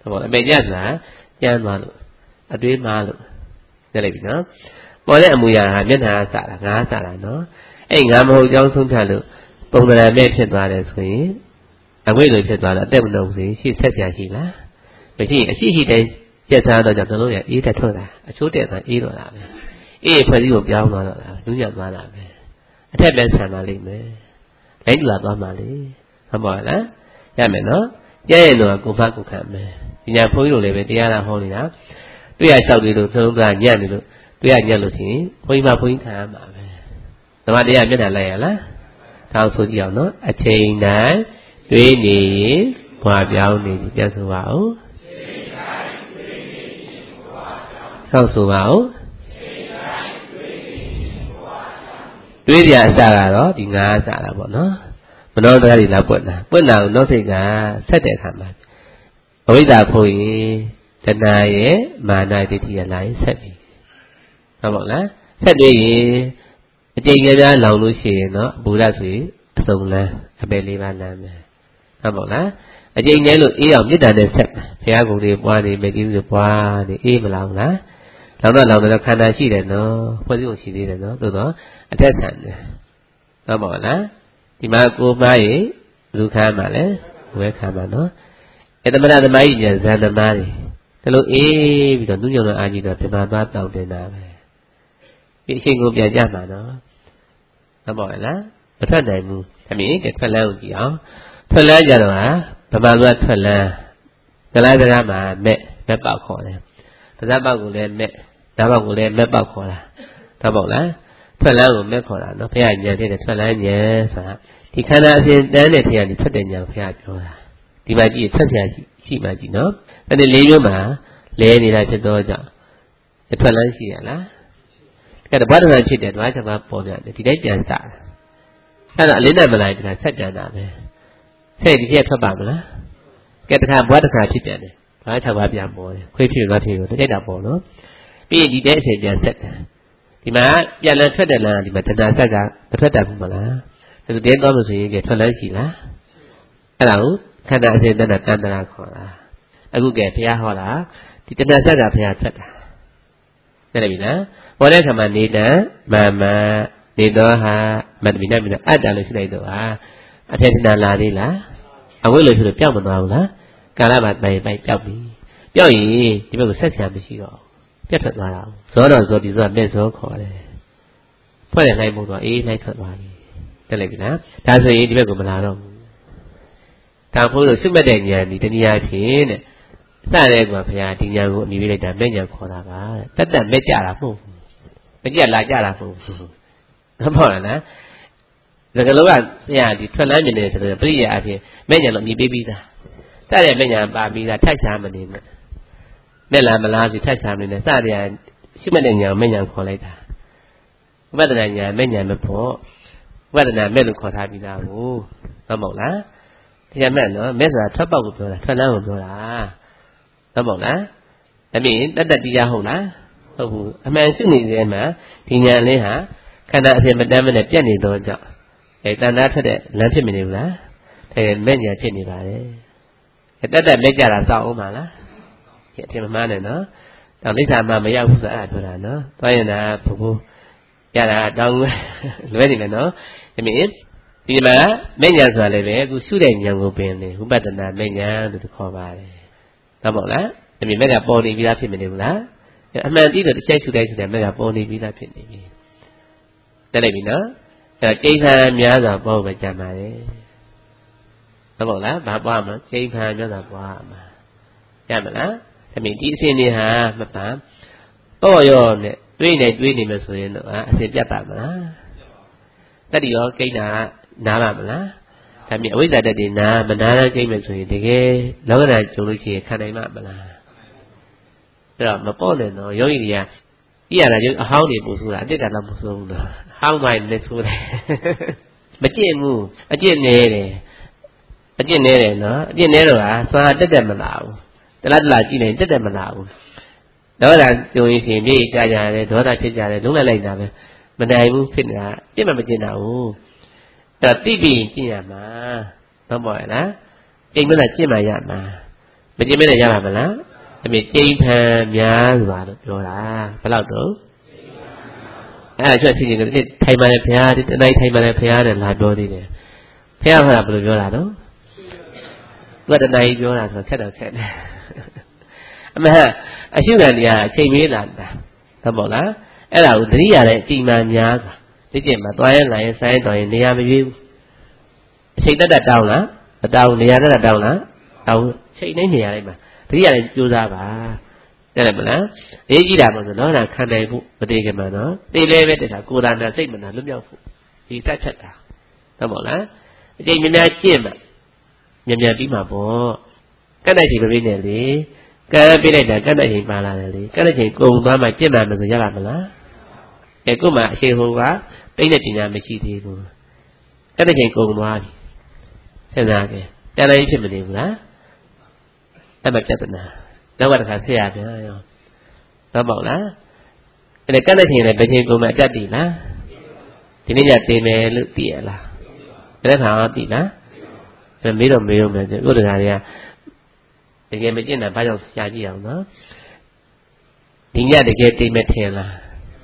Speaker 1: ဘောအမေညဆိုတာကျမ်းသွားလို့အတွေးမှားလို့သိလိုက်ပြီနော်ပေါ်တဲ့အမူအရာဟာမျက်နှာစတာငါးစတာနော်အဲ့ငါမဟုတ်ကြောင်းဆုံးဖြတ်လို့ပုံသဏ္ဍာန်မဲ့ဖြစ်သွားတယ်ဆိုရင်အငွေ့လိုဖြစ်သွားတော့အသက်မလုံးဘူးရှေ့ဆက်ပြရှိလားမရှိအရှိရှိတိုင်းကျက်စားတော့ကြောင့်နှလုံးရအေးတက်ထွက်လာအချိုးတက်သွားအေးတော့လာပဲအေးဖွဲ့စည်းကိုပြောင်းသွားတော့လာလူညံ့သွားတာပဲအထက်ပဲဆန်ပါလိမ့်မယ်လိုက်တူလာသွားမှလေဟုတ်ပါလားရမယ်နော်ကျဲရင်တော့ကိုဖတ်ကိုခံမယ်ဒီညာဘုန်းကြီးတို့လည်းပဲတရားလာဟောနေတာတွေ့ရလျှောက်တွေလို့နှလုံးသားညံ့နေလို့တွေ့ရညံ့လို့ရှိရင်ဘုန်းကြီးမဘုန်းကြီးခံရမှာပဲဓမ္မတရားမျက်နှာလိုက်ရလားဒါဆိုကြည့်အောင်နော်အချိန်တိုင်းတွေးနေရင်ဘွာပြောင်းနေပြီပြန်ဆိုပါဦးဆောက်ဆိုပါဦးတွေးကြအစကတော့ဒီငါးအစတာပေါ့နော်မနောတရားတွေလာပွက်တာပွက်တာကိုနောက်စိတ်ကဆက်တဲ့အခါမှာအဝိဇ္ဇာဖို့ရင်တဏှာရဲ့မာနဒိဋ္ဌိရဲ့လာရင်ဆက်ပြီဟုတ်ပါလားဆက်တွေ့ရင်အကျိန်ကြများလောင်လို့ရှိရင်တော့ဘုရားဆိုရင်အစုံလန်းအပယ်လေးပါးလမ်းမယ်ဟုတ်ပါလားအကျိန်နဲ့လို့အေးအောင်မြစ်တာနဲ့ဆက်ဘုရားကုံတွေပွားနေမယ်ကြီးတွေပွားနေအေးမလောင်လားလောင်တော့လောင်တော့ခန္ဓာရှိတယ်နော်ဖွဲ့စည်းကိုရှိသေးတယ်နော်သို့တော့အထက်ဆန်တယ်ဟုတ်ပါလားဒီမှာကိုမားရေဘယ်လိုခံမှာလဲဝဲခံမှာနော်အဲသမဏသမိုင်းညာဇန်သမားတွေဒါလို့အေးပြီးတော့နုညံ့တော့အာကြီးတော့ပြမသွားတောင်းတင်တာပဲဒီအချိန်ကိုပြန်ကြမှာနော်ဟုတ်ပါလားမထွက်နိုင်ဘူးအမေကထွက်လန်းကိုကြည့်အောင်ထွက်လန်းကြတော့ဟာဗမာလူကထွက်လန်းကလားစကားမှာမဲ့မဲ့ပေါက်ခေါ်တယ်ပါးစပ်ပေါက်ကိုလည်းမဲ့ဓာတ်ပေါက်ကိုလည်းမဲ့ပေါက်ခေါ်တာဟုတ်ပါလားထွက်လန်းကိုမဲ့ခေါ်တာနော်ဘုရားညံတဲ့ထွက်လန်းညံဆိုတာဒီခန္ဓာအစဉ်တန်းတဲ့ထင်ရဒီထွက်တဲ့ညံဘုရားပြောတာဒီမှာကြည့်ထွက်ဆရာရှိရှိမှကြည့်နော်အဲ့ဒီလေးမျိုးမှာလဲနေတာဖြစ်တော့ကြောင့်ထွက်လန်းရှိရလားကဲတဘာတနာဖြစ်တယ်တဘာချက်ပါပေါ်ပြတယ်ဒီတိုင်းပြန်စားအဲ့ဒါအလင်းနဲ့မလိုက်တခါဆက်ပြန်တာပဲဆက်ဒီချက်ထွက်ပါမလားကဲတခါဘွားတခါဖြစ်ပြန်တယ်ဘာချက်ပါပြန်ပေါ်တယ်ခွေးဖြစ်သွားဖြစ်တော့တိတ်တာပေါ်နော်ပြီးရင်ဒီတဲ့အချိန်ပြန်ဆက်တယ်ဒီမှာပြန်လည်ထွက်တယ်လားဒီမှာတဏှာဆက်ကမထွက်တတ်ဘူးမလားဒါဆိုတင်းသွားလို့ဆိုရင်ကထွက်လန်းရှိလားအဲ့ဒါကိုခန္ဓာအစဉ်တဏှာတန်တရာခေါ်တာအခုကဲဘုရားဟောတာဒီတဏှာဆက်ကဘုရားထွက်တာသိတယ်ပြီလားပေါ်တဲ့ခါမှာနေတံမမနေတော့ဟာမတ္တမိနမိနအတ္တလို့ရှိလိုက်တော့ဟာအထေတဏှာလာသေးလားအဝိလို့ဖြစ်လို့ပြောက်မသွားဘူးလားကာလမှာပိုင်ပိုင်ပြောက်ပြီပြောက်ရင်ဒီဘက်ကိုဆက်ဆံမရှိတော့ပြတ်ထွက်သွားတာဇောတော်ဇောဒီဇောမဲ့ဇောခေါ်တယ်ဖွဲ့တယ်လိုက်မို့တော့အေးလိုက်ထွက်သွားပြီတက်လိုက်ပြီလားဒါဆိုရင်ဒီဘက်ကိုမလာတော့ဘူးဒါဖို့လို့စွတ်မဲ့တဲ့ဉာဏ်ဒီတနည်းအားဖြင့်တဲ့စတဲ့ကွာဘုရားဒီဉာဏ်ကိုအမိပေးလိုက်တာမဲ့ဉာဏ်ခေါ်တာပါတဲ့တက်တက်မဲ့ကြတာမဟုတ်ဘူးမကြလာကြတာမဟုတ်ဘူးဟုတ်ပါလားဒါကလေးကဘုရားဒီထွက်လန်းနေတယ်ဆိုတော့ပြိယအဖြစ်မဲ့ဉာဏ်လို့အမိပေးပြီးသားစတဲ့မဲ့ဉာဏ်ပါပြီးသားထိုက်ချာမနေနဲ့မဲ့လားမလားစီထိုက်ချာမနေနဲ့စတဲ့ရှိမဲ့တဲ့ဉာဏ်မဲ့ဉာဏ်ခေါ်လိုက်တာဝိပဿနာဉာဏ်မဲ့ဉာဏ်မဖို့ဝိပဿနာမဲ့လို့ခေါ်ထားပြီးသားကိုဟုတ်မဟုတ်လားတရားမဲ့နော်မဲ့ဆိုတာထွက်ပေါက်ကိုပြောတာထွက်လန်းကိုပြောတာဟုတ်မဟုတ်လားအမေတတ္တတရားဟုတ်လားဟုတ်ဘူးအမှန်ရှိနေတဲ့မှာဒီဉာဏ်လေးဟာခန္ဓာအစဉ်မတမ်းမနဲ့ပြတ်နေတော့ကြောင့်အဲတဏှာထွက်တဲ့လမ်းဖြစ်မနေဘူးလားအဲမဲ့ဉာဏ်ဖြစ်နေပါတယ်အဲတတ္တမဲ့ကြတာစောက်အောင်ပါလားဒီအထင်မမှားနဲ့နော်တော့လိစ္ဆာမမရောက်ဘူးဆိုအဲ့ဒါပြောတာနော်သွားရင်ဒါဘုဘရတာတောင်းလွဲနေတယ်နော်အမေဒီမှာမဲ့ဉာဏ်ဆိုတာလည်းပဲအခုရှုတဲ့ဉာဏ်ကိုပင်လေဝိပဿနာမဲ့ဉာဏ်လို့ခေါ်ပါတယ်ဟုတ်မဟုတ်လားအမေမဲ့ကပေါ်နေပြီးသားဖြစ်မနေဘူးလားအမှန်တည်းတော့တစ်ချက်ရှုတိုင်းရှုတိုင်းမဲ့ကပေါ်နေပြီးသားဖြစ်နေပြီတက်လိုက်ပြီနော်အဲကိဋ္ဌာများစွာပေါ်ပဲကြံပါတယ်ဟုတ်မဟုတ်လားဘာပွားမှာကိဋ္ဌာများစွာပွားမှာရမလားအမေဒီအစဉ်တွေဟာမပန်းတော့ရောနဲ့တွေးနေတွေးနေမယ်ဆိုရင်တော့အစဉ်ပြတ်ပါမလားတတိရောကိဋ္ဌာနားပါမလားဒါမြင်အဝိဇ္ဇာတတိနာမနာတဲ့ကိဋ္ဌာဆိုရင်တကယ်လောကဓာတ်ကြုံလို့ရှိရင်ခံနိုင်မှာမလားအဲ့တော့မပေါ့နဲ့တော့ယောဂီတွေကပြရတာကျအဟောင်းတွေပို့ဆိုတာအတိတ်ကလည်းမဆိုးဘူးနော်ဟောင်းပိုင်းလည်းဆိုးတယ်မကျင့်ဘူးအကျင့်နေတယ်အကျင့်နေတယ်နော်အကျင့်နေတော့ဟာသွားတက်တက်မလာဘူးတလားတလားကြည့်နေတက်တက်မလာဘူးဒေါသကြုံရင်ရှင်ပြေးကြကြတယ်ဒေါသဖြစ်ကြတယ်လုံးလိုက်လိုက်တာပဲမနိုင်ဘူးဖြစ်နေတာပြစ်မှမကျင့်တာဘူးအဲ့တော့တိပြီးကျင့်ရမှာဟုတ်ပါရဲ့လားကျင့်လို့ကျင့်မှရမှာမကျင်မဲ့ရပါမလားအမြင်ကျိန်ဖန်များစွာလို့ပြောတာဘယ်လောက်တော့အဲ့ဒါကျွတ်ချင်းချင်းကထိုင်ပါလေဘုရားဒီတနိုင်ထိုင်ပါလေဘုရားတဲ့လာပြောသေးတယ်ဘုရားကဘယ်လိုပြောတာတော့သူကတနိုင်ပြောတာဆိုခက်တော့ခက်တယ်အမှန်အရှုခံတရားအချိန်မေးလာတာဟုတ်ပါလားအဲ့ဒါကိုသတိရတဲ့အချိန်မှများစွာဒီကျင့်မှာသွားရင်လာရင်ဆိုင်တော်ရင်နေရာမပြေဘူးအချိန်တက်တက်တောင်းလားမတောင်းနေရာတက်တက်တောင်းလားတောင်းချိန်နေနေရာလိုက်မှာသတိရတဲ့ကြိုးစားပါတဲ့တယ်မလားအေးကြည့်တာမဟုတ်နော်ဒါခံနိုင်ဖို့မတည်ကြမှာနော်တေးလဲပဲတက်တာကိုယ်သာနာစိတ်မနာလွတ်မြောက်ဖို့ဒီစက်ဖြတ်တာဟုတ်ပါလားအချိန်များများကျင့်မှာမြန်မြန်ပြီးမှာပေါ့ကတ်တဲ့ချိန်မပြီးနဲ့လေကံပြလိုက်တာကတ်တဲ့ချိန်ပါလာတယ်လေကတ်တဲ့ချိန်ကုံသွားမှကျင့်မှမဆိုရပါမလားအဲကို့မှာအရှိန်ဟိုကတိတ်တဲ့ပညာမရှိသေးဘူးကတ်တဲ့ချိန်ကုံသွားပြီစဉ်းစားကြတန်တိုင်းဖြစ်မနေဘူးလားအဲ့မှာပြဿနာတော့တစ်ခါဆက်ရပြန်ရောတော့ပေါ့လားအဲ့ဒါကတ်တဲ့ချိန်လည်းဘယ်ချိန်ကုံမှအတတ်တည်လားဒီနေ့ညတင်မယ်လို့သိရလားအဲ့ဒါခါသိလားအဲ့မေးတော့မေးတော့မယ်ကိုယ်တရားတွေကတကယ်မကျင့်တာဘာကြောင့်ရှားကြည့်အောင်နော်ဒီညတကယ်တိတ်မထင်လား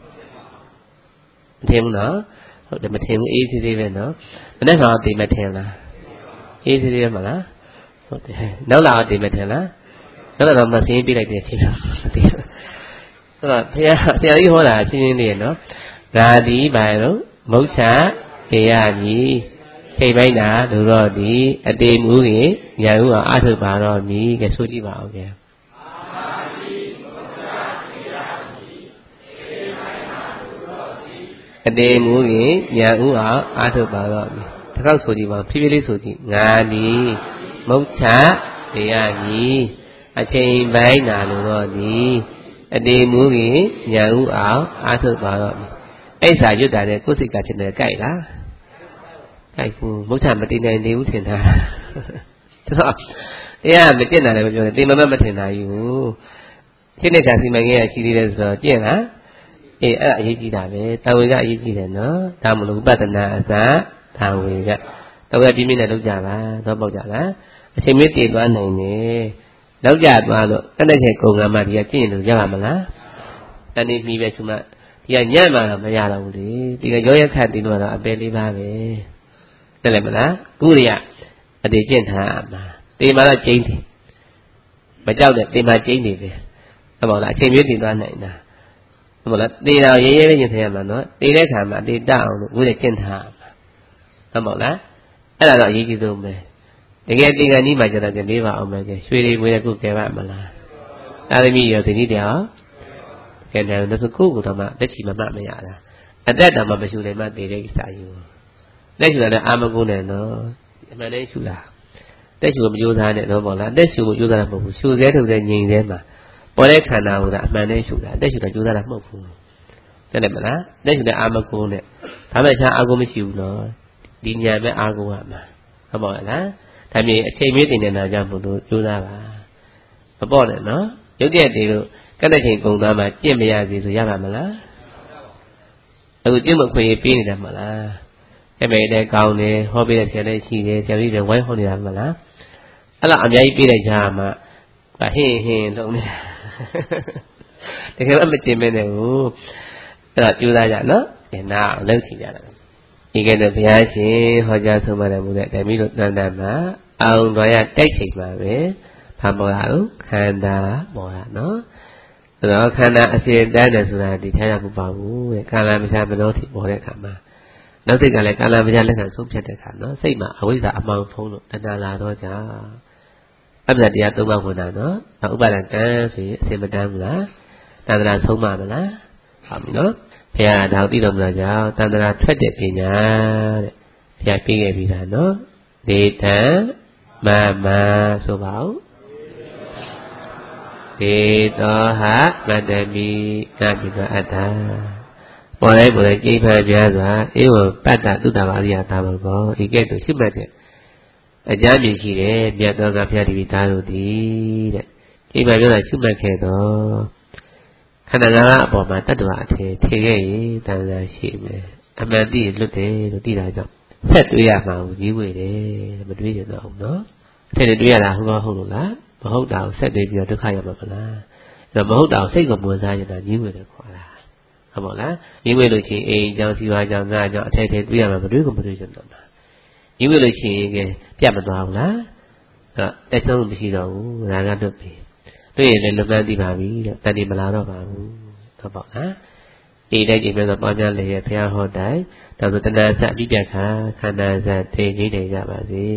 Speaker 1: မထင်ဘူးနော်ဟုတ်တယ်မထင်ဘူးအေးသေးသေးပဲနော်မနေ့ကတိတ်မထင်လားအေးသေးသေးပဲမလားဟုတ်တယ်နောက်လာတိတ်မထင်လားနောက်တော့မသိပြလိုက်တဲ့အချိန်တော့မသိဘူးအဲ့တော့ဘုရားဆရာကြီးဟောတာရှင်းရှင်းလေးရနော်ဂါတိဘာလို့မုတ်ချပေရမည်ချိန်ပိုင်းတာလူတော်ဒီအတေမူကြီးညာဥအောင်အထုပါတော့မည်ကဲဆိုကြည့်ပါဦးဗျာအတေမူကြီးညာဥအောင်အထုပါတော့မည်တစ်ခေါက်ဆိုကြည့်ပါဖြည်းဖြည်းလေးဆိုကြည့်ငါဒီမုတ်ချပေရမည်အချိန်ပိုင်းတာလူတော်ဒီအတေမူကြီးညာဥအောင်အထုပါတော့မည်အဲ့စာရွတ်တာနဲ့ကိုယ်စိတ်ကထင်တယ်ကြိုက်လားအဲ့ကိုမုတ်ချမတင်နိုင်နေဘူးထင်တာဒါတော့တရားမကျင့်တာလည်းမပြောနဲ့တင်မမမထင်တာယူရှင်းတဲ့ခါစီမံကိန်းရရှိသေးတယ်ဆိုတော့ကျင့်လားအေးအဲ့ဒါအရေးကြီးတာပဲတာဝေကအရေးကြီးတယ်နော်ဒါမလို့ဥပဒနာအစတာဝေကတော့ကပြင်းပြင်းနဲ့လောက်ကြပါတော့ပေါက်ကြလားအချိန်မင်းတည်သွားနိုင်တယ်လောက်ကြသွားလို့ကတဲ့ခေကုံကမှဒီကကျင့်လို့ရပါမလားတဏှိမိပဲသူမဒီကညံ့မှတော့မရတော့ဘူးလေဒီကရောရခတ်တင်တော့အပယ်လေးပါပဲတယ်လေမလားကုရိယအတေကျင့်ထားမှာတေမာတော့ကျင်းတယ်မကြောက်တဲ့တေမာကျင်းနေပဲဟုတ်ပါလားအချိန်မျိုးတည်သွားနိုင်တာဟုတ်ပါလားတေတော်ရဲရဲပဲကျင့်ထားရမှာနော်တေတဲ့ခါမှာတေတအောင်လို့ကုရိယကျင့်ထားမှာဟုတ်ပါလားအဲ့ဒါတော့အရေးကြီးဆုံးပဲတကယ်တေကံကြီးမှကျတော့ကြမေးပါအောင်ပဲရွှေတွေငွေတွေကုကဲပါမလားတာသမီရောဒီနေ့တရားကဲတယ်တော့ကိုကိုတော့မှလက်ချီမမှမရတာအတက်တော်မှမရှူနိုင်မှတေတဲ့ကိစ္စယူလက်ရှူတာအာမကုန်းနဲ့နော်အမှန်တည်းရှူတာတက်ရှူမကြိုးစားနဲ့တော့ပေါ့လားတက်ရှူကိုကြိုးစားတာမဟုတ်ဘူးရှူစဲထုတ်စဲငြိမ်စဲမှာပေါ်တဲ့ခန္ဓာကိုသာအမှန်တည်းရှူတာတက်ရှူတာကြိုးစားတာမဟုတ်ဘူးတဲ့တယ်မလားတက်ရှူတဲ့အာမကုန်းနဲ့ဘာမှချာအာကုန်းမရှိဘူးနော်ဒီညာပဲအာကုန်းရမှာဟုတ်ပါလားဒါမျိုးအချိန်မေးတင်နေတာကြောင့်မို့လို့ကြိုးစားပါမပေါ့နဲ့နော်ရုပ်တရက်တွေလို့ကတဲ့ချိန်ကုံသားမှာကျင့်မရသေးဆိုရပါမလားအခုကျင့်မခွင့်ပေးနေတယ်မလားအဲ့မဲ့လည်းကောင်းတယ်ဟောပေးတဲ့ဆရာလည်းရှိတယ်ဆရာကြီးလည်းဝိုင်းဟောနေတာမလားအဲ့လောက်အများကြီးပေးတဲ့ကြားမှာဟင်းဟင်းလုံးနေတကယ်မှမကျင်မဲနဲ့ဘူးအဲ့တော့ကြိုးစားကြနော်ဒီနာလောက်ချင်ကြတာဒီကဲတော့ဘုရားရှင်ဟောကြားဆုံးပါတယ်မူတဲ့ဓမ္မီတို့တန်တန်မှာအောင်တော်ရတိုက်ချိန်ပါပဲဘာပေါ်လာလို့ခန္ဓာပေါ်လာနော်အဲ့တော့ခန္ဓာအစဉ်တန်းတယ်ဆိုတာဒီထဲရမပါဘူးတဲ့ကာလမချမလို့ထိပေါ်တဲ့အခါမှာနောက်စိတ်ကလည်းကာလမချလက်ခံဆုံးဖြတ်တဲ့အခါနော်စိတ်မှာအဝိဇ္ဇာအမှောင်ဖုံးလို့တဏှာလာတော့ကြောင့်အပ္ပဇ္ဇတရားသုံးပါးဝင်တာနော်နောက်ဥပါဒံကံဆိုရင်အစဉ်မတန်းဘူးလားတဏှာဆုံးပါမလားဟုတ်ပြီနော်ဘုရားဒါကိုသိတော်မူတာကြောင့်တဏှာထွက်တဲ့ပညာတဲ့ဘုရားပြခဲ့ပြီလားနော်ဒေတံမမဆိုပါဦးဒေတောဟမတ္တမိကပိတောအတ္တပေါ်လိုက်ပေါ်လိုက်ကြိမ်ဖန်ပြားစွာဧဝပတ္တသုတ္တဝါရိယသာမကောဤကဲ့သို့ရှိမှတ်တဲ့အကြမ်းမြင်ရှိတယ်မြတ်သောကဘုရားတိပိသားတို့သည်တဲ့ကြိမ်ဖန်ပြားစွာရှိမှတ်ခဲ့တော့ခန္ဓာငါးပါးအပေါ်မှာတတ္တဝါအထည်ထည်ခဲ့ရင်တန်စာရှိမယ်အမှန်သိလွတ်တယ်လို့သိတာကြောင့်ဆက်တွေးရမှာကိုကြီးဝေတယ်မတွေးကြတော့ဘူးနော်အထည်တွေးရတာဟုတ်ကောဟုတ်လို့လား
Speaker 2: မဟုတ်တာကိုဆက်နေပြီးတော့ဒုက္ခရောက်မှာမလားအဲ့တော့မဟုတ်တာကိုစိတ်ကမဝင်စားနေတာညှင်းဝင်တယ်ခေါ်တာဟုတ်ပါလားညှင်းဝင်လို့ရှိရင်အိမ်ကြောင့်စီဝါကြောင့်ငါကြောင့်အထက်ထက်တွေ့ရမှာမတွေ့ဘူးမတွေ့ချင်တော့မှာညှင်းဝင်လို့ရှိရင်ကပြတ်မသွားဘူးလားအဲ့တက်ဆုံးမရှိတော့ဘူးဒါကတော့ပြီတွေ့ရင်လည်းလွတ်လပ်သိပါပြီတဲ့တန်ဒီမလာတော့ပါဘူးဟုတ်ပါလားဒီတိုင်းဒီမဲ့ဆိုပွားများလည်းရဘုရားဟောတိုင်းဒါဆိုတဏှာစအပြည့်ပြခါခန္ဓာစထိနေနေကြပါစေ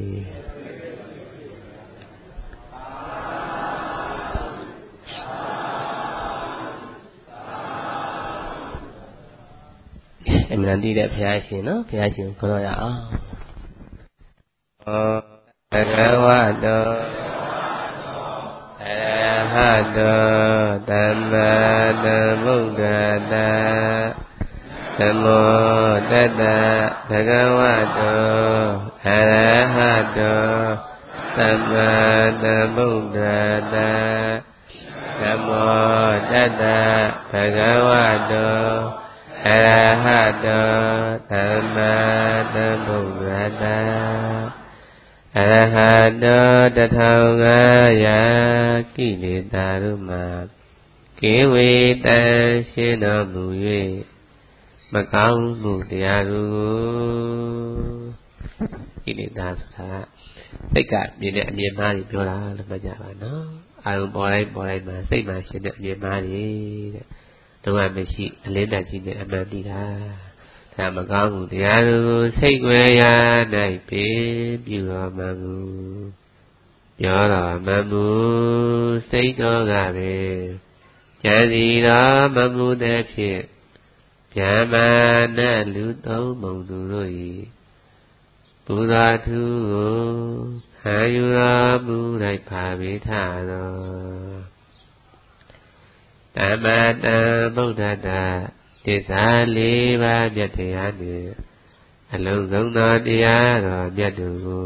Speaker 2: အမှန်တည်းတဲ့ဘုရားရှင်နော်ဘုရားရှင်ကိုခေါ်ရအောင်ဩဘဂဝတောအရဟတောသမ္မာသမ္ဗုဒ္ဓတ္တနမောတတ္တဘဂဝတောအရဟတောသမ္မာသမ္ဗုဒ္ဓတ္တနမောတတ္တဘဂဝတောအရဟတောသမ္မာသမ္ဗုဒ္ဓတ္တအရဟတောတထောင်ငါးရာကိလေသာတို့မှာကိဝေတံရှင်းတော်မူ၍မကောင်းမှုတရားတို့ကိလေသာဆိုတာစိတ်ကမြင်တဲ့အမြင်မှားတွေပြောတာလို့မှတ်ကြပါနော်အာရုံပေါ်တိုင်းပေါ်တိုင်းမှာစိတ်မှာရှင်းတဲ့အမြင်မှားတွေတဲ့တော့မရှိအလင်းတကြီးနဲ့အမှန်တည်းတာဒါမကောင်းဘူးတရားတို့စိတ်ွယ်ရာ၌ပေပြုတော်မှမူပြောတော်မှမူစိတ်တော်ကပဲဉာဏ်စီတော်မမူတဲ့ဖြင့်ဗျာမာနလူသုံးမုံသူတို့၏ဘုရားသူကိုခံယူတော်မူလိုက်ပါပေထတော်သမ္မာသမ္ဗုဒ္ဓတ္တသစ္စာလေးပါးမြတ်တရားနှင့်အလုံးစုံသောတရားတော်မြတ်တို့ကို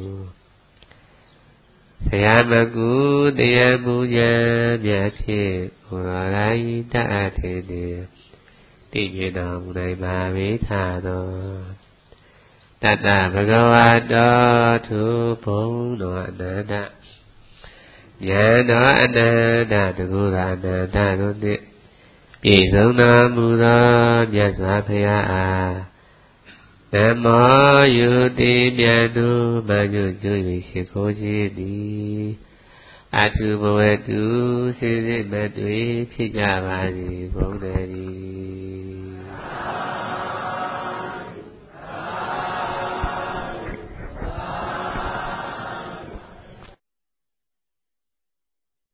Speaker 2: ဆရာမကူတရားမူညာမြတ်ဖြင့်ဘုရားတိုင်းတတ်အပ်သေးသည်တည်မြဲတော်မူနိုင်ပါပေထသောတတ္တဘဂဝတောသူဘုံတော်အနန္တဉာဏ်တော်အနန္တတကုရအနန္တတို့နှင့်ပြည့်စုံတော်မူသောမြတ်စွာဘုရားအားနမောယုတိမြတ်သူမညွတ်ကျွ၍ရှိခိုးခြင်းသည်အထုဘဝတုစေစေမတွေ့ဖြစ်ကြပါစေဘုံတည်း